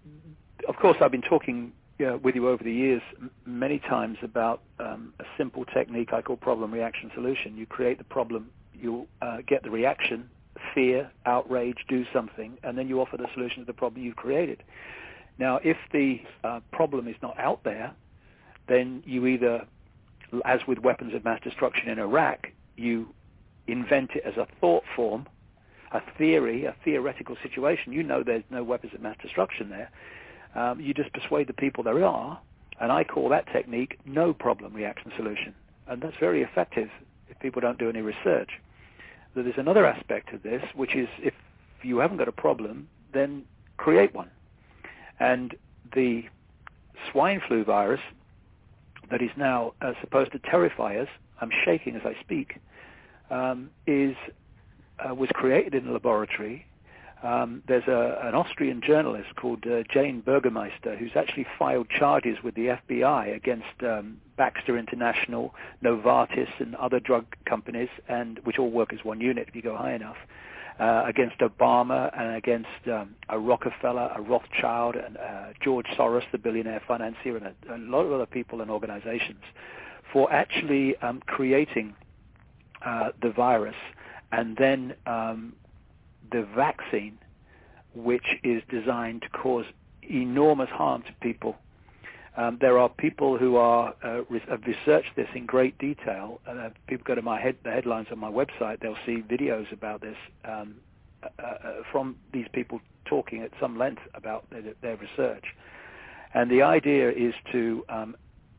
of course, I've been talking uh, with you over the years m- many times about um, a simple technique I call problem, reaction, solution. You create the problem, you uh, get the reaction, fear, outrage, do something, and then you offer the solution to the problem you've created. Now, if the uh, problem is not out there, then you either, as with weapons of mass destruction in Iraq, you invent it as a thought form, a theory, a theoretical situation. You know there's no weapons of mass destruction there. Um, you just persuade the people there are, and I call that technique no problem, reaction, solution. And that's very effective if people don't do any research. But there's another aspect of this, which is if you haven't got a problem, then create one. And the swine flu virus that is now uh, supposed to terrify us, I'm shaking as I speak, um, is uh, was created in a laboratory. Um, there's a, an Austrian journalist called uh, Jane Burgermeister who's actually filed charges with the F B I against um, Baxter International, Novartis, and other drug companies, and which all work as one unit if you go high enough. Uh, against Obama and against um, a Rockefeller, a Rothschild, and uh, George Soros, the billionaire financier, and a, a lot of other people and organizations for actually um, creating uh, the virus and then um, the vaccine, which is designed to cause enormous harm to people. Um, there are people who are uh, re- have researched this in great detail. Uh, people go to my head, the headlines on my website. They'll see videos about this um, uh, uh, from these people talking at some length about their, their research. And the idea is to um,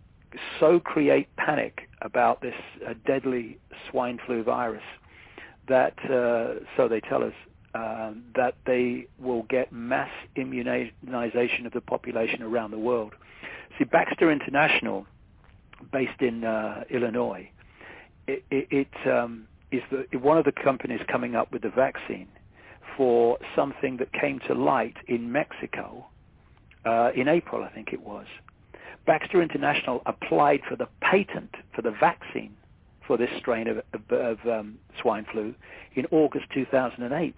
so create panic about this uh, deadly swine flu virus that, uh, so they tell us, um, that they will get mass immunization of the population around the world. See, Baxter International, based in uh, Illinois, it, it, it um, is the, one of the companies coming up with the vaccine. for something that came to light in Mexico uh, in April, I think it was. Baxter International applied for the patent for the vaccine for this strain of, of, of um, swine flu in August two thousand eight.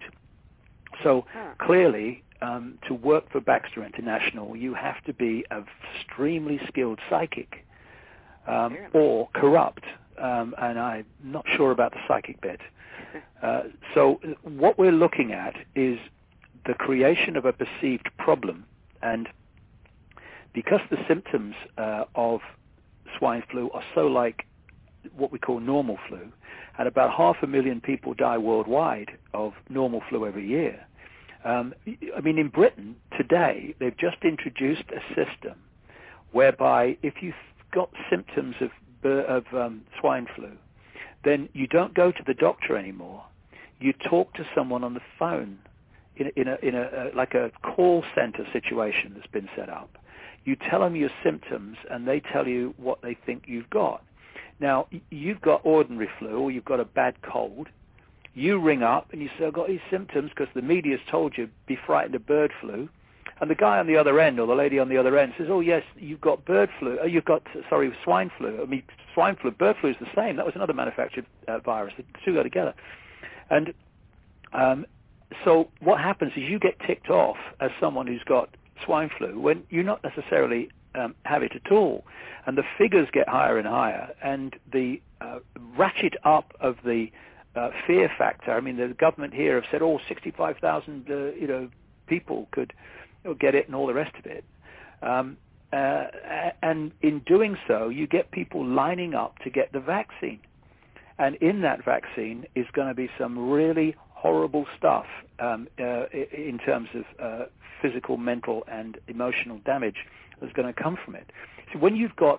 So clearly, um, to work for Baxter International, you have to be an extremely skilled psychic um, or corrupt, um, and I'm not sure about the psychic bit. Uh, so what we're looking at is the creation of a perceived problem, and because the symptoms uh, of swine flu are so like what we call normal flu, and about half a million people die worldwide of normal flu every year. Um, I mean, in Britain today, they've just introduced a system whereby if you've got symptoms of, of um, swine flu, then you don't go to the doctor anymore. You talk to someone on the phone in a, in a, in a uh, like a call center situation that's been set up. You tell them your symptoms, and they tell you what they think you've got. Now, you've got ordinary flu, or you've got a bad cold. You ring up, and you say, I've got these symptoms because the media's told you, be frightened of bird flu. And the guy on the other end, or the lady on the other end, says, oh, yes, you've got bird flu. Oh, you've got, sorry, swine flu. I mean, swine flu, bird flu is the same. That was another manufactured uh, virus. The two go together. And um, so what happens is you get ticked off as someone who's got swine flu when you not necessarily um, have it at all, and the figures get higher and higher, and the uh, ratchet up of the uh, fear factor. I mean, the government here have said, oh, sixty-five thousand uh, you know people could get it, and all the rest of it. Um, uh, and in doing so, you get people lining up to get the vaccine, and in that vaccine is going to be some really horrible stuff um, uh, in terms of uh, physical, mental, and emotional damage that's going to come from it. So when you've got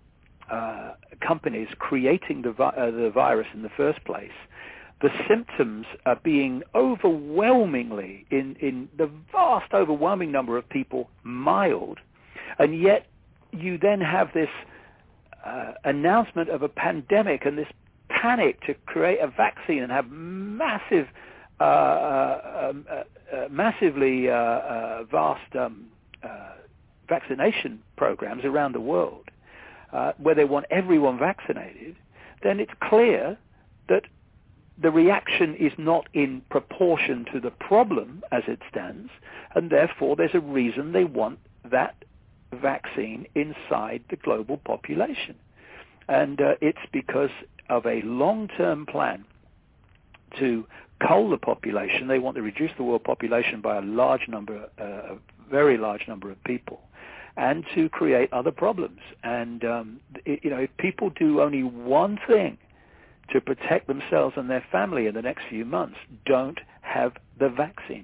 uh, companies creating the, vi- uh, the virus in the first place, the symptoms are being overwhelmingly, in, in the vast overwhelming number of people, mild, and yet you then have this uh, announcement of a pandemic and this panic to create a vaccine and have massive Uh, uh, um, uh, uh, massively uh, uh, vast um, uh, vaccination programs around the world uh, where they want everyone vaccinated, then it's clear that the reaction is not in proportion to the problem as it stands, and therefore there's a reason they want that vaccine inside the global population. And uh, it's because of a long-term plan to cull the population. They want to reduce the world population by a large number, uh, a very large number of people, and to create other problems. And um, it, you know, if people do only one thing to protect themselves and their family in the next few months, don't have the vaccine.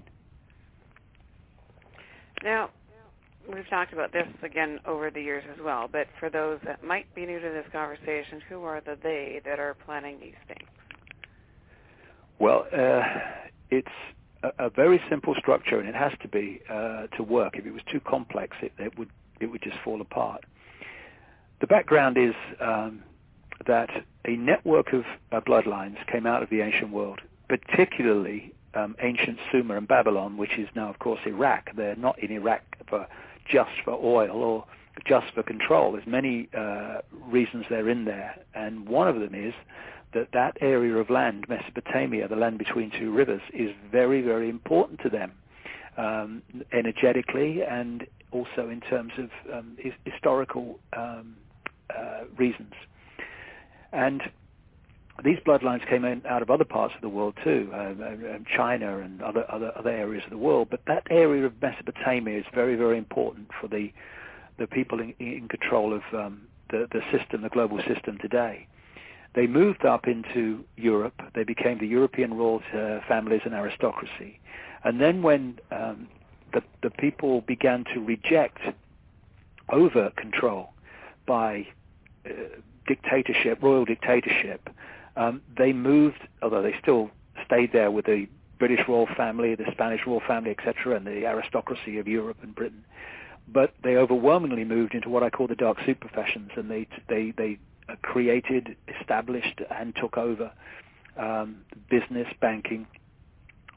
Now, we've talked about this again over the years as well, but for those that might be new to this conversation, who are the they that are planning these things? Well, uh, it's a, a very simple structure, and it has to be uh, to work. If it was too complex, it, it would it would just fall apart. The background is um, that a network of uh, bloodlines came out of the ancient world, particularly um, ancient Sumer and Babylon, which is now, of course, Iraq. They're not in Iraq for just for oil or just for control. There's many uh, reasons they're in there, and one of them is that that area of land, Mesopotamia, the land between two rivers, is very, very important to them, um, energetically and also in terms of um, his- historical um, uh, reasons. And these bloodlines came in out of other parts of the world too, um, um, China and other, other other areas of the world. But that area of Mesopotamia is very, very important for the the people in, in control of um, the, the system, the global system today. They moved up into Europe. They became the European royal uh, families and aristocracy. And then when um, the, the people began to reject over control by uh, dictatorship, royal dictatorship, um, they moved, although they still stayed there with the British royal family, the Spanish royal family, et cetera, and the aristocracy of Europe and Britain. But they overwhelmingly moved into what I call the dark soup professions, and they they they created, established, and took over um, business, banking,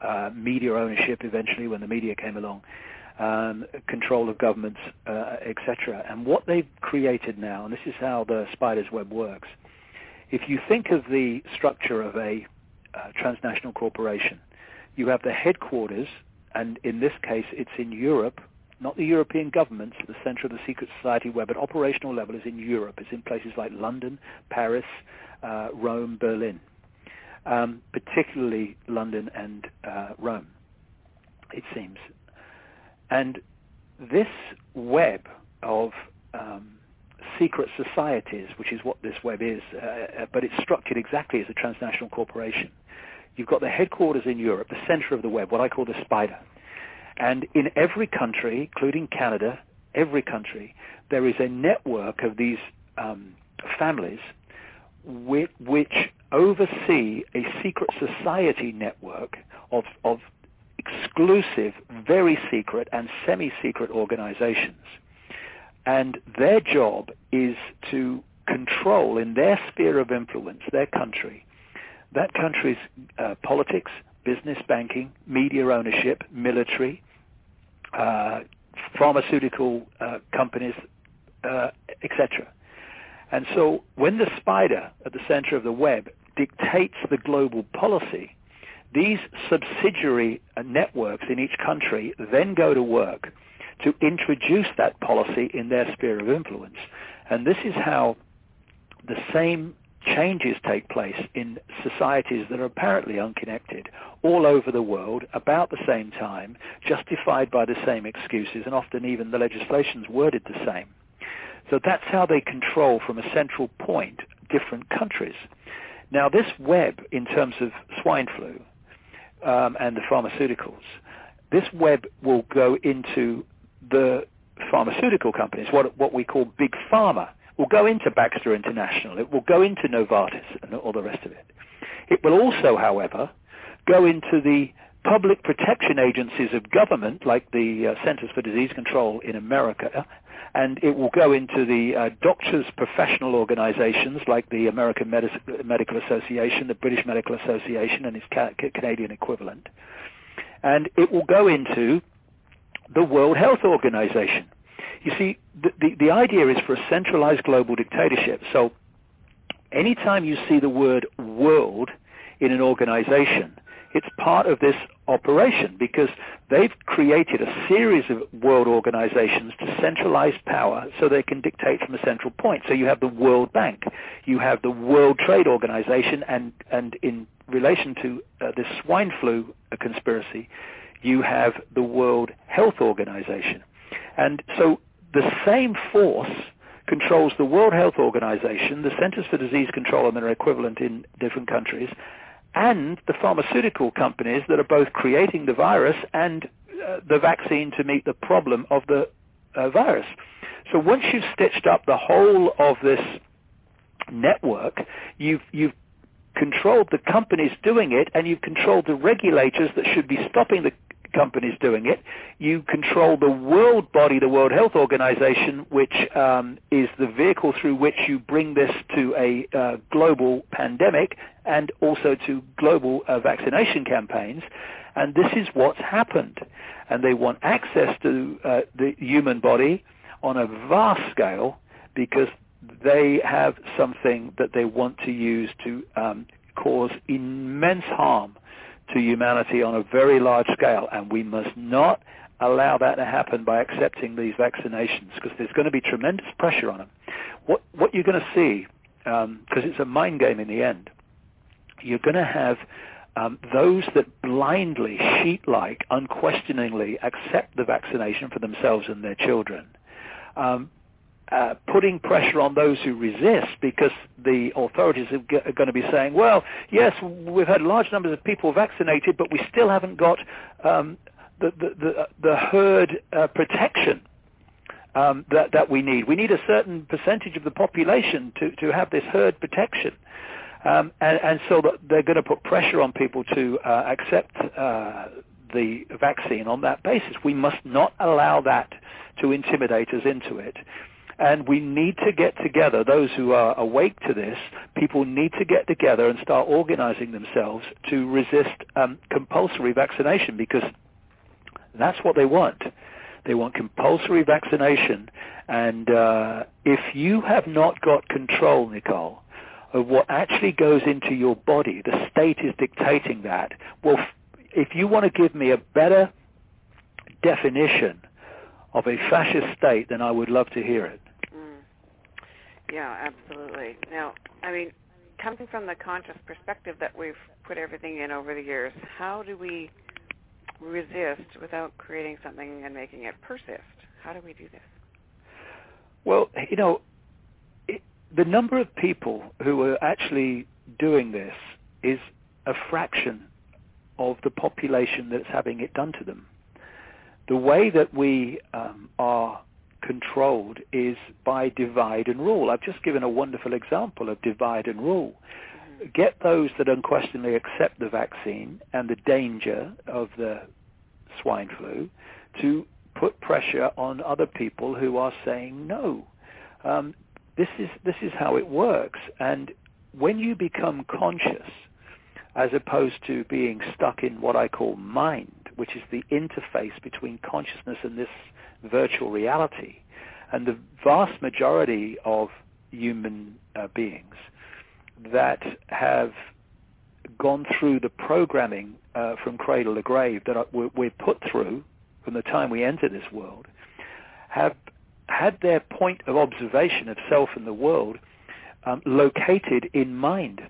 uh, media ownership eventually when the media came along, um, control of governments, uh, et cetera. And what they've created now, and this is how the spider's web works, if you think of the structure of a uh, transnational corporation, you have the headquarters, and in this case it's in Europe, not the European governments, the center of the secret society web at operational level is in Europe. It's in places like London, Paris, uh, Rome, Berlin, um, particularly London and uh, Rome, it seems. And this web of um, secret societies, which is what this web is, uh, but it's structured exactly as a transnational corporation. You've got the headquarters in Europe, the center of the web, what I call the spider. And in every country, including Canada, every country, there is a network of these um, families which, which oversee a secret society network of, of exclusive, very secret, and semi-secret organizations. And their job is to control, in their sphere of influence, their country, that country's uh, politics, business, banking, media ownership, military, uh, pharmaceutical uh, companies, uh, et cetera. And so when the spider at the center of the web dictates the global policy, these subsidiary uh, networks in each country then go to work to introduce that policy in their sphere of influence. And this is how the same changes take place in societies that are apparently unconnected all over the world about the same time, justified by the same excuses, and often even the legislation's worded the same. So that's how they control from a central point different countries. Now this web, in terms of swine flu um, and the pharmaceuticals, this web will go into the pharmaceutical companies, what, what we call big pharma. Will go into Baxter International. It will go into Novartis and all the rest of it. It will also, however, go into the public protection agencies of government, like the uh, Centers for Disease Control in America, and it will go into the uh, doctors' professional organizations, like the American Medi- Medical Association, the British Medical Association, and its ca- Canadian equivalent. And it will go into the World Health Organization. You see, the, the, the idea is for a centralized global dictatorship. So anytime you see the word world in an organization, it's part of this operation because they've created a series of world organizations to centralize power so they can dictate from a central point. So you have the World Bank, you have the World Trade Organization, and, and in relation to uh, this swine flu uh, conspiracy, you have the World Health Organization. And so the same force controls the World Health Organization, the Centers for Disease Control and their equivalent in different countries, and the pharmaceutical companies that are both creating the virus and uh, the vaccine to meet the problem of the uh, virus. So once you've stitched up the whole of this network, you've, you've controlled the companies doing it, and you've controlled the regulators that should be stopping the companies doing it. You control the world body, the World Health Organization, which um, is the vehicle through which you bring this to a uh, global pandemic and also to global uh, vaccination campaigns. And this is what's happened. And they want access to uh, the human body on a vast scale because they have something that they want to use to um, cause immense harm to humanity on a very large scale, and we must not allow that to happen by accepting these vaccinations because there's going to be tremendous pressure on them. What, what you're going to see, because um, it's a mind game in the end, you're going to have um, those that blindly, sheep-like, unquestioningly accept the vaccination for themselves and their children, um, Uh, putting pressure on those who resist because the authorities are, g- are going to be saying, well, yes, we've had large numbers of people vaccinated, but we still haven't got um, the, the, the, the herd uh, protection um, that, that we need. We need a certain percentage of the population to, to have this herd protection. Um, and, and so that they're going to put pressure on people to uh, accept uh, the vaccine on that basis. We must not allow that to intimidate us into it. And we need to get together, those who are awake to this, people need to get together and start organizing themselves to resist um, compulsory vaccination, because that's what they want. They want compulsory vaccination. And uh, if you have not got control, Nicole, of what actually goes into your body, the state is dictating that. Well, if you want to give me a better definition of a fascist state, then I would love to hear it. Mm. Yeah, absolutely. Now, I mean, coming from the conscious perspective that we've put everything in over the years, how do we resist without creating something and making it persist? How do we do this? Well, you know, it, the number of people who are actually doing this is a fraction of the population that's having it done to them. The way that we um, are controlled is by divide and rule. I've just given a wonderful example of divide and rule. Mm-hmm. Get those that unquestionably accept the vaccine and the danger of the swine flu to put pressure on other people who are saying no. Um, this is this is how it works. And when you become conscious, as opposed to being stuck in what I call mind, which is the interface between consciousness and this virtual reality, and the vast majority of human uh, beings that have gone through the programming uh, from cradle to grave that we're put through from the time we enter this world, have had their point of observation of self and the world um, located in mind.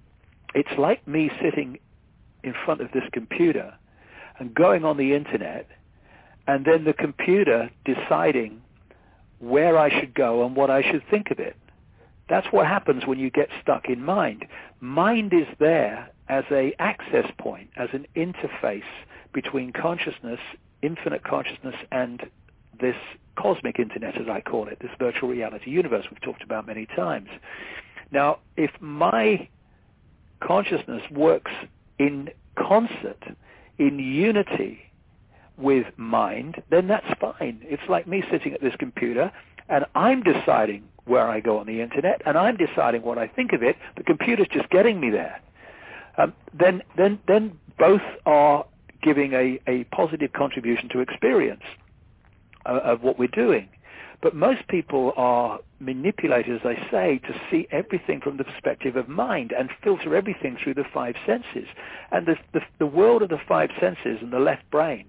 It's like me sitting in front of this computer and going on the internet, and then the computer deciding where I should go and what I should think of it. That's what happens when you get stuck in mind. Mind is there as a access point, as an interface between consciousness, infinite consciousness, and this cosmic internet, as I call it, this virtual reality universe we've talked about many times. Now, if my consciousness works in concert, in unity with mind, then that's fine. It's like me sitting at this computer and I'm deciding where I go on the internet and I'm deciding what I think of it. The computer's just getting me there. Um, then, then, then both are giving a, a positive contribution to experience uh, of what we're doing. But most people are manipulated, as I say, to see everything from the perspective of mind and filter everything through the five senses. And the, the, the world of the five senses and the left brain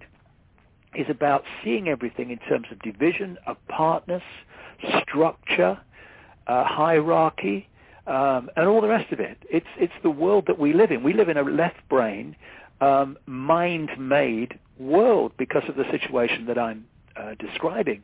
is about seeing everything in terms of division, apartness, structure, uh, hierarchy, um, and all the rest of it. It's, it's the world that we live in. We live in a left brain, um, mind-made world because of the situation that I'm uh, describing.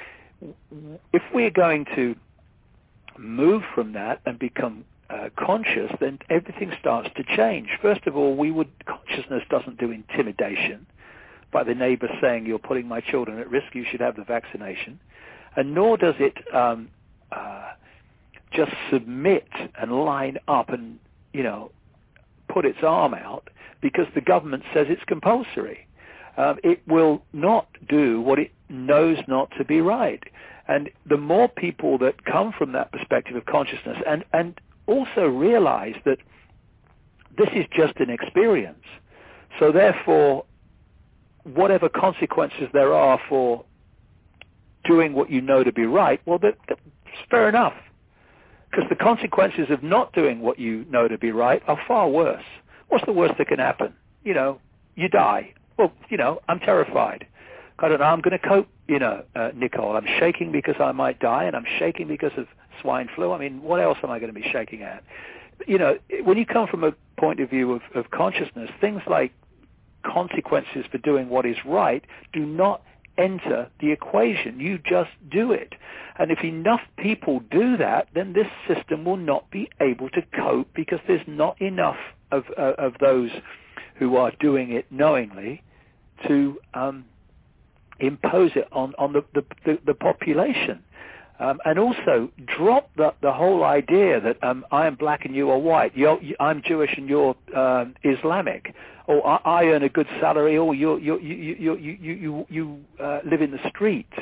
If we're going to move from that and become uh, conscious, then everything starts to change. First of all, we would consciousness doesn't do intimidation by the neighbor saying, you're putting my children at risk, you should have the vaccination. And nor does it um, uh, just submit and line up and, you know, put its arm out because the government says it's compulsory. Um, it will not do what it knows not to be right. And the more people that come from that perspective of consciousness and, and also realize that this is just an experience, so therefore whatever consequences there are for doing what you know to be right, well, that, that's fair enough. Because the consequences of not doing what you know to be right are far worse. What's the worst that can happen? You know, you die. Well, you know, I'm terrified. I don't know, I'm going to cope, you know, uh, Nicole. I'm shaking because I might die, and I'm shaking because of swine flu. I mean, what else am I going to be shaking at? You know, when you come from a point of view of, of consciousness, things like consequences for doing what is right do not enter the equation. You just do it. And if enough people do that, then this system will not be able to cope because there's not enough of, uh, of those who are doing it knowingly to um, impose it on, on the, the, the, the population. Um, and also drop the, the whole idea that um, I am black and you are white, you're, you, I'm Jewish and you're um, Islamic, or I, I earn a good salary, or you you you you you you, you uh, live in the street.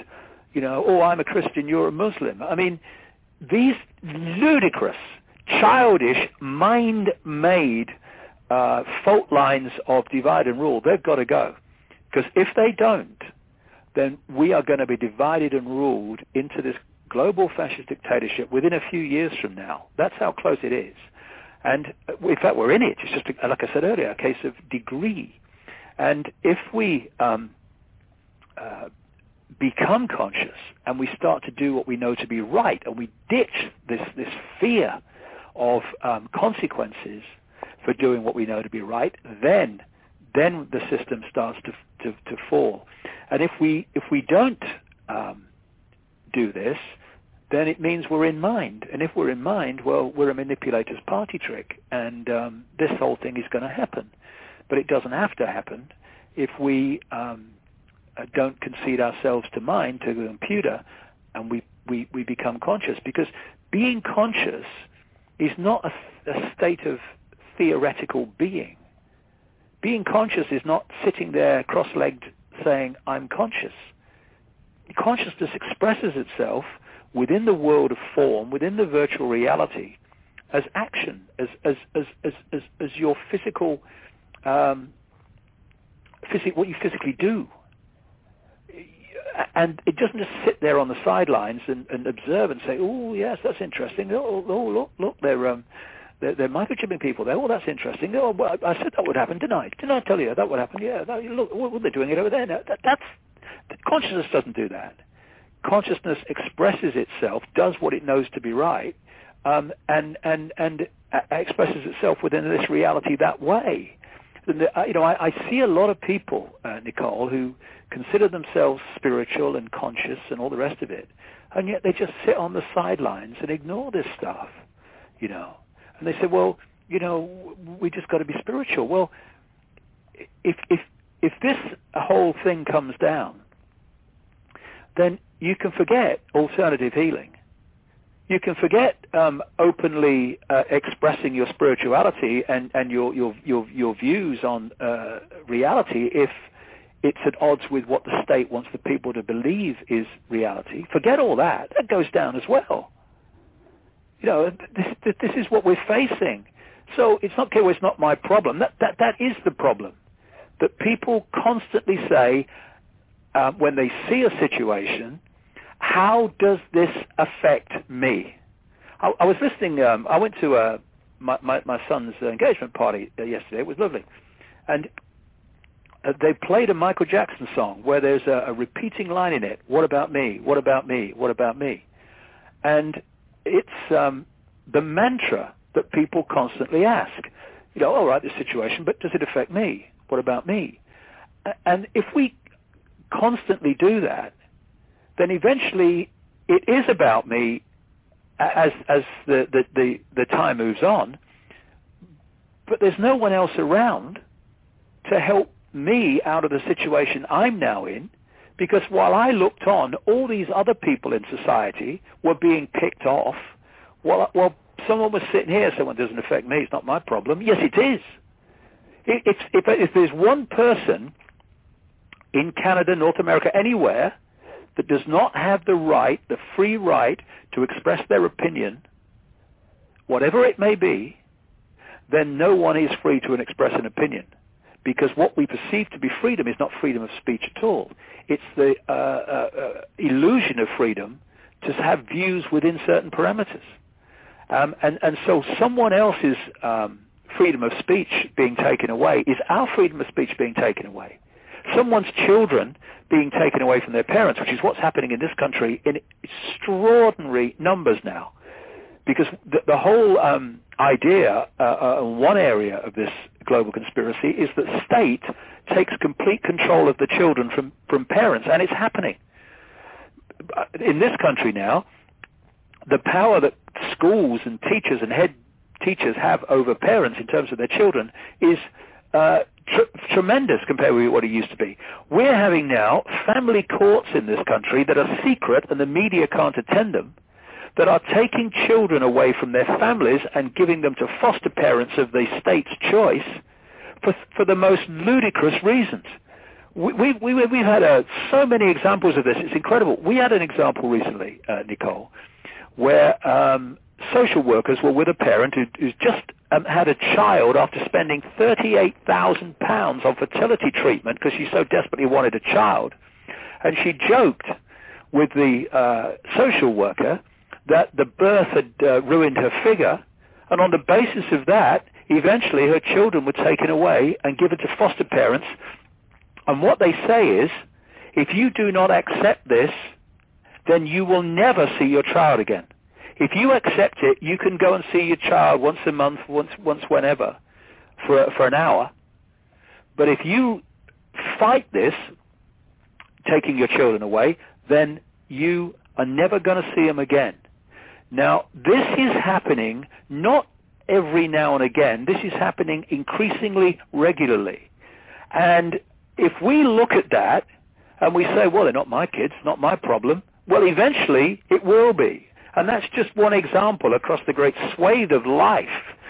You know, oh, I'm a Christian, you're a Muslim. I mean, these ludicrous, childish, mind-made uh, fault lines of divide and rule, they've got to go. Because if they don't, then we are going to be divided and ruled into this global fascist dictatorship within a few years from now. That's how close it is. And in fact, we're in it. It's just, like I said earlier, a case of degree. And if we um, uh, become conscious and we start to do what we know to be right, and we ditch this, this fear of um, consequences for doing what we know to be right, then then the system starts to to, to fall. And if we if we don't um, do this, then it means we're in mind. And if we're in mind, well, we're a manipulator's party trick, and um, this whole thing is going to happen. But it doesn't have to happen if we um, uh, don't concede ourselves to mind, to the computer, and we, we, we become conscious. Because being conscious is not a, a state of theoretical being. Being conscious is not sitting there cross-legged saying, I'm conscious. Consciousness expresses itself within the world of form, within the virtual reality, as action, as as as as as, as your physical, um, physic, what you physically do. And it doesn't just sit there on the sidelines and, and observe and say, oh yes, that's interesting. Oh, oh look, look, they're um, they're, they're microchipping people there. Oh, that's interesting. Oh, well, I said that would happen, didn't I? Didn't I tell you that would happen? Yeah. That, look, well, they're doing it over there. That, that's consciousness doesn't do that. Consciousness expresses itself, does what it knows to be right, um, and and and expresses itself within this reality that way. You know, I, I see a lot of people, uh, Nicole, who consider themselves spiritual and conscious and all the rest of it, and yet they just sit on the sidelines and ignore this stuff, you know. And they say, well, you know, we just got to be spiritual. Well, if if if this whole thing comes down, then you can forget alternative healing. You can forget um, openly uh, expressing your spirituality and, and your, your, your, your views on uh, reality if it's at odds with what the state wants the people to believe is reality. Forget all that. That goes down as well. You know, this, this is what we're facing. So it's not, okay, well, it's not my problem. That, that, that is the problem. That people constantly say, uh, when they see a situation, how does this affect me? I, I was listening, um, I went to uh, my, my, my son's engagement party uh, yesterday. It was lovely. And uh, they played a Michael Jackson song where there's a, a repeating line in it, what about me, what about me, what about me? And it's um, the mantra that people constantly ask. You know, all right, this situation, but does it affect me? What about me? And if we constantly do that, then eventually it is about me as as the, the, the, the time moves on, but there's no one else around to help me out of the situation I'm now in, because while I looked on, all these other people in society were being picked off, while, while someone was sitting here saying, well, it doesn't affect me, it's not my problem. Yes, it is. It, it's, if, if there's one person in Canada, North America, anywhere, that does not have the right, the free right, to express their opinion, whatever it may be, then no one is free to express an opinion. Because what we perceive to be freedom is not freedom of speech at all. It's the uh, uh, uh, illusion of freedom to have views within certain parameters. Um, and, and so someone else's um, freedom of speech being taken away is our freedom of speech being taken away. Someone's children being taken away from their parents, which is what's happening in this country in extraordinary numbers now. Because the, the whole um, idea, uh, uh, one area of this global conspiracy, is that state takes complete control of the children from, from parents, and it's happening. In this country now, the power that schools and teachers and head teachers have over parents in terms of their children is uh, tr- tremendous compared with what it used to be. We're having now family courts in this country that are secret and the media can't attend them, that are taking children away from their families and giving them to foster parents of the state's choice for, for the most ludicrous reasons. we, we, we, we've had uh, so many examples of this. It's incredible. We had an example recently, uh, Nicole, where um, social workers were with a parent who, who's just um, had a child after spending thirty-eight thousand pounds on fertility treatment because she so desperately wanted a child. And she joked with the uh, social worker that the birth had uh, ruined her figure, and on the basis of that, eventually her children were taken away and given to foster parents. And what they say is, if you do not accept this, then you will never see your child again. If you accept it, you can go and see your child once a month, once once whenever, for for an hour. But if you fight this, taking your children away, then you are never going to see them again. Now, this is happening not every now and again. This is happening increasingly regularly. And if we look at that and we say, well, they're not my kids, not my problem, well, eventually it will be. And that's just one example across the great swathe of life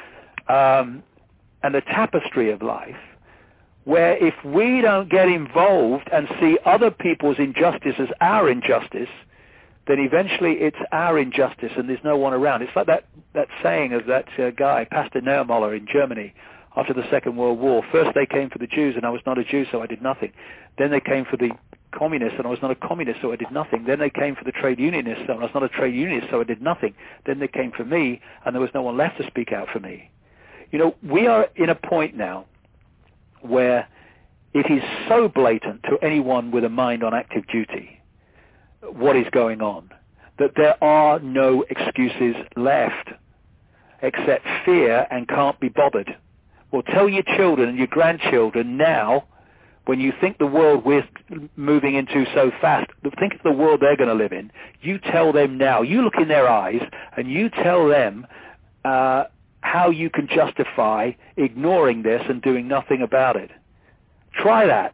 um, and the tapestry of life, where if we don't get involved and see other people's injustice as our injustice, then eventually it's our injustice and there's no one around. It's like that, that saying of that uh, guy, Pastor Niemöller in Germany after the Second World War. First they came for the Jews and I was not a Jew, so I did nothing. Then they came for the communists and I was not a communist, so I did nothing. Then they came for the trade unionists and I was not a trade unionist, so I did nothing. Then they came for me and there was no one left to speak out for me. You know, we are in a point now where it is so blatant to anyone with a mind on active duty what is going on, that there are no excuses left except fear and can't be bothered. Well, tell your children and your grandchildren now, when you think the world we're moving into so fast, think of the world they're going to live in, you tell them now, you look in their eyes and you tell them uh, how you can justify ignoring this and doing nothing about it. Try that.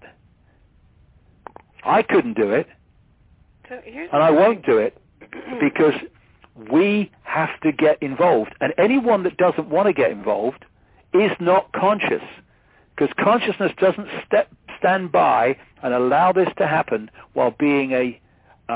I couldn't do it. So here's and I won't do it because we have to get involved. And anyone that doesn't want to get involved is not conscious, because consciousness doesn't step, stand by and allow this to happen while being a, uh,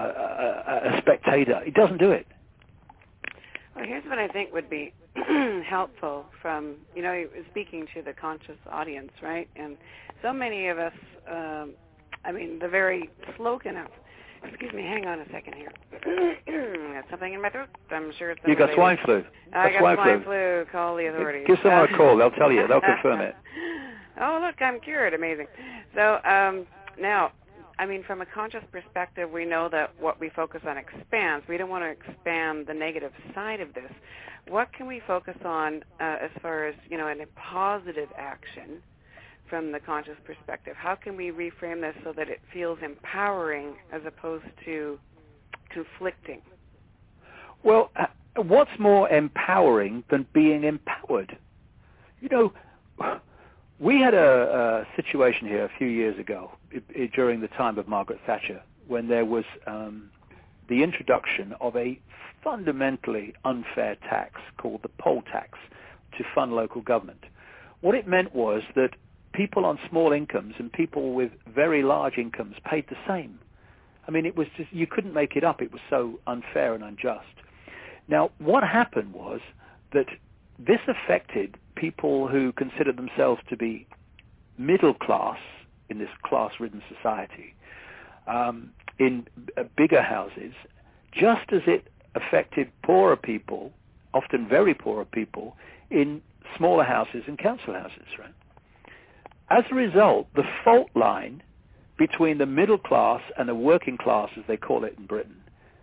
a, a spectator. It doesn't do it. Well, here's what I think would be helpful from, you know, speaking to the conscious audience, right? And so many of us, um, I mean, the very slogan of, excuse me, hang on a second here. Got something in my throat. I'm sure it's... You got swine flu. I got swine, swine flu. flu. Call the authorities. Give someone a call. They'll tell you. They'll confirm it. Oh, look, I'm cured. Amazing. So um, now, I mean, from a conscious perspective, we know that what we focus on expands. We don't want to expand the negative side of this. What can we focus on uh, as far as, you know, in a positive action from the conscious perspective? How can we reframe this so that it feels empowering as opposed to conflicting? Well, uh, what's more empowering than being empowered? You know, we had a, a situation here a few years ago it, it, during the time of Margaret Thatcher when there was um, the introduction of a fundamentally unfair tax called the poll tax to fund local government. What it meant was that people on small incomes and people with very large incomes paid the same. I mean, it was just, you couldn't make it up. It was so unfair and unjust. Now, what happened was that this affected people who considered themselves to be middle class in this class-ridden society, um, in uh, bigger houses, just as it affected poorer people, often very poorer people, in smaller houses and council houses, right? As a result, the fault line between the middle class and the working class, as they call it in Britain,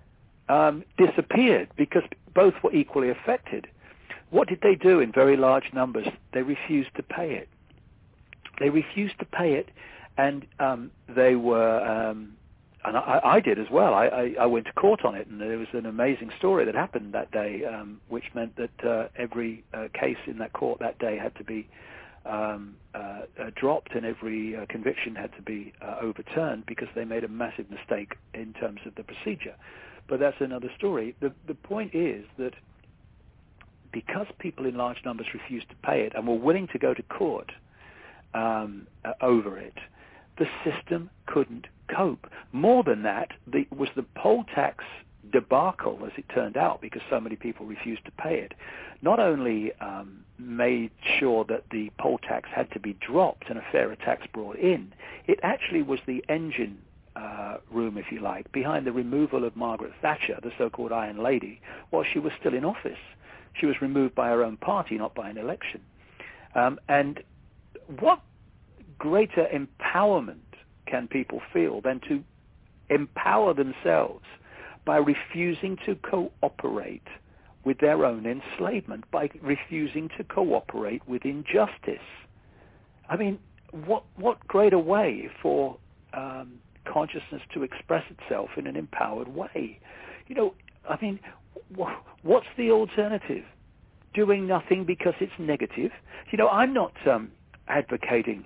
um, disappeared because both were equally affected. What did they do in very large numbers? They refused to pay it. They refused to pay it, and um, they were, um, and I, I did as well. I, I, I went to court on it, and there was an amazing story that happened that day, um, which meant that uh, every uh, case in that court that day had to be Um, uh, uh, dropped, and every uh, conviction had to be uh, overturned because they made a massive mistake in terms of the procedure. But that's another story. The, the point is that because people in large numbers refused to pay it and were willing to go to court um, uh, over it, the system couldn't cope. More than that, the, was the poll tax debacle, as it turned out, because so many people refused to pay it, not only um, made sure that the poll tax had to be dropped and a fairer tax brought in, it actually was the engine uh, room, if you like, behind the removal of Margaret Thatcher, the so-called Iron Lady, while she was still in office. She was removed by her own party, not by an election. Um, and what greater empowerment can people feel than to empower themselves by refusing to cooperate with their own enslavement, by refusing to cooperate with injustice? I mean, what what greater way for um, consciousness to express itself in an empowered way? You know, I mean, wh- what's the alternative? Doing nothing because it's negative? You know, I'm not um, advocating,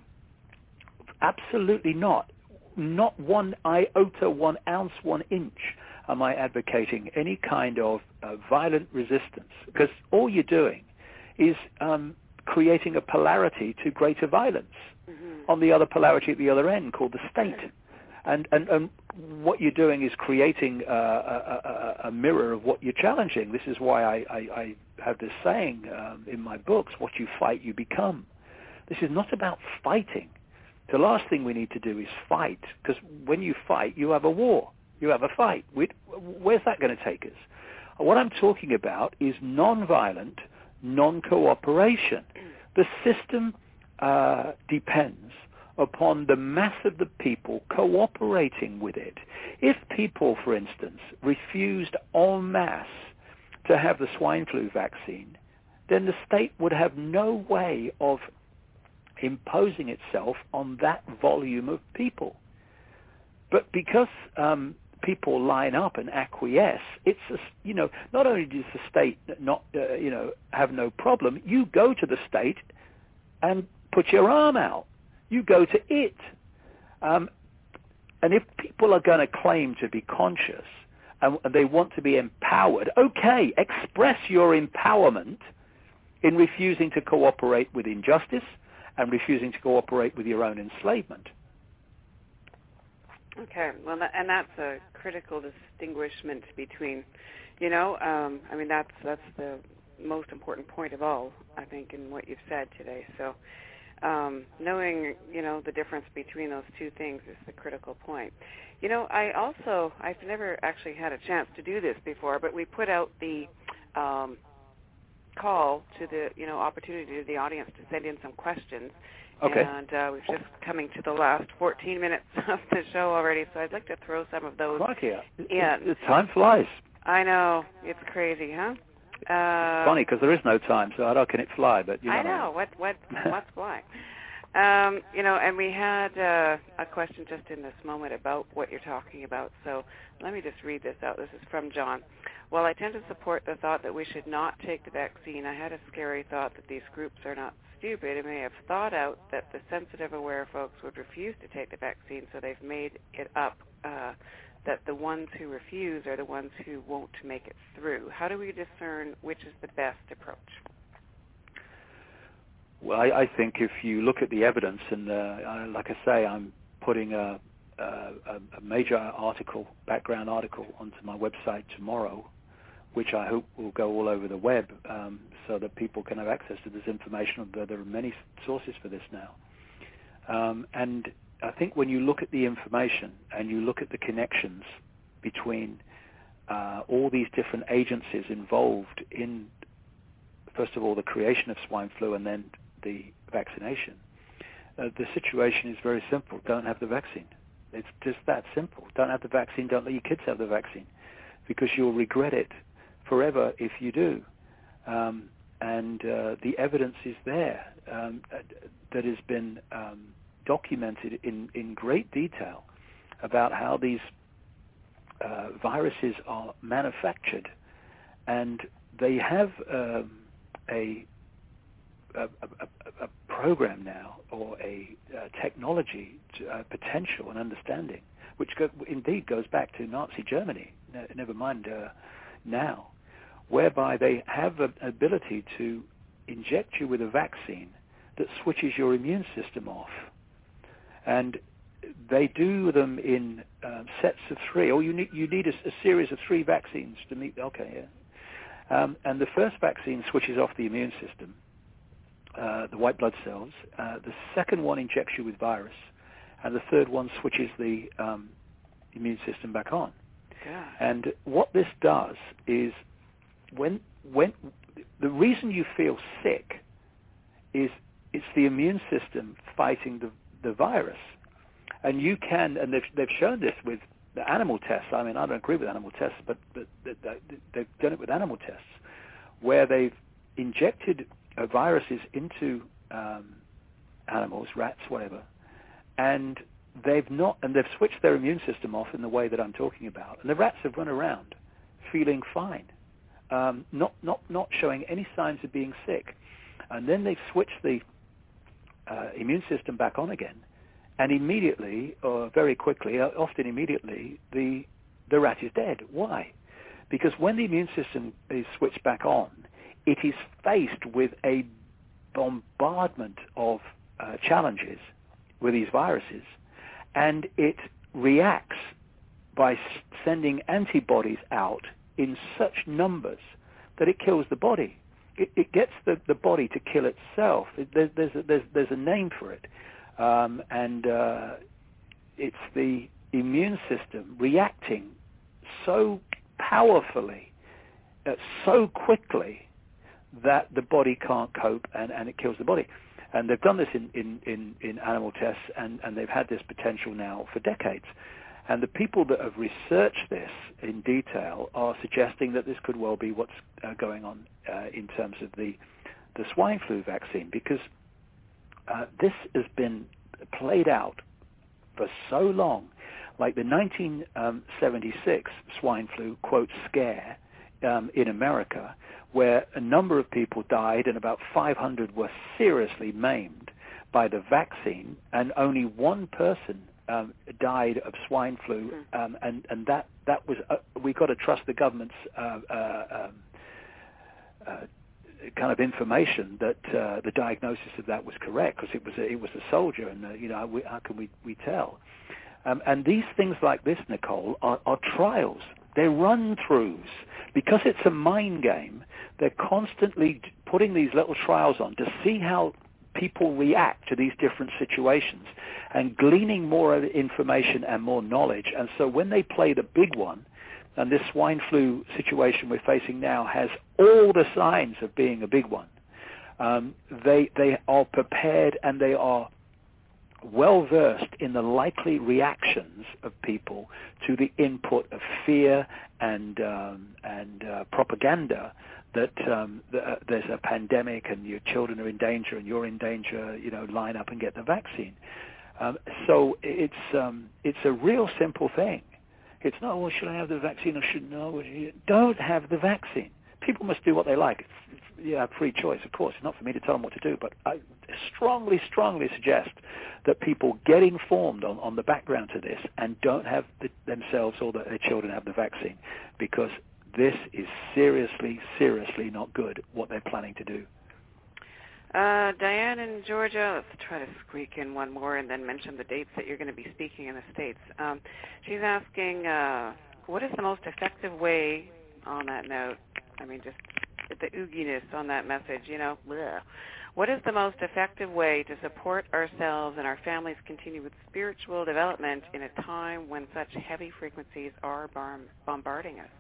absolutely not, not one iota, one ounce, one inch am I advocating any kind of uh, violent resistance, because all you're doing is um, creating a polarity to greater violence mm-hmm. on the other polarity at the other end called the state. And, and, and what you're doing is creating uh, a, a, a mirror of what you're challenging. This is why I, I, I have this saying um, in my books, what you fight, you become. This is not about fighting. The last thing we need to do is fight, because when you fight, you have a war. You have a fight. Where's that going to take us? What I'm talking about is non-violent, non-cooperation. The system uh, depends upon the mass of the people cooperating with it. If people, for instance, refused en masse to have the swine flu vaccine, then the state would have no way of imposing itself on that volume of people. But because um, people line up and acquiesce, it's a, you know, not only does the state not uh, you know have no problem, you go to the state and put your arm out. You go to it. Um, and if people are going to claim to be conscious and they want to be empowered, okay, express your empowerment in refusing to cooperate with injustice and refusing to cooperate with your own enslavement. Okay, well, that, and that's a critical distinguishment between, you know, um, I mean, that's that's the most important point of all, I think, in what you've said today. So um, knowing, you know, the difference between those two things is the critical point. You know, I also, I've never actually had a chance to do this before, but we put out the um, call to the, you know, opportunity to the audience to send in some questions. Okay. And uh, we've just coming to the last fourteen minutes of the show already, so I'd like to throw some of those Crikey, in. The time flies. I know. It's crazy, huh? Uh, Funny, because there is no time, so how can it fly? But you know. I know. What, what, what's flying? Um, you know, and we had uh, a question just in this moment about what you're talking about, so let me just read this out. This is from John. While I tend to support the thought that we should not take the vaccine, I had a scary thought that these groups are not stupid and may have thought out that the sensitive, aware folks would refuse to take the vaccine, so they've made it up uh, that the ones who refuse are the ones who won't make it through. How do we discern which is the best approach? Well, I, I think if you look at the evidence, and uh, like I say, I'm putting a, a, a major article, background article, onto my website tomorrow, which I hope will go all over the web um, so that people can have access to this information. There are many sources for this now. Um, and I think when you look at the information and you look at the connections between uh, all these different agencies involved in, first of all, the creation of swine flu and then the vaccination, uh, the situation is very simple. Don't have the vaccine. It's just that simple. Don't have the vaccine. Don't let your kids have the vaccine, because you'll regret it forever if you do. Um, and uh, the evidence is there um, that has been um, documented in, in great detail about how these uh, viruses are manufactured, and they have um, a, a, a, a program now, or a, a technology, to, uh, potential and understanding, which go, indeed goes back to Nazi Germany, ne- never mind uh, now, whereby they have an ability to inject you with a vaccine that switches your immune system off. And they do them in uh, sets of three, or you need you need a, a series of three vaccines to meet. Okay, yeah. Um, and the first vaccine switches off the immune system, uh, the white blood cells. Uh, the second one injects you with virus, and the third one switches the um, immune system back on. God. And what this does is, when when the reason you feel sick is it's the immune system fighting the the virus. And you can, and they've they've shown this with the animal tests. I mean, I don't agree with animal tests, but, but they've done it with animal tests, where they've injected uh, viruses into um, animals, rats, whatever, and they've not, and they've switched their immune system off in the way that I'm talking about, and the rats have run around feeling fine, um, not not not showing any signs of being sick, and then they've switched the uh, immune system back on again. And immediately, or very quickly, often immediately, the the rat is dead. Why? Because when the immune system is switched back on, it is faced with a bombardment of uh, challenges with these viruses, and it reacts by s- sending antibodies out in such numbers that it kills the body. It, it gets the, the body to kill itself. It, there, there's, a, there's, there's a name for it. Um, and uh, it's the immune system reacting so powerfully, uh, so quickly, that the body can't cope, and, and it kills the body. And they've done this in, in, in, in animal tests, and, and they've had this potential now for decades. And the people that have researched this in detail are suggesting that this could well be what's uh, going on uh, in terms of the, the swine flu vaccine, because Uh, this has been played out for so long, like the nineteen seventy-six swine flu, quote, scare um, in America, where a number of people died and about five hundred were seriously maimed by the vaccine, and only one person um, died of swine flu, um, and, and that, that was, uh, we got to trust the government's uh, uh, um, uh, kind of information that uh, the diagnosis of that was correct, because it was a, it was a soldier, and uh, you know we, how can we we tell? Um, and these things like this, Nicole, are, are trials. They're run-throughs because it's a mind game. They're constantly putting these little trials on to see how people react to these different situations, and gleaning more information and more knowledge. And so when they play the big one, and this swine flu situation we're facing now has all the signs of being a big one, um, they they are prepared, and they are well versed in the likely reactions of people to the input of fear and um, and uh, propaganda that um, the, uh, there's a pandemic and your children are in danger and you're in danger. You know, line up and get the vaccine. Um, so it's um, it's a real simple thing. It's not, well, should I have the vaccine or should no? Don't have the vaccine. People must do what they like. It's, it's, you have free choice, of course. It's not for me to tell them what to do, but I strongly, strongly suggest that people get informed on, on the background to this and don't have the, themselves or the, their children have the vaccine, because this is seriously, seriously not good, what they're planning to do. Uh, Diane in Georgia, let's try to squeak in one more and then mention the dates that you're going to be speaking in the States. Um, she's asking, uh, what is the most effective way, on that note, I mean, just the ooginess on that message, you know, bleh. What is the most effective way to support ourselves and our families continue with spiritual development in a time when such heavy frequencies are bombarding us?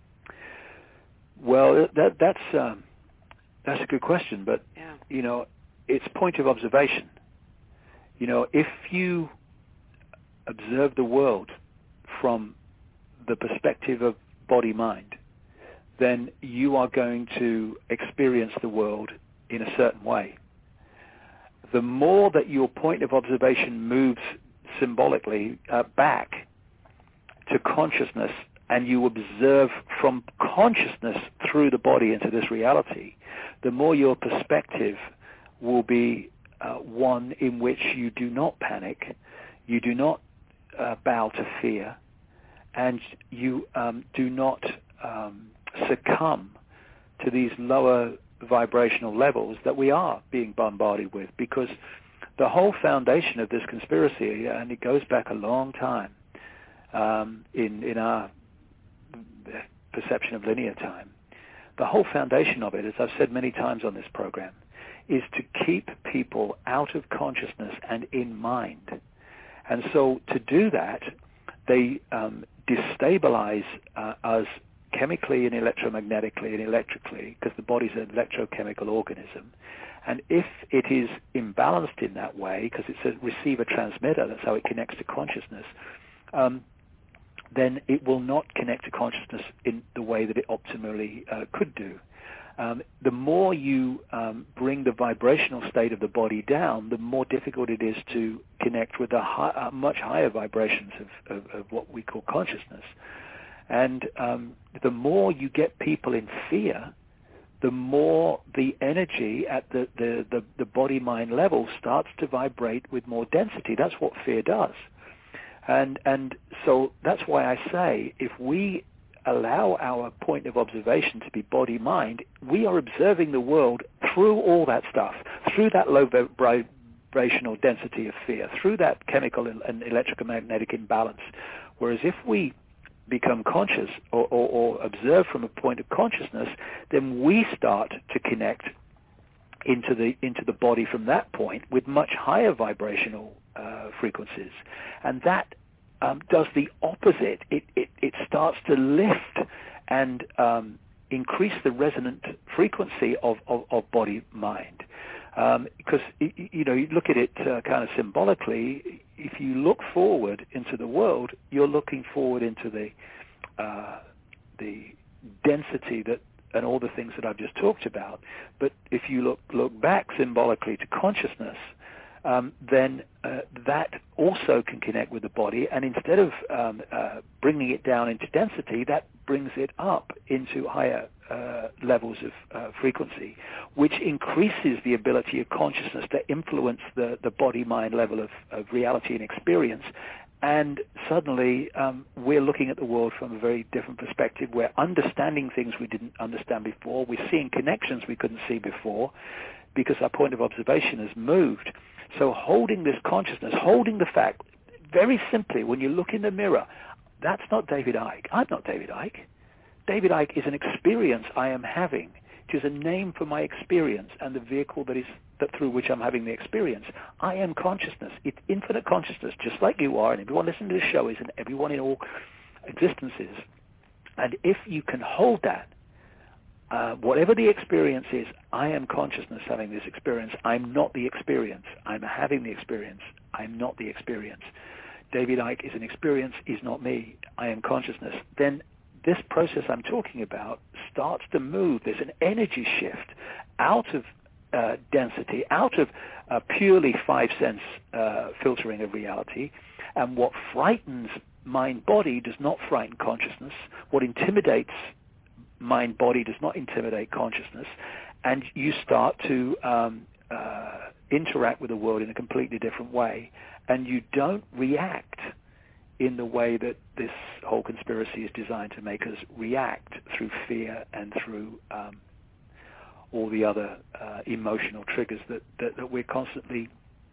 Well, that, that's... Um That's a good question, but, yeah. you know, it's point of observation. You know, if you observe the world from the perspective of body-mind, then you are going to experience the world in a certain way. The more that your point of observation moves symbolically uh, back to consciousness, and you observe from consciousness through the body into this reality, the more your perspective will be uh, one in which you do not panic, you do not uh, bow to fear, and you um, do not um, succumb to these lower vibrational levels that we are being bombarded with, because the whole foundation of this conspiracy, and it goes back a long time um, in, in our perception of linear time, the whole foundation of it, as I've said many times on this program, is to keep people out of consciousness and in mind. And so to do that, they um, destabilize uh, us chemically and electromagnetically and electrically, because the body's an electrochemical organism. And if it is imbalanced in that way, because it's a receiver-transmitter, that's how it connects to consciousness, um, then it will not connect to consciousness in the way that it optimally uh, could do. Um, the more you um, bring the vibrational state of the body down, the more difficult it is to connect with the high, uh, much higher vibrations of, of, of what we call consciousness. And um, the more you get people in fear, the more the energy at the, the, the, the body-mind level starts to vibrate with more density. That's what fear does. And and so that's why I say if we allow our point of observation to be body-mind, we are observing the world through all that stuff, through that low vibrational density of fear, through that chemical and electromagnetic imbalance. Whereas if we become conscious or, or, or observe from a point of consciousness, then we start to connect into the into the body from that point with much higher vibrational uh, frequencies, and that um, does the opposite. It, it it starts to lift and um, increase the resonant frequency of of, of body mind. Um, because you know, you look at it uh, kind of symbolically. If you look forward into the world, you're looking forward into the uh, the density that and all the things that I've just talked about. But if you look look back symbolically to consciousness, um, then uh, that also can connect with the body. And instead of um, uh, bringing it down into density, that brings it up into higher uh, levels of uh, frequency, which increases the ability of consciousness to influence the, the body-mind level of, of reality and experience. And suddenly um, we're looking at the world from a very different perspective. We're understanding things we didn't understand before. We're seeing connections we couldn't see before because our point of observation has moved. So holding this consciousness, holding the fact, very simply, when you look in the mirror, that's not David Icke. I'm not David Icke. David Icke is an experience I am having. It is a name for my experience and the vehicle that is that through which I'm having the experience. I am consciousness. It's infinite consciousness, just like you are, and everyone listening to this show is, and everyone in all existences. And if you can hold that, uh, whatever the experience is, I am consciousness having this experience. I'm not the experience. I'm having the experience. I'm not the experience. David Icke is an experience, is not me. I am consciousness. Then this process I'm talking about starts to move. There's an energy shift out of uh, density, out of uh, purely five-sense uh, filtering of reality. And what frightens mind-body does not frighten consciousness. What intimidates mind-body does not intimidate consciousness. And you start to um, uh, interact with the world in a completely different way. And you don't react in the way that this whole conspiracy is designed to make us react through fear and through um, all the other uh, emotional triggers that, that, that we're constantly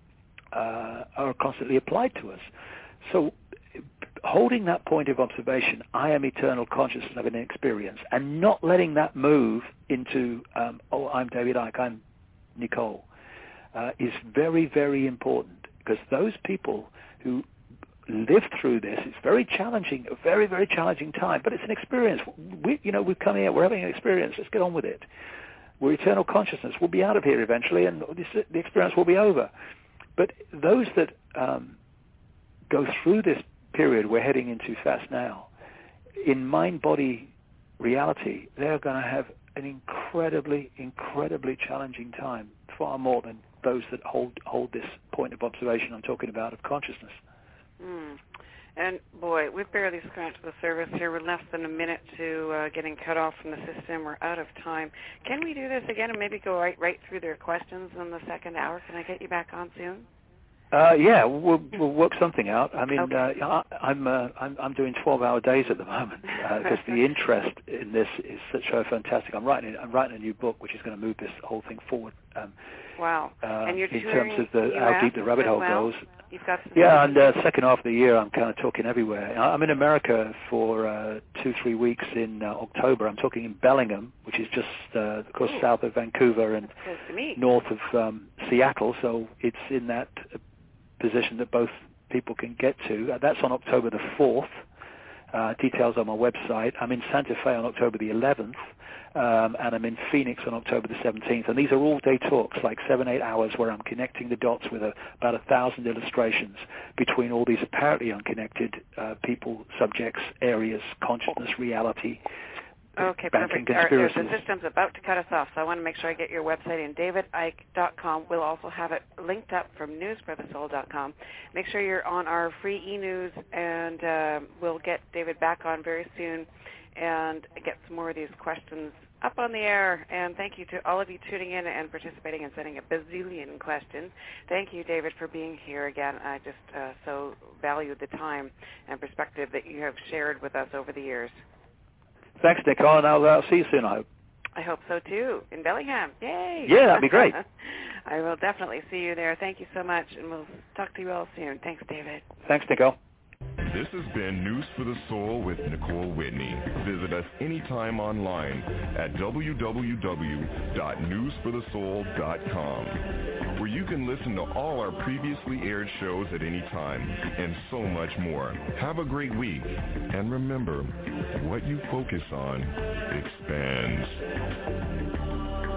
uh, are constantly applied to us. So holding that point of observation, I am eternal consciousness of an experience, and not letting that move into, um, oh, I'm David Icke, I'm Nicole, uh, is very, very important, because those people who live through this, it's very challenging, a very, very challenging time, but it's an experience. We, you know, we've come here, we're having an experience, let's get on with it. We're eternal consciousness. We'll be out of here eventually, and this, the experience will be over. But those that um, go through this period we're heading into fast now, in mind-body reality, they're going to have an incredibly, incredibly challenging time, far more than those that hold hold this point of observation I'm talking about of consciousness. Mm. And boy, we've barely scratched the surface here. We're less than a minute to uh, getting cut off from the system. We're out of time. Can we do this again and maybe go right right through their questions in the second hour? Can I get you back on soon? Uh, yeah, we'll, we'll work something out. I mean, okay. uh, I, I'm, uh, I'm I'm doing twelve-hour days at the moment because uh, the interest in this is such so fantastic. I'm writing I'm writing a new book which is going to move this whole thing forward Um, wow. Uh, and you're in touring terms of the, U S how deep the rabbit hole well? goes. You've got yeah, and uh, second half of the year, I'm kind of talking everywhere. I'm in America for uh, two, three weeks in uh, October. I'm talking in Bellingham, which is just, uh, of course, Ooh. south of Vancouver and north of um, Seattle. So it's in that position that both people can get to. Uh, that's on October the fourth. Uh, details on my website. I'm in Santa Fe on October the eleventh. Um, and I'm in Phoenix on October the seventeenth. And these are all-day talks, like seven, eight hours, where I'm connecting the dots with a, about a thousand illustrations between all these apparently unconnected uh, people, subjects, areas, consciousness, reality, okay, banking, perfect. conspiracies. Our, the system's about to cut us off, so I want to make sure I get your website in david icke dot com. We'll also have it linked up from news for the soul dot com. Make sure you're on our free e-news, and uh, we'll get David back on very soon and get some more of these questions up on the air. And thank you to all of you tuning in and participating and sending a bazillion questions. Thank you, David, for being here again. I just uh, so value the time and perspective that you have shared with us over the years. Thanks, Nicole, and I'll uh, see you soon, I hope. I hope so, too, in Bellingham. Yay! Yeah, that'd be great. I will definitely see you there. Thank you so much, and we'll talk to you all soon. Thanks, David. Thanks, Nicole. This has been News for the Soul with Nicole Whitney. Visit us anytime online at w w w dot news for the soul dot com, where you can listen to all our previously aired shows at any time and so much more. Have a great week, and remember, what you focus on expands.